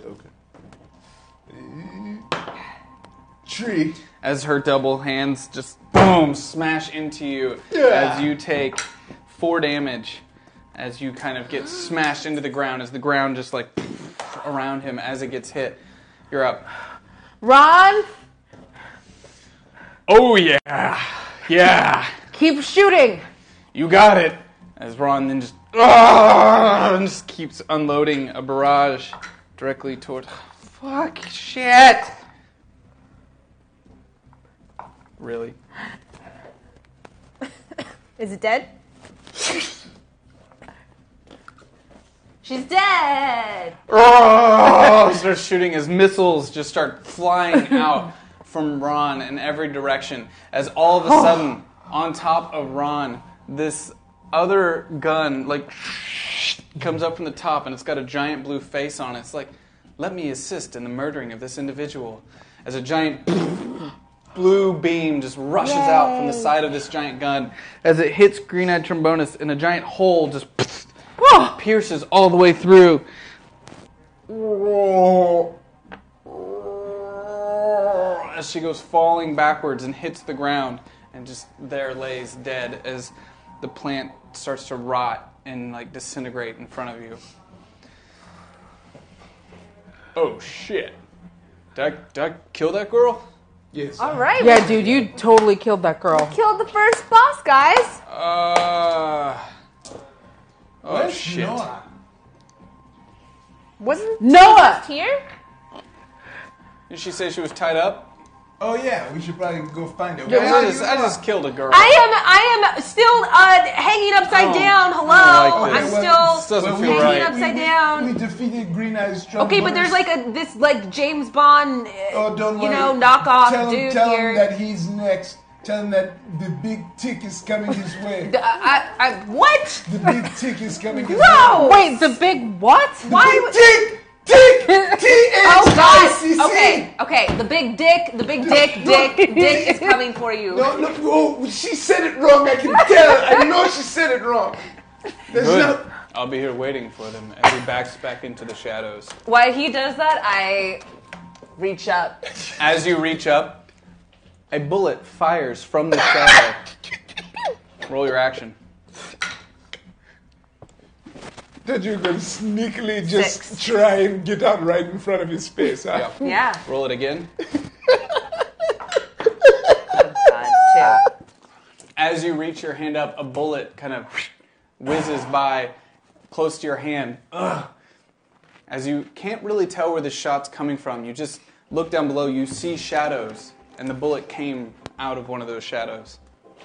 Okay. Tree. As her double hands just boom smash into you, Yeah. as you take four damage, as you kind of get smashed into the ground, as the ground just like around him as it gets hit. You're up. Ron, Oh yeah, yeah, keep shooting. you got it. As Ron then just ah, and just keeps unloading a barrage directly toward. Fuck shit. Really? Is it dead? She's dead. Oh, starts shooting as missiles just start flying out from Ron in every direction. As all of a sudden, on top of Ron, this other gun like comes up from the top, and it's got a giant blue face on it. It's like, let me assist in the murdering of this individual. As a giant blue beam just rushes out from the side of this giant gun, as it hits Green-Eyed Trombonus, and a giant hole just pierces all the way through. As she goes falling backwards and hits the ground, and just there lays dead as the plant starts to rot and like disintegrate in front of you. Oh shit! Did I, did I kill that girl? Yes. All right. Yeah, dude, you totally killed that girl. Killed the first boss, guys. Uh. Oh Where's shit! Noah? Wasn't Noah! just here? Did she say she was tied up? Oh yeah, we should probably go find her. Yeah, Where I are just, you, I Noah? just killed a girl. I am. I am still uh, hanging upside Oh, down. Hello. I don't like I'm this. Well, still This doesn't we- feel hanging right. upside we, down. We, we defeated Green Eyes Trombonus. Okay, but there's like a this like James Bond, uh, Oh, don't you worry. know, knockoff tell him, dude tell here. him that he's next. Tell him that the big tick is coming his way. D- I, I, I- what? The big tick is coming his No! way. Wait, the big what? Why? Big would- tick! Tick! T H Oh I C C! God! Okay, okay. The big dick, the big dick, dick, dick is coming for you. No, no, oh, she said it wrong. I can tell. I know she said it wrong. There's Good. no. I'll be here waiting for them as he backs back into the shadows. While he does that, I reach up. As you reach up, a bullet fires from the shadow. Roll your action. That you're going to sneakily just Six. try and get out right in front of his face, huh? Yeah. Yeah. Roll it again. God, two. as you reach your hand up, a bullet kind of whizzes by close to your hand. Ugh. As you can't really tell where the shot's coming from, you just look down below, you see shadows, and the bullet came out of one of those shadows.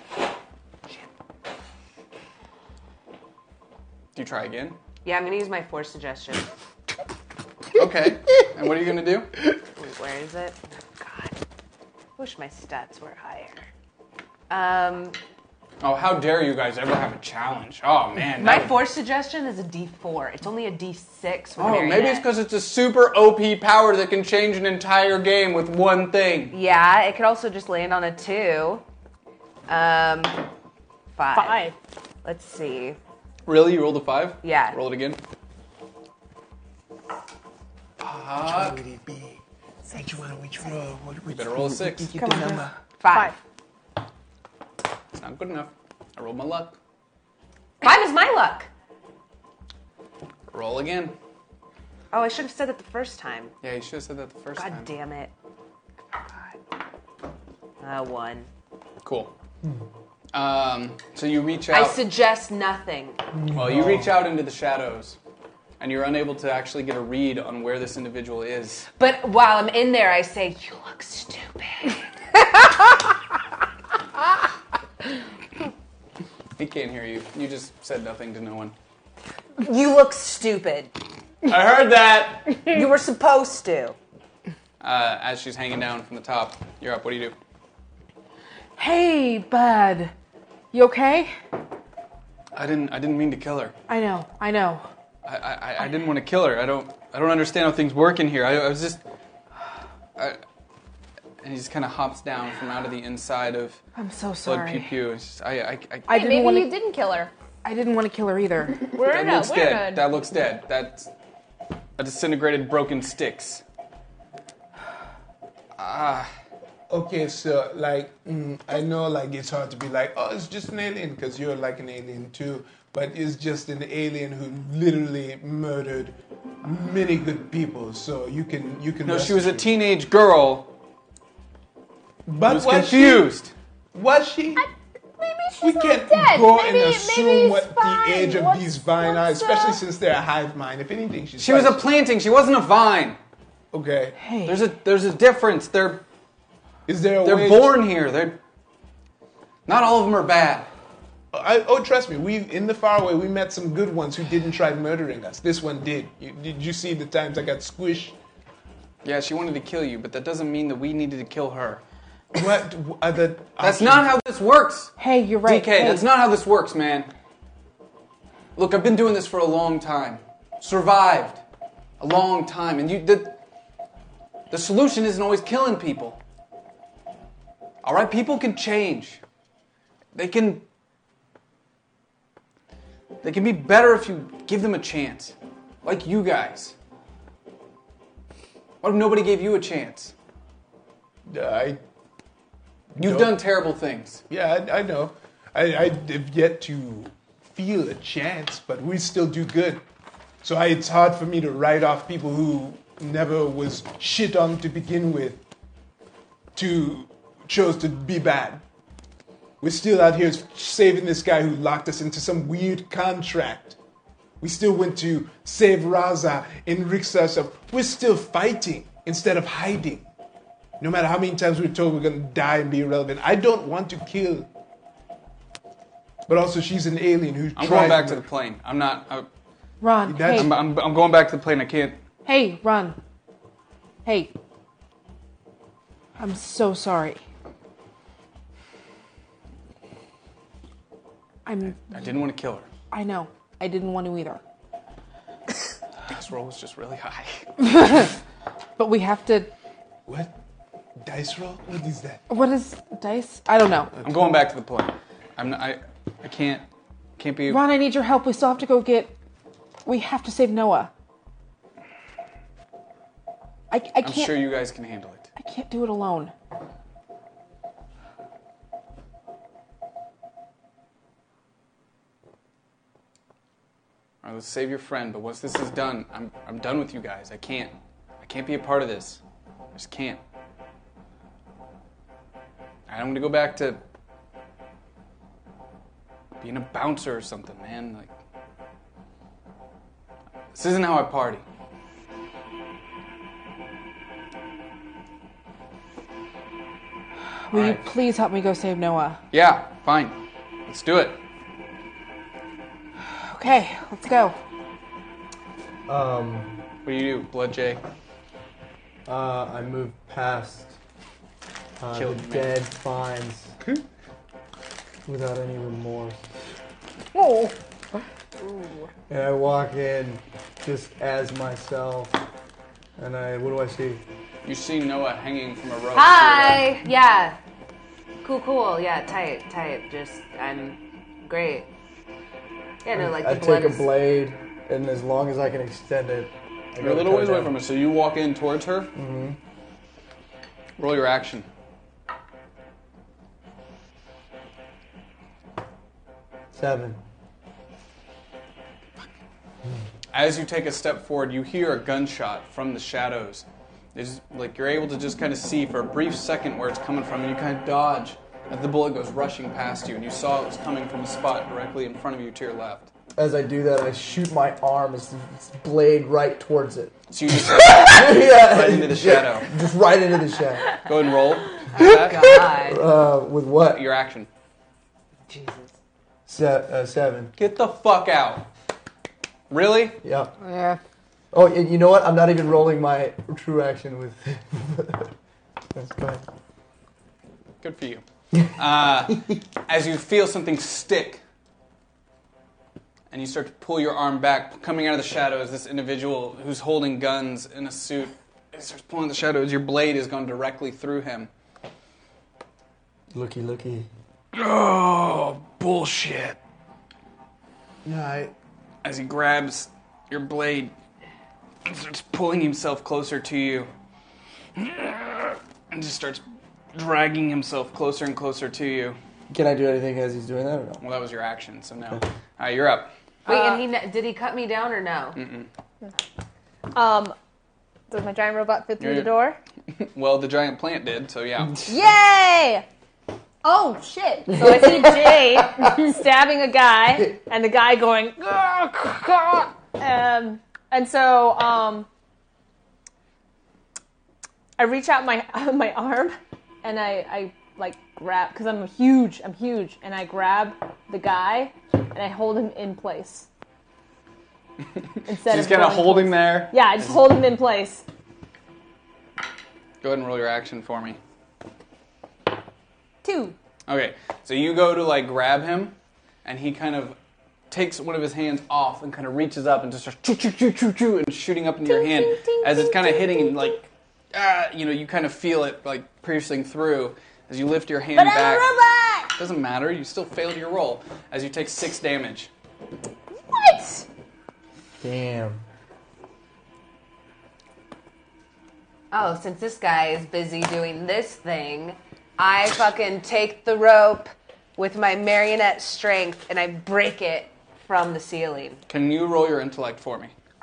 Do you try again? Yeah, I'm going to use my force suggestion. Okay. And what are you going to do? Wait, where is it? Oh, God. Wish my stats were higher. Um, Oh, how dare you guys ever have a challenge? Oh, man. my that- force suggestion is a D four. It's only a D six with Oh, marionette. maybe it's because it's a super O P power that can change an entire game with one thing. Yeah, it could also just land on a two. Um, five. Five. Let's see. Really? You rolled a five? Yeah. Roll it again. What would it be? Which one? Which roll? What, which better roll a six. Get the number. Five. It's not good enough. I rolled my luck. Five is my luck. Roll again. Oh, I should have said that the first time. Yeah, you should have said that the first God time. damn it. Uh, one. Cool. Um, so you reach out. I suggest nothing. Well, you reach out into the shadows, and you're unable to actually get a read on where this individual is. But while I'm in there, I say, you look stupid. He can't hear you. You just said nothing to no one. You look stupid. I heard that! You were supposed to. Uh, as she's hanging down from the top, you're up. What do you do? Hey, bud. You okay? I didn't. I didn't mean to kill her. I know, I know. I, I, I didn't want to kill her. I don't. I don't understand how things work in here. I, I was just. I, and he just kind of hops down from out of the inside of. I'm so Blood sorry. Pew Pew. It's just- I, I, I, I Hey, didn't maybe wanna- you didn't kill her. I didn't want to kill her either. We're that good. looks We're dead. good. That looks dead. That's a disintegrated, broken sticks. Ah. Okay, so like mm, I know, like it's hard to be like, oh, it's just an alien because you're like an alien too, but it's just an alien who literally murdered many good people. So you can you can. No, rest she was a assured. teenage girl. But who was was confused. She, was she? Maybe she's We not can't dead. go maybe, and maybe assume it's what fine. the age of What's- these vine are, what's, especially uh, since they're a hive mind. If anything, she's She was a probably- planting. She wasn't a vine. Okay. Hey. There's a there's a difference. They're Is there a they're way born here. They're not all of them are bad. I, oh, trust me. We in the faraway we met some good ones who didn't try murdering us. This one did. You, did you see the times I got squished? Yeah, she wanted to kill you, but that doesn't mean that we needed to kill her. What other? That's not how this works. Hey, you're right. D K, Hey. that's not how this works, man. Look, I've been doing this for a long time. Survived a long time, and you the the solution isn't always killing people. All right, people can change. They can they can be better if you give them a chance. Like you guys. What if nobody gave you a chance? I. You've No. done terrible things. Yeah, I, I know. I, I have yet to feel a chance, but we still do good. So I, it's hard for me to write off people who never was shit on to begin with, to chose to be bad. We're still out here saving this guy who locked us into some weird contract. We still went to save Raza and Rixa. So we're still fighting instead of hiding. No matter how many times we're told we're going to die and be irrelevant. I don't want to kill. But also, she's an alien who I'm tries going back to murder. the plane. I'm not. I, Ron, That's- hey. I'm, I'm, I'm going back to the plane. I can't. Hey, Ron. Hey. I'm so sorry. I'm. I didn't want to kill her. I know. I didn't want to either. This roll was just really high. But we have to. What? Dice roll? What is that? What is dice? I don't know. I'm going back to the plane. I'm not, I. I can't. Can't be. Ron, I need your help. We still have to go get. We have to save Noah. I, I I'm can't. sure you guys can handle it. I can't do it alone. All right, let's save your friend. But once this is done, I'm. I'm done with you guys. I can't. I can't be a part of this. I just can't. I'm going to go back to being a bouncer or something, man. Like, this isn't how I party. Will All you right. please help me go save Noah? Yeah, fine. Let's do it. Okay, let's go. Um, What do you do, Blood J? uh, I move past uh, the Killed me. dead finds without any remorse. Oh. And I walk in just as myself. And I, what do I see? You see Noah hanging from a rope. Hi. Yeah. Cool, cool. Yeah, tight, tight. Just, I'm great. Yeah, no, like I the blood take a is- blade, and as long as I can extend it, I You're a little ways away from her, so you walk in towards her. Mm-hmm. Roll your action. Seven. As you take a step forward, you hear a gunshot from the shadows. It's like you're able to just kind of see for a brief second where it's coming from, and you kind of dodge as the bullet goes rushing past you, and you saw it was coming from a spot directly in front of you to your left. As I do that, I shoot my arm, as its blade right towards it. So you just yeah, right into the shadow. Yeah, just right into the shadow. Go ahead and roll. Uh, with what? Your action. Se- uh, seven. Get the fuck out. Really? Yeah. Yeah. Oh, and you know what? I'm not even rolling my true action with. That's fine. Good for you. Uh, as you feel something stick, and you start to pull your arm back, coming out of the shadows, this individual who's holding guns in a suit, he starts pulling the shadows. Your blade has gone directly through him. Looky, looky. Oh, bullshit. Yeah, I... As he grabs your blade and starts pulling himself closer to you, and just starts dragging himself closer and closer to you. Can I do anything as he's doing that or no? Well, that was your action, so no. All right, you're up. Wait, Uh, and he ne- did he cut me down or no? Mm-mm. Um, does my giant robot fit through You're- the door? Well, the giant plant did, so yeah. Yay! Oh shit! So I see Jay stabbing a guy, and the guy going, um, and so um, I reach out my my arm, and I, I like grab because I'm huge. I'm huge, and I grab the guy, and I hold him in place. Instead She's of gonna going hold him close. there. Yeah, I just hold him in place. Go ahead and roll your action for me. Two. Okay, so you go to like grab him, and he kind of takes one of his hands off and kind of reaches up and just starts choo choo choo choo choo and shooting up into your hand as it's kind of hitting and like ah, you know, you kind of feel it like piercing through as you lift your hand But I'm a back. robot! Doesn't matter, you still failed your roll as you take six damage. What? Damn. Oh, since this guy is busy doing this thing, I fucking take the rope with my marionette strength and I break it from the ceiling. Can you roll your intellect for me?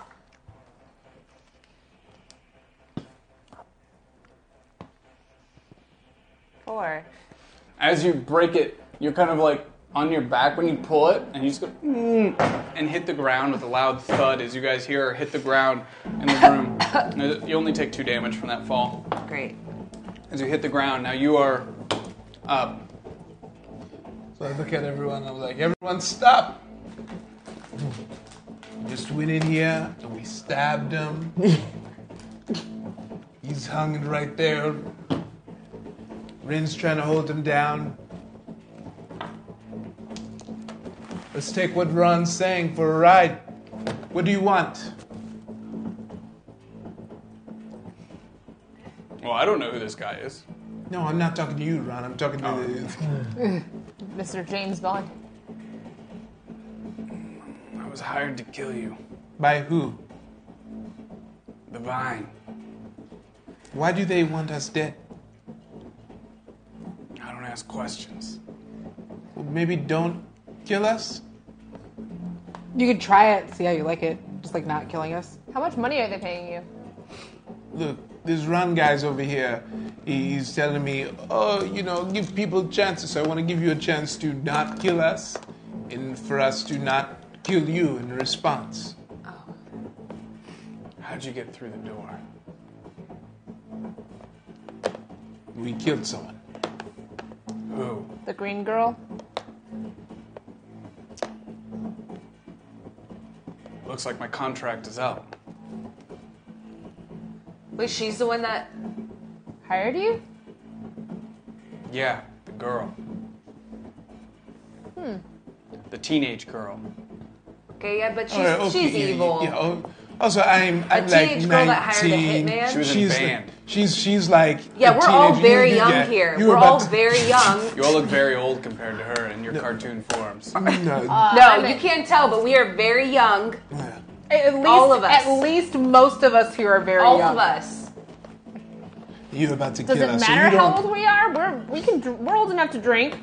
Four. As you break it, you're kind of like on your back when you pull it, and you just go mm, and hit the ground with a loud thud as you guys hear her hit the ground in the room. And you only take two damage from that fall. Great. As you hit the ground, now you are up. So I look at everyone and I'm like, everyone stop! Just went in here and we stabbed him. He's hung right there. Rin's trying to hold him down. Let's take what Ron's saying for a ride. What do you want? Well, I don't know who this guy is. No, I'm not talking to you, Ron. I'm talking to the... Mister James Bond. I was hired to kill you. By who? The Vine. Why do they want us dead? I don't ask questions. Well, maybe don't kill us? You could try it, see how you like it. Just like not killing us. How much money are they paying you? Look, this Ron guy's over here. He's telling me, oh, you know, give people chances. So I want to give you a chance to not kill us. and for us to not kill you in response. How'd you get through the door? We killed someone. Who? The green girl? Looks like my contract is up. Wait, she's the one that hired you? Yeah, the girl. Hmm. The teenage girl. Okay, yeah, but she's, All right, okay, she's yeah, evil. yeah, oh, also, I'm, A I'm like teenage girl that hired a nineteen. hitman? She was in she's band. She's she's like Yeah, a we're all teenager. very You- young yeah, here. you were We're about all to- very young. You all look very old compared to her in your cartoon forms. No. no, you can't tell, but we are very young. At least, All of us. At least most of us here are very All young. of us. You're about to Does kill it us. so matter you how don't- old we are? We're we can dr- we're old enough to drink.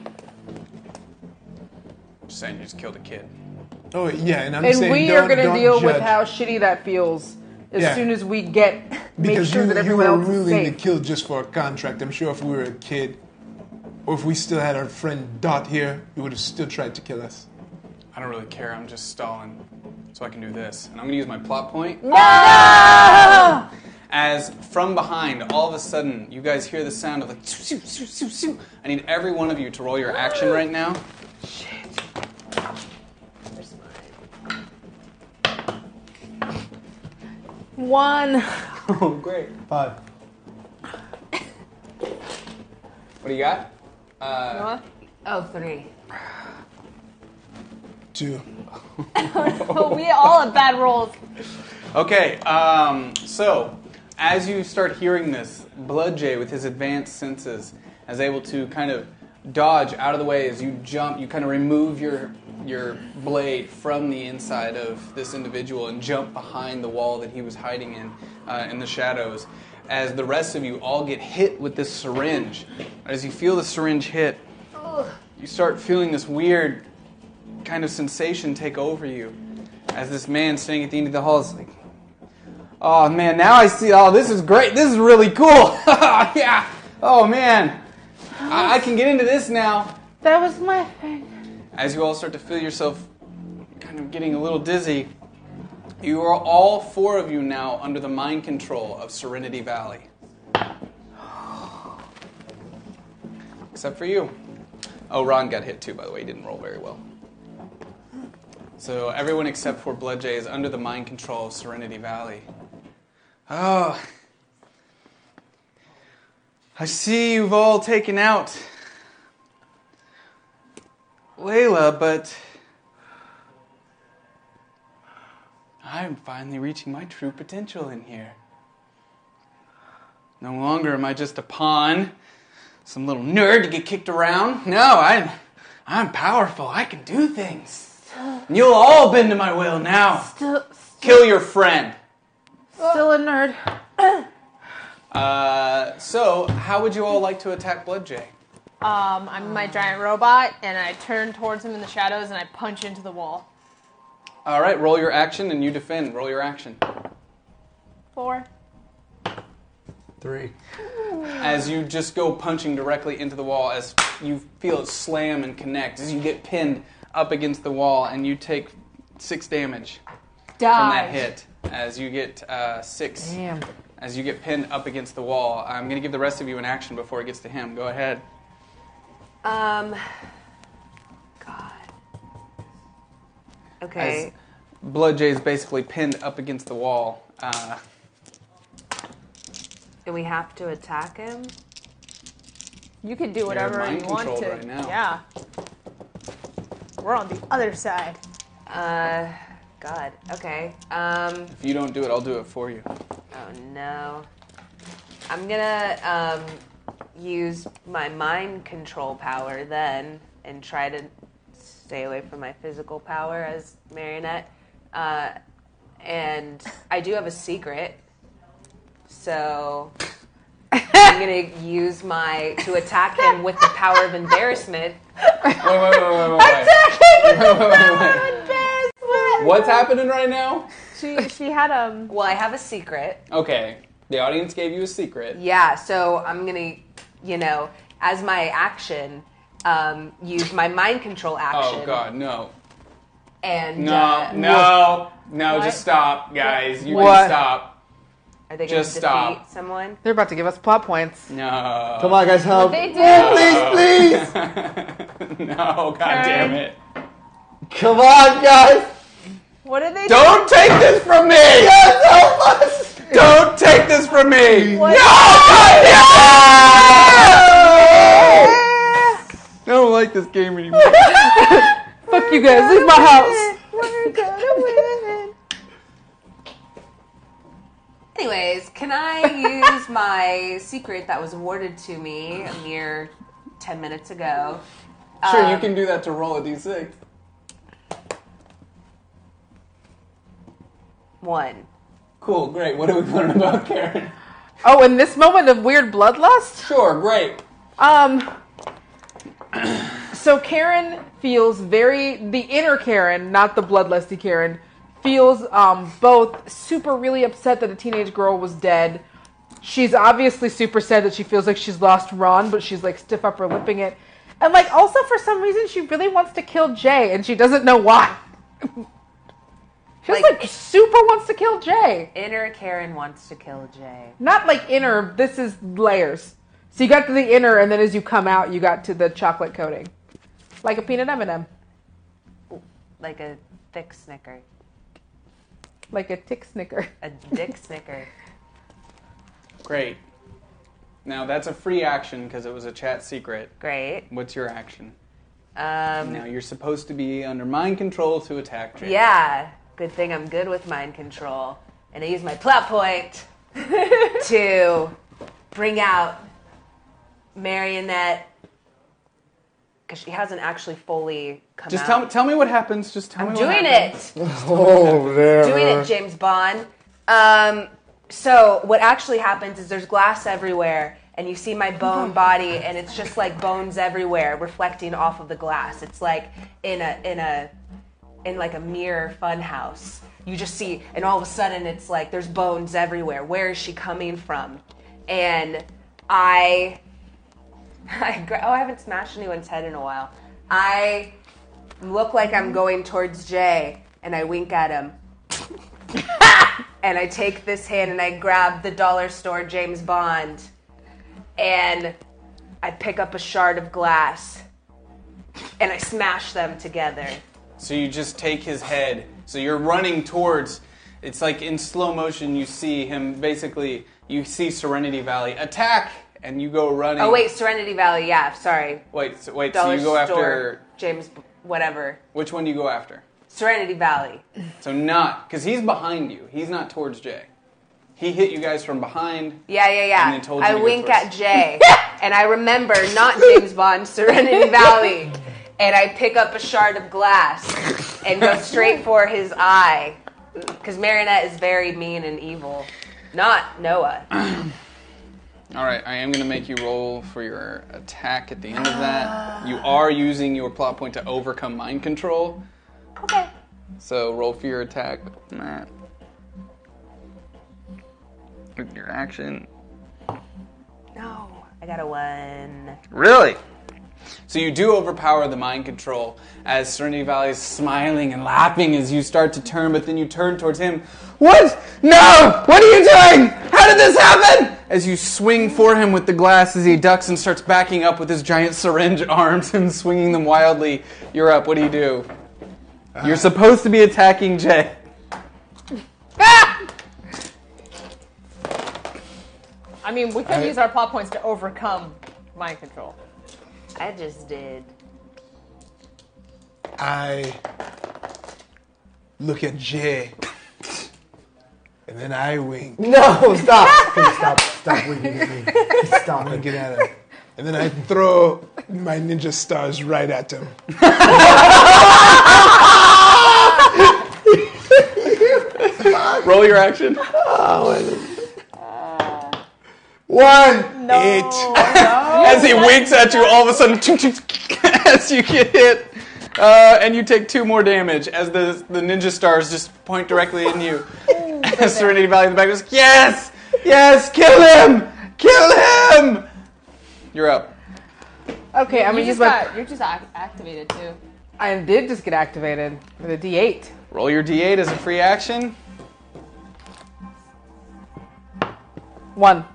Just saying you just killed a kid. Oh yeah, and I'm and saying we don't, are going to don't deal judge. with how shitty that feels as Yeah. soon as we get make Because sure you, that you everyone were else is willing to safe. kill just for a contract. I'm sure if we were a kid, or if we still had our friend Dot here, you would have still tried to kill us. I don't really care. I'm just stalling so I can do this. And I'm going to use my plot point. No! As from behind, all of a sudden, you guys hear the sound of like, shoo, shoo, shoo, shoo. I need every one of you to roll your action right now. One. Oh, great. Five. What do you got? Uh, Oh, three. Two. So we all have bad rolls. Okay, um, so as you start hearing this, Bloodjay, with his advanced senses, is able to kind of dodge out of the way as you jump. You kind of remove your your blade from the inside of this individual and jump behind the wall that he was hiding in, uh, in the shadows. As the rest of you all get hit with this syringe. As you feel the syringe hit, you start feeling this weird kind of sensation take over you. As this man standing at the end of the hall is like, oh man, now I see, oh, this is great. This is really cool. Yeah. Oh man, I-, I can get into this now. That was my thing. As you all start to feel yourself kind of getting a little dizzy, you are all four of you now under the mind control of Serenity Valley. Except for you. Oh, Ron got hit too, by the way. He didn't roll very well. So everyone except for Bloodjay is under the mind control of Serenity Valley. Oh. I see you've all taken out Layla, but I'm finally reaching my true potential in here. No longer am I just a pawn, some little nerd to get kicked around. No, I'm, I'm powerful. I can do things. And you'll all bend to my will now. Still, Kill your friend. still a nerd. Uh, so, how would you all like to attack Bloodjay? Um, I'm my giant robot, and I turn towards him in the shadows, and I punch into the wall. All right, roll your action and you defend. Roll your action. Four. Three. As you just go punching directly into the wall, as you feel it slam and connect, as you get pinned up against the wall, and you take six damage from that hit. As you get uh, six, Damn. as you get pinned up against the wall. I'm going to give the rest of you an action before it gets to him. Go ahead. Um. God. Okay. As Bloodjay is basically pinned up against the wall. Uh, Do we have to attack him? You can do whatever mind you want controlled to. right now. Yeah. We're on the other side. Uh. God. Okay. Um. if you don't do it, I'll do it for you. Oh no. I'm gonna um use my mind control power then and try to stay away from my physical power as Marionette. Uh, and I do have a secret, so I'm gonna use my to attack him with the power of embarrassment. Wait, wait, wait, wait, wait, wait. Wait, wait, wait, wait. What's happening right now? She she had um. Well, I have a secret. Okay, the audience gave you a secret. Yeah, so I'm gonna, you know, as my action, um, use my mind control action. Oh God, no. And no, uh, no, no, What? just stop, guys. You What? can stop. Are they going Just to defeat stop. someone? They're about to give us plot points. No. Come on, guys, help. They did. Please, please. No, God damn it. Come on, guys. What did they Don't do? take this from me! Yes, help us. Don't take this from me! What? No! God damn it! I don't like this game anymore. Fuck you guys, leave my house. We're gonna win. Anyways, can I use my secret that was awarded to me a mere ten minutes ago? Sure, you Um, can do that to roll a d six. One. Cool, great. What do we learn about Karen? Oh, in this moment of weird bloodlust? Sure, great. Um, so Karen feels very, the inner Karen, not the bloodlusty Karen, feels um, both super really upset that a teenage girl was dead. She's obviously super sad that she feels like she's lost Ron, but she's like stiff upper lipping it. And like also for some reason she really wants to kill Jay and she doesn't know why. She just like, like super wants to kill Jay. Inner Karen wants to kill Jay. Not like inner, this is layers. So you got to the inner and then as you come out you got to the chocolate coating. Like a peanut M and M. Like a thick Snicker. Like a tick snicker. A dick Snicker. Great. Now that's a free action because it was a chat secret. Great. What's your action? Um, Now you're supposed to be under mind control to attack Jay. yeah. Good thing I'm good with mind control. And I use my plot point to bring out Marionette. Because she hasn't actually fully come Just out. tell me, tell me what happens. Just tell I'm me what doing happens. it. Oh, there. Doing it, James Bond. Um, so what actually happens is there's glass everywhere, and you see my bone body, and it's just like bones everywhere, reflecting off of the glass. It's like in a in a in like a mirror fun house. You just see, and all of a sudden it's like there's bones everywhere. Where is she coming from? And I, I gra- oh, I haven't smashed anyone's head in a while. I look like I'm going towards Jay, and I wink at him. And I take this hand and I grab the dollar store James Bond, and I pick up a shard of glass, and I smash them together. So you just take his head. So you're running towards. It's like in slow motion. You see him basically. You see Serenity Valley attack, and you go running. Oh wait, Serenity Valley. Yeah, sorry. Wait, so, wait. Dollar so you go store, after James, whatever. Which one do you go after? Serenity Valley. So not because he's behind you. He's not towards Jay. He hit you guys from behind. Yeah, yeah, yeah. And then told you I to go wink towards- at Jay, and I remember not James Bond, Serenity Valley, and I pick up a shard of glass and go straight for his eye, because Marionette is very mean and evil. Not Noah. All right, I am going to make you roll for your attack at the end of that. You are using your plot point to overcome mind control. Okay. So roll for your attack. Matt. With your action. No, I got a one. Really? So you do overpower the mind control as Serenity Valley is smiling and laughing as you start to turn, but then you turn towards him. What? No! What are you doing? How did this happen? As you swing for him with the glass as he ducks and starts backing up with his giant syringe arms and swinging them wildly. You're up. What do you do? You're supposed to be attacking Jay. I mean, we could I- use our plot points to overcome mind control. I just did. I look at Jay, and then I wink. No, stop. Please stop. Stop winking at me. Stop. I get at him. And then I throw my ninja stars right at him. Roll your action. One. No. Eight. As he winks at you, all of a sudden, as you get hit, uh, and you take two more damage as the the ninja stars just point directly in you. As Serenity Valley in the back goes, yes, yes, kill him, kill him. You're up. Okay, I'm You gonna just use my. got- You're just ac- activated too. I did just get activated with a D eight. Roll your D eight as a free action. One.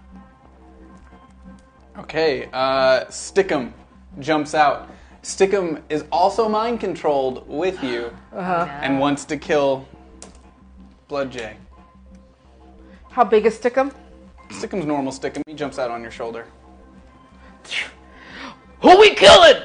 Okay, uh, Stickum jumps out. Stickum is also mind controlled with you Uh-huh. and wants to kill Blood Jay. How big is Stickum? Stickum's normal Stickum. He jumps out on your shoulder. Who we killing?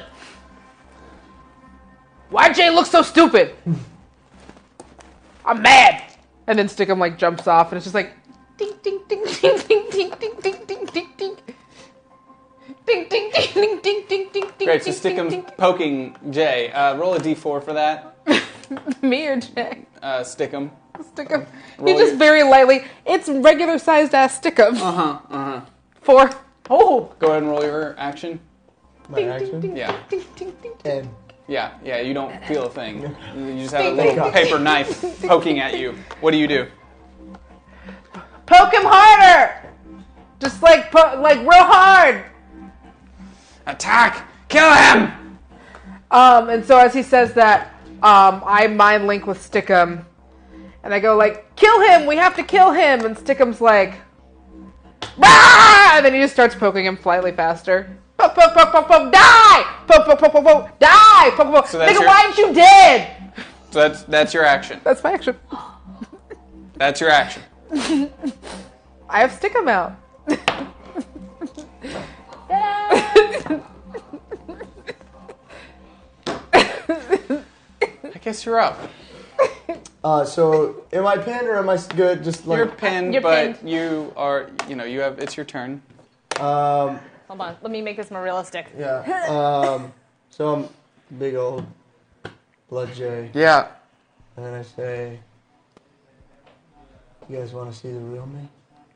Why Jay look so stupid? I'm mad. And then Stickum like jumps off, and it's just like ding ding ding ding ding ding ding ding ding ding ding. Ding ding ding ding ding ding ding ding. Great, so ding, ding, Stickum's poking Jay. Uh, roll a d four for that. Me or Jay? Uh, Stickum. Stickum. Roll He just your- very lightly. It's regular sized ass Stickum. Uh huh. Uh huh. Four. Oh. Go ahead and roll your action. My action? Yeah. Ten. Yeah. Yeah. You don't feel a thing. You just have a Ding, little ding, paper ding. knife poking at you. What do you do? Poke him harder. Just like po- like real hard. Attack! Kill him! Um, and so as he says that, um, I mind link with Stickum, and I go like, "Kill him! We have to kill him!" And Stickum's like, "Bah!" And then he just starts poking him slightly faster. Poke, poke, poke, poke, poke, die! Poke, poke, poke, poke, poke, die! Poke, poke, poke. So that's Nigga, your- why aren't you dead? So that's that's your action. That's my action. That's your action. I have Stickum out. I guess you're up. Uh, so am I pinned or am I good? Just like You're pinned, You're but pinned. you are. You know, you have. It's your turn. Um, Hold on, let me make this more realistic. yeah. Um, so I'm big old Blood Jay. Yeah. And then I say, "You guys want to see the real me?"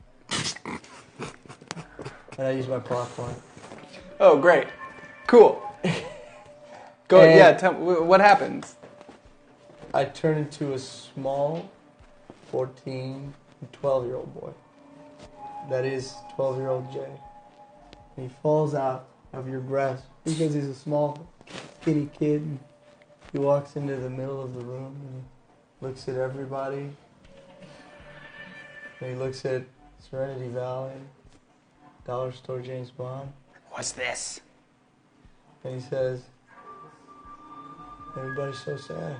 And I use my plot point. Oh, great. Cool. Go. And- yeah. Tell, wh- what happens? I turn into a small fourteen, twelve year old boy. That is twelve year old Jay. And he falls out of your grasp because he's a small kitty kid. And he walks into the middle of the room and he looks at everybody. And he looks at Serenity Valley, Dollar Store James Bond. What's this? And he says, "Everybody's so sad.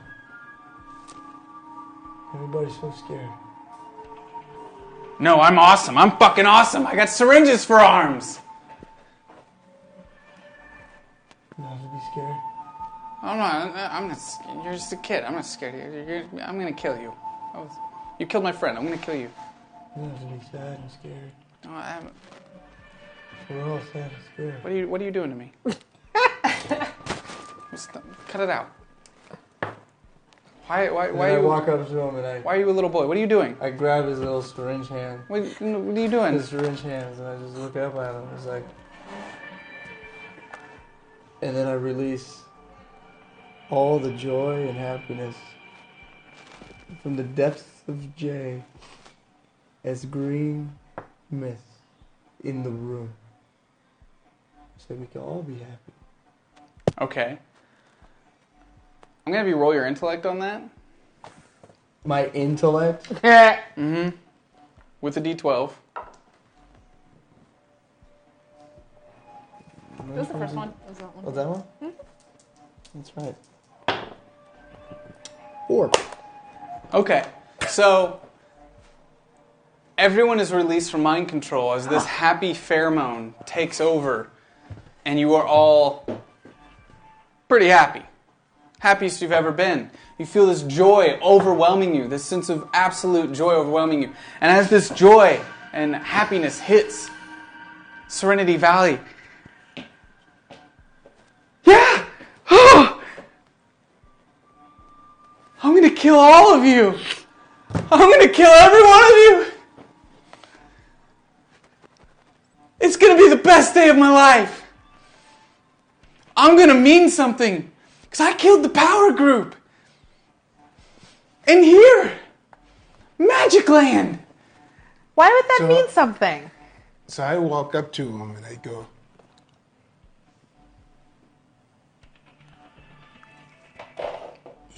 Everybody's so scared." No, I'm awesome. I'm fucking awesome. I got syringes for arms. Not to be scared. I'm not. I'm not. You're just a kid. I'm not scared of you. You're, I'm gonna kill you. I was, you killed my friend. I'm gonna kill you. You don't have to be sad and scared. No, I haven't. We're all sad and scared. What are you? What are you doing to me? Stop- Cut it out. Why? Why? And Why then are I you? walk up to him and I, Why are you a little boy? What are you doing? I grab his little syringe hand. What, what are you doing? His syringe hands, and I just look up at him. It's like, and then I release all the joy and happiness from the depths of Jay as green mist in the room, so we can all be happy. Okay. I'm gonna have you roll your intellect on that. My intellect. Mm-hmm. With a D twelve. That was the first one. That was that one. Was that one? Mhm. That's right. Four. Okay. So everyone is released from mind control as this happy pheromone takes over, and you are all pretty happy. Happiest you've ever been. You feel this joy overwhelming you, this sense of absolute joy overwhelming you. And as this joy and happiness hits Serenity Valley, yeah! Oh! I'm gonna kill all of you! I'm gonna kill every one of you! It's gonna be the best day of my life! I'm gonna mean something! Because I killed the power group. And here, Magic Land. Why would that So- mean something? So I walk up to him and I go,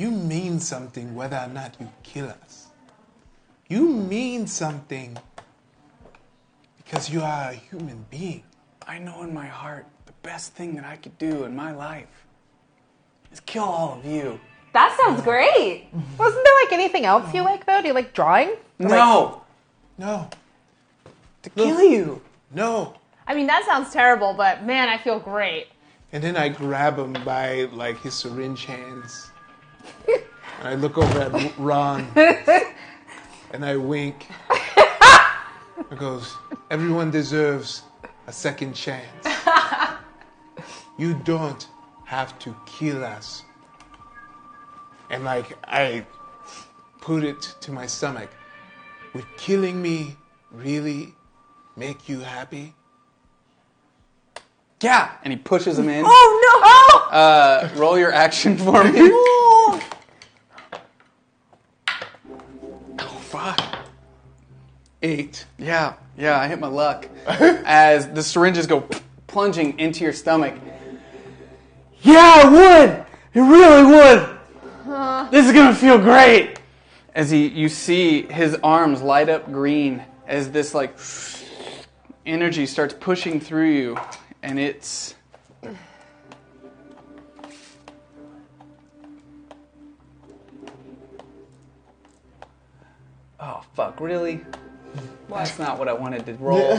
You mean something whether or not you kill us. You mean something because you are a human being. I know in my heart the best thing that I could do in my life is kill all of you. That sounds great. Wasn't there like anything else you like though? Do you like drawing? No. No. To kill you. No. I mean, that sounds terrible, but man, I feel great. And then I grab him by like his syringe hands. And I look over at Ron. And I wink. It goes, everyone deserves a second chance. You don't have to kill us. And like, I put it to my stomach. Would killing me really make you happy? Yeah. And he pushes him in. Oh no! Uh, roll your action for me. Oh, fuck. Eight. Yeah, yeah, I hit my luck. As the syringes go plunging into your stomach. Yeah, it would! It really would! Uh, This is gonna feel great! As he, you see his arms light up green as this like energy starts pushing through you, and it's oh fuck, really? That's not what I wanted to roll.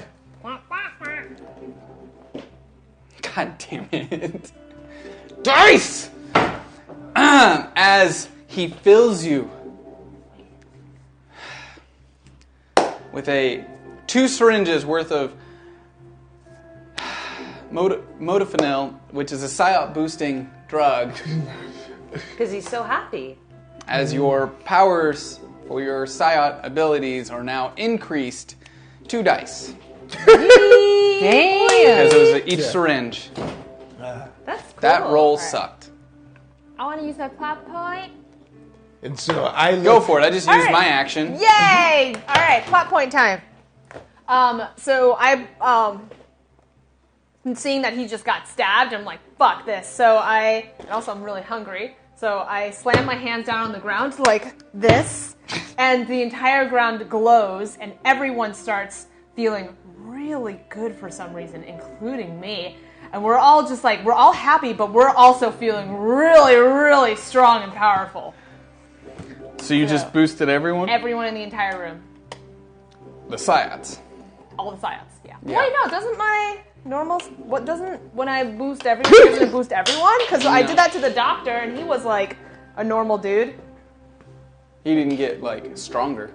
God damn it. Dice! Um, as he fills you with a two syringes worth of mod- modafinil, which is a psyop boosting drug, Because he's so happy. as your powers for your psyop abilities are now increased two dice. damn! Because it was each Yeah. syringe. That's cool. That roll All right. sucked. I want to use my plot point. And so I look, Go for it. I just All used right. my action. Yay! All right, plot point time. Um, so I um, seeing that he just got stabbed, I'm like, fuck this. So I, and also I'm really hungry. So I slam my hands down on the ground like this, and the entire ground glows, and everyone starts feeling really good for some reason, including me. And we're all just like, we're all happy, but we're also feeling really, really strong and powerful. So you just boosted everyone? Everyone in the entire room. The Psyots. All the psyops, yeah. Yeah. Wait, no, doesn't my normal, what doesn't, when I boost everyone, doesn't it boost everyone? Because I No. did that to the doctor, and he was like a normal dude. He didn't get, like, stronger.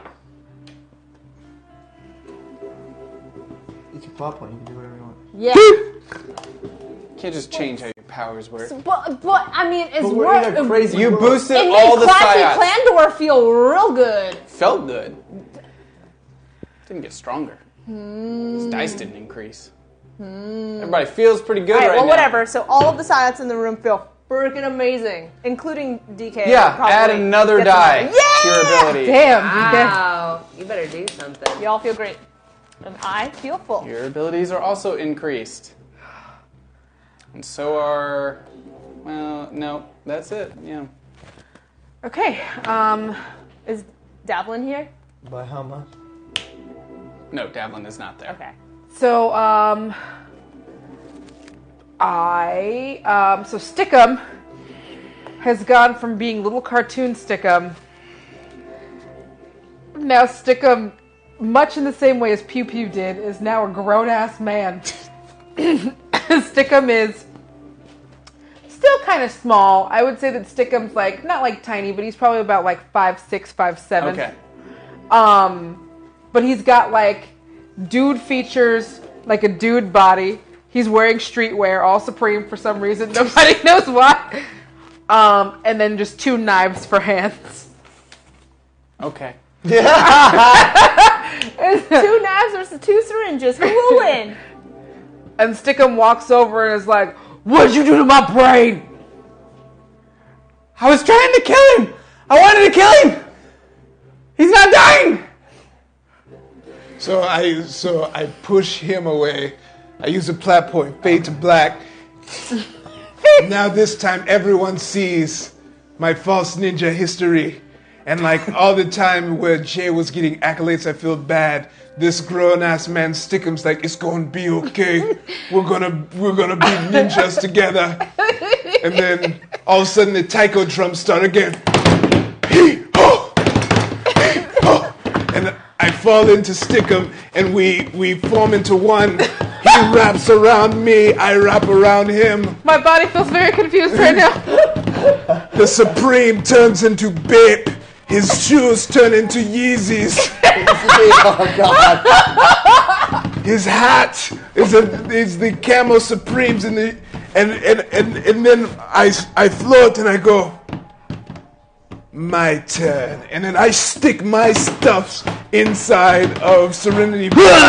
It's your plot point. You can do whatever you want. Yeah. You can't just change how your powers work. But, but I mean, it's But we're in a work. crazy You world. boosted It all made the Classy Psyots. Clandor feel real good. Felt good. Didn't get stronger. His dice didn't increase. Everybody feels pretty good All right, right well, now. whatever. So all of the psyops in the room feel freaking amazing, including D K. Yeah, probably add another gets die another- to your ability. Damn! Wow. You better do something. Y'all feel great. And I feel full. Your abilities are also increased. And so are, well, no, that's it, yeah. Okay, um, is Davlin here? By how much? No, Davlin is not there. Okay. So, um, I, um, so Stickum has gone from being little cartoon Stickum. Now Stickum, much in the same way as Pew Pew did, is now a grown-ass man. Stickum is still kind of small. I would say that Stickum's like, not like tiny, but he's probably about like five six, five seven. Okay. Um, but he's got like dude features, like a dude body. He's wearing streetwear, all Supreme for some reason. Nobody knows why. Um, and then just two knives for hands. Okay. Two knives versus two syringes. Who will win? And Stickum walks over and is like, "What'd you do to my brain?" I was trying to kill him! I wanted to kill him! He's not dying! So I so I push him away. I use a plat point, fade to black. Now this time everyone sees my false ninja history. And like all the time where Jay was getting accolades, I feel bad. This grown-ass man Stickham's like, it's gonna be okay. We're gonna we're gonna be ninjas together. And then all of a sudden the taiko drums start again. Hee ho! Hee ho! And I fall into Stickham and we we form into one. He wraps around me, I wrap around him. My body feels very confused right now. The Supreme turns into Bape. His shoes turn into Yeezys. Oh, God. His hat is, a, is the Camo Supremes, and, the, and, and, and, and then I, I float and I go, my turn. And then I stick my stuffs inside of Serenity.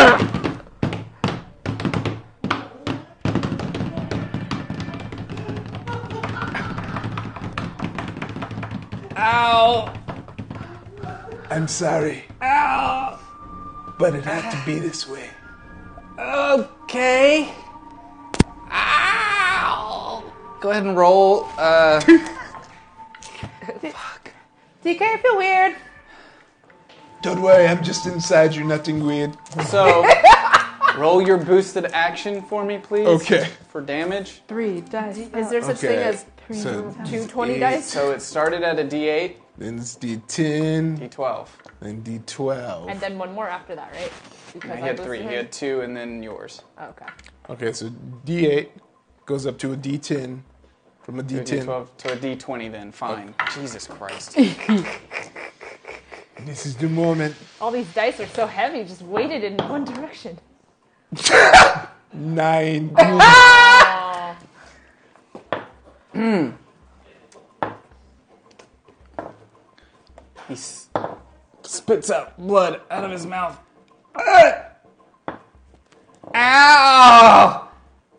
Ow! I'm sorry, Ow! but it had to be this way. Okay. Ow! Go ahead and roll. Uh, D K, I feel weird. Don't worry, I'm just inside you, nothing weird. so, roll your boosted action for me, please. Okay. For damage. Three dice. Is there such Okay, thing as so two twenty eight. dice? So it started at a D eight, Then it's D ten, D twelve. then D twelve. And then one more after that, right? Because No, he I had boosted three. him. He had two, and then yours. Oh, okay. Okay, so D eight goes up to a D ten, from a To a D ten. D twelve to a D twenty. Then fine. Jesus Christ. This is the moment. All these dice are so heavy, just weighted in one direction. Nine. Oh. He s- spits out blood out of his mouth. Ow!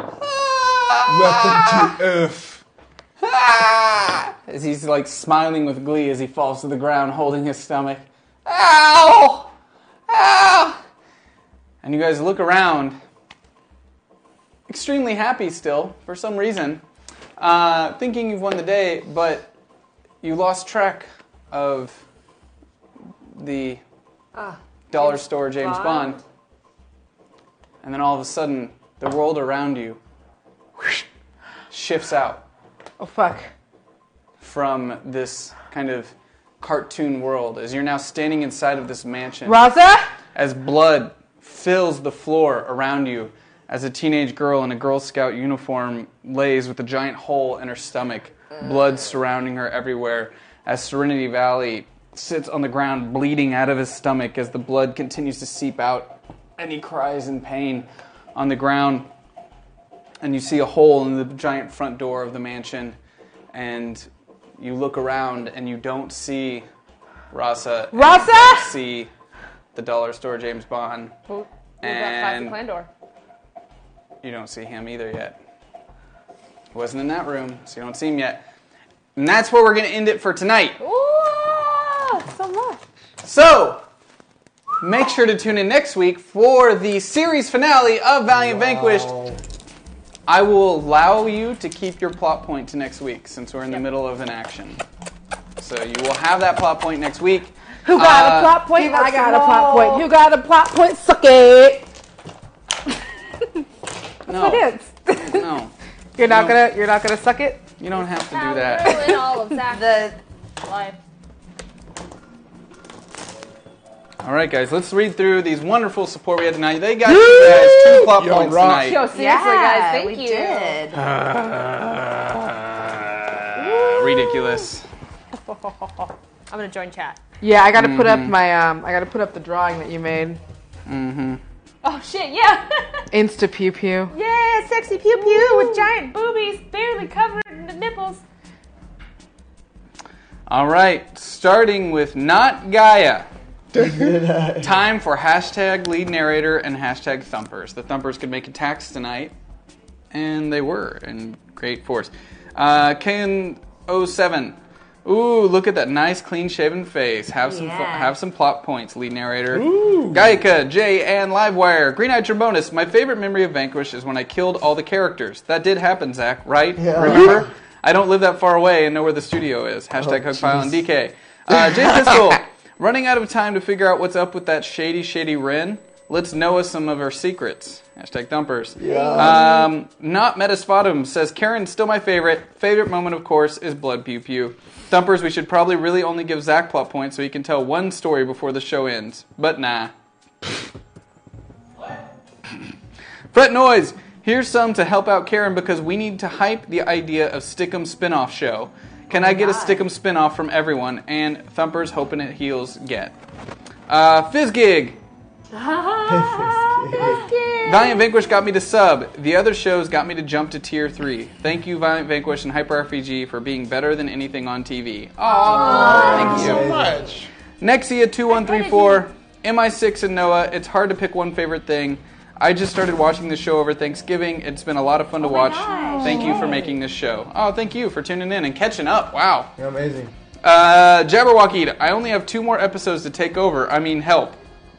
Welcome to Earth. As he's like smiling with glee as he falls to the ground, holding his stomach. Ow! Ow! And you guys look around, extremely happy still, for some reason, uh, thinking you've won the day, but you lost track of the Ah, dollar James store James Bond. Bond. And then all of a sudden, the world around you whoosh, shifts out Oh, fuck. from this kind of cartoon world as you're now standing inside of this mansion. Raza? As blood fills the floor around you as a teenage girl in a Girl Scout uniform lays with a giant hole in her stomach, blood surrounding her everywhere, as Serenity Valley sits on the ground bleeding out of his stomach as the blood continues to seep out, and he cries in pain on the ground. And you see a hole in the giant front door of the mansion, and you look around and you don't see Rasa. Rasa? You don't see the dollar store James Bond. Who, who And- got Classic Landor? You don't see him either yet. He wasn't in that room, so you don't see him yet. And that's where we're going to end it for tonight. Ooh, so much. So, make sure to tune in next week for the series finale of Valiant Vanquished. I will allow you to keep your plot point to next week since we're in the middle of an action. So you will have that plot point next week. Who got Uh, a plot point? give I us got a a plot roll. point. Who got a plot point? Suck it. No. That's what it is. No. You're not No. gonna. You're not gonna suck it. You don't have to do I'll that. ruin all of Zach's life. All right, guys, let's read through these wonderful support we had tonight. They got you guys two plot Yo, points rock. tonight. Yo, seriously, Yeah, guys, thank we you. did. Uh, ridiculous. I'm gonna join chat. Yeah, I gotta put up Mm-hmm. my. Um, I gotta put up the drawing that you made. Mm-hmm. Oh shit, yeah. Insta pew pew. Yeah, sexy pew pew with giant boobies, barely covered in the nipples. All right, starting with Not Gaia. Time for hashtag lead narrator and hashtag thumpers. The thumpers could make attacks tonight, and they were in great force. Uh, Ken oh seven. Ooh, look at that nice, clean-shaven face. Have some fu- Yeah. have some plot points, lead narrator. Gaika, Jay, and Livewire. Green Eyed Trombonus. My favorite memory of Vanquish is when I killed all the characters. That did happen, Zach, right? Yeah. Remember? I don't live that far away and know where the studio is. Hashtag Oh, Hugpile and jeez. D K. Uh, J Pistol, running out of time to figure out what's up with that shady, shady Rin. Let's know us some of her secrets. Hashtag Dumpers. Yeah. Um, not Metaspotum says, Karen's still my favorite. Favorite moment, of course, is Blood Pew Pew. Dumpers, we should probably really only give Zach plot points so he can tell one story before the show ends. But nah. Fret Noise, here's some to help out Karen because we need to hype the idea of Stickum spin-off show. Can I get a Stickum spin-off from everyone? And Thumpers hoping it heals get. Uh, Fizzgig. Valiant Vanquish got me to sub. The other shows got me to jump to tier three. Thank you, Valiant Vanquish and Hyper R P G, for being better than anything on T V. Aww, thank you so much. Nexia two one three four, M I six and Noah. It's hard to pick one favorite thing. I just started watching the show over Thanksgiving. It's been a lot of fun to watch. Thank you for making this show. Oh, thank you for tuning in and catching up. Wow. You're amazing. Uh, Jabberwocky, I only have two more episodes to take over. I mean, help.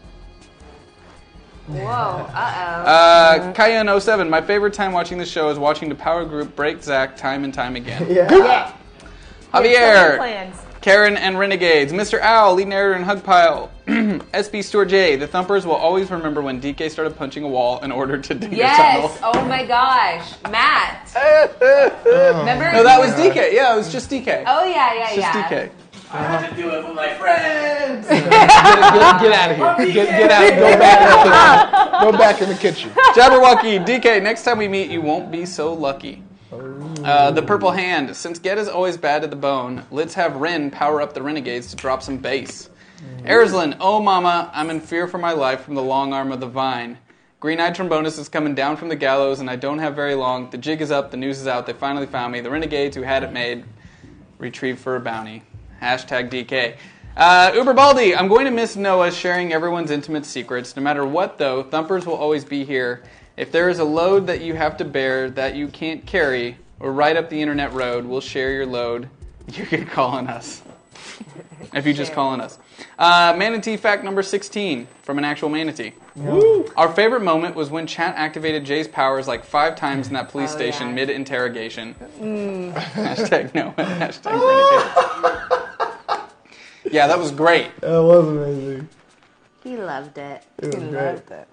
Whoa, uh-oh. Uh, Cayenne oh seven, my favorite time watching the show is watching the power group break Zach time and time again. Yeah. Yeah. Javier, Plans. Karen and Renegades, Mister Owl, lead narrator and Hugpile, S B Stuart J, the Thumpers will always remember when D K started punching a wall in order to dig Yes. a tunnel. Oh my gosh, Matt. Remember? No, that was D K. Yeah, it was just D K. Oh yeah, yeah, It's yeah. just D K. I had to do it with my friends. get, get, get out of here. Get, get out. Go back. Go back in the kitchen. Jabberwocky, D K, next time we meet, you won't be so lucky. Uh, the Purple Hand, since Get is always bad to the bone, let's have Rin power up the Renegades to drop some bass. Erzlin, oh mama, I'm in fear for my life from the long arm of the vine. Green-eyed Trombonus is coming down from the gallows, and I don't have very long. The jig is up, the news is out, they finally found me. The Renegades who had it made, retrieved for a bounty. Hashtag D K. Uh, Uber Baldy, I'm going to miss Noah sharing everyone's intimate secrets. No matter what, though, Thumpers will always be here. If there is a load that you have to bear that you can't carry, or right up the internet road, we'll share your load. You can call on us. If you just call on us. Uh, Manatee fact number sixteen from an actual manatee. Woo. Our favorite moment was when Chat activated Jay's powers like five times in that police Oh, station yeah. mid-interrogation. Mm. Hashtag no. Hashtag renegade. Yeah, that was great. That was amazing. He loved it. It was he great. loved it.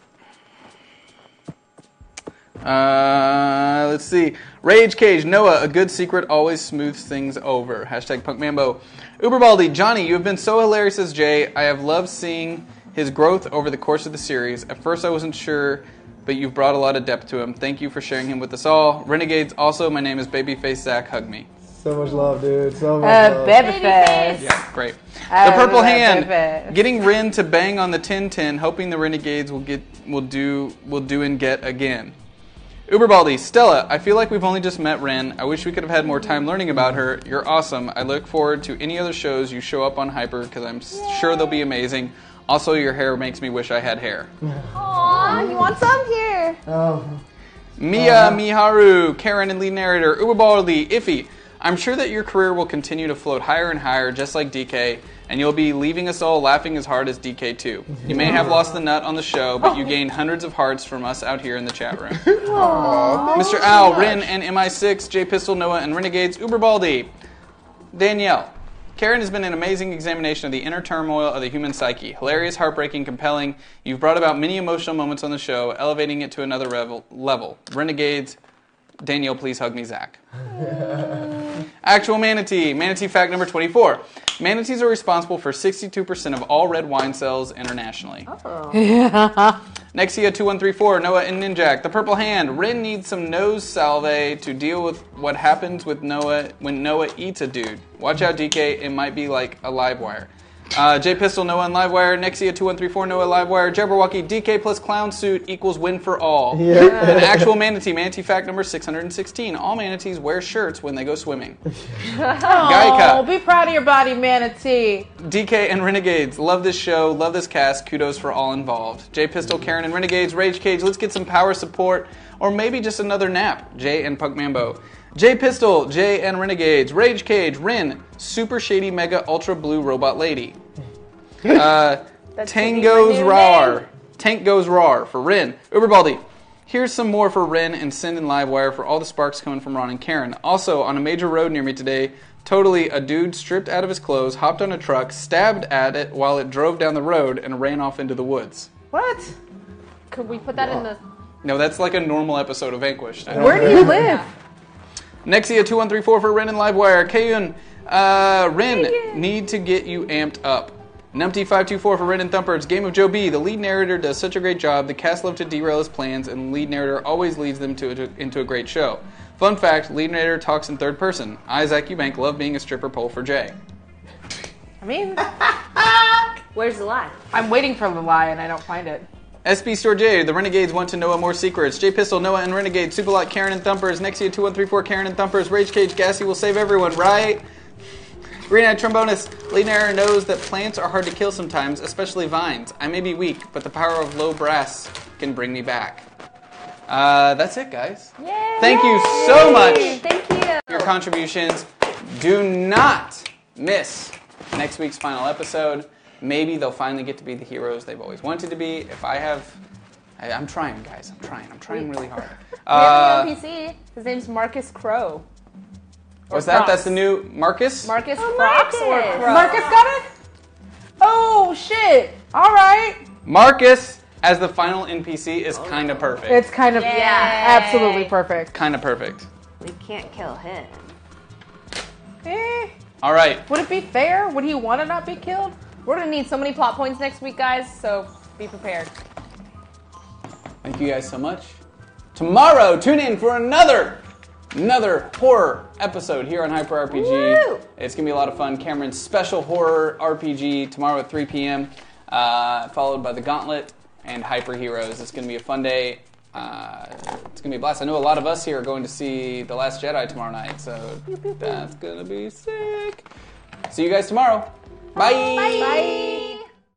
Uh, let's see. Rage Cage, Noah, a good secret always smooths things over. Hashtag Punk Mambo. Uberbaldi, Johnny, you have been so hilarious as Jay. I have loved seeing his growth over the course of the series. At first I wasn't sure, but you've brought a lot of depth to him. Thank you for sharing him with us all. Renegades, also, my name is Babyface Zach. Hug me. So much love, dude. So much Uh, love. Babyface. Yeah, great. I The Purple love Hand, Babyface. getting Rin to bang on the tin tin, hoping the Renegades will get will do will do and get again. Uberbaldi, Stella, I feel like we've only just met Rin. I wish we could have had more time learning about her. You're awesome. I look forward to any other shows you show up on Hyper because I'm Yay. sure they'll be amazing. Also, your hair makes me wish I had hair. Aw, you want some here? Oh. Mia Uh-huh. Miharu, Karen and lead narrator, Uberbaldi, Iffy. I'm sure that your career will continue to float higher and higher, just like D K, and you'll be leaving us all laughing as hard as D K too. You may have lost the nut on the show, but you gained hundreds of hearts from us out here in the chat room. Aww, Mister Owl, Rin and M I six, J Pistol, Noah, and Renegades, Uberbaldi. Danielle. Karen has been an amazing examination of the inner turmoil of the human psyche. Hilarious, heartbreaking, compelling. You've brought about many emotional moments on the show, elevating it to another revel- level. Renegades, Danielle, please hug me, Zach. Actual manatee. Manatee fact number twenty-four. Manatees are responsible for sixty-two percent of all red wine sales internationally. Oh. Yeah. Nexia two one three four, Noah and Ninjak. The Purple Hand. Rin needs some nose salve to deal with what happens with Noah when Noah eats a dude. Watch out, D K. It might be like a live wire. Uh, J Pistol, Noah and Livewire. Nexia two one three four, Noah, Livewire. Jabberwocky, D K plus clown suit equals win for all. Yeah. An actual manatee. Manatee fact number six hundred sixteen. All manatees wear shirts when they go swimming. Oh, Gaika. be proud of your body, manatee. D K and Renegades, love this show, love this cast, kudos for all involved. J Pistol, Karen and Renegades, Rage Cage, let's get some power support, or maybe just another nap. Jay and Punk Mambo. J Pistol, Jay and Renegades, Rage Cage, Rin, Super Shady Mega Ultra Blue Robot Lady. Uh, That's Tank gonna be my Goes new Rar. name. Tank Goes Rar for Rin. Uberbaldi. Here's some more for Ren and send in Livewire for all the sparks coming from Ron and Karen. Also, on a major road near me today, totally a dude stripped out of his clothes, hopped on a truck, stabbed at it while it drove down the road, and ran off into the woods. What? Could we put that in the... No, that's like a normal episode of Vanquished. Where do you live? Nexia two one three four for Ren and Livewire. Kayun, uh, Ren, need to get you amped up. Numpty five two four for Ren and Thumpers. Game of Joe B. The lead narrator does such a great job. The cast love to derail his plans, and the lead narrator always leads them to, to into a great show. Fun fact, lead narrator talks in third person. I, Zach Eubank, love being a stripper pole for Jay. I mean, where's the lie? I'm waiting for the lie and I don't find it. S B Store J, the Renegades want to know more secrets. J Pistol, Noah and Renegade, Superlot, Karen and Thumpers, Nexia two one three four, Karen and Thumpers, Rage Cage, Gassy will save everyone, right? Green Eyed Trombonist, lead narrator knows that plants are hard to kill sometimes, especially vines. I may be weak, but the power of low brass can bring me back. Uh, that's it, guys. Yay! Thank you so much Thank you. for your contributions. Do not miss next week's final episode. Maybe they'll finally get to be the heroes they've always wanted to be. If I have... I, I'm trying, guys. I'm trying. I'm trying really hard. We Uh, have a new N P C. His name's Marcus Crow. what's that? That's the new Marcus? Marcus Oh, Crocs Marcus. or Crow? Marcus got it? Oh, shit. All right. Marcus as the final N P C is kind of perfect. It's kind of, Yay. absolutely perfect. Kind of perfect. We can't kill him. Eh. All right. Would it be fair? Would he want to not be killed? We're gonna need so many plot points next week, guys. So be prepared. Thank you guys so much. Tomorrow, tune in for another another horror episode here on Hyper R P G. Woo! It's gonna be a lot of fun. Cameron's special horror R P G tomorrow at three p.m. Uh, followed by the Gauntlet and Hyper Heroes. It's gonna be a fun day. Uh, it's gonna be a blast. I know a lot of us here are going to see The Last Jedi tomorrow night, so that's gonna be sick. See you guys tomorrow. Bye. Bye. Bye.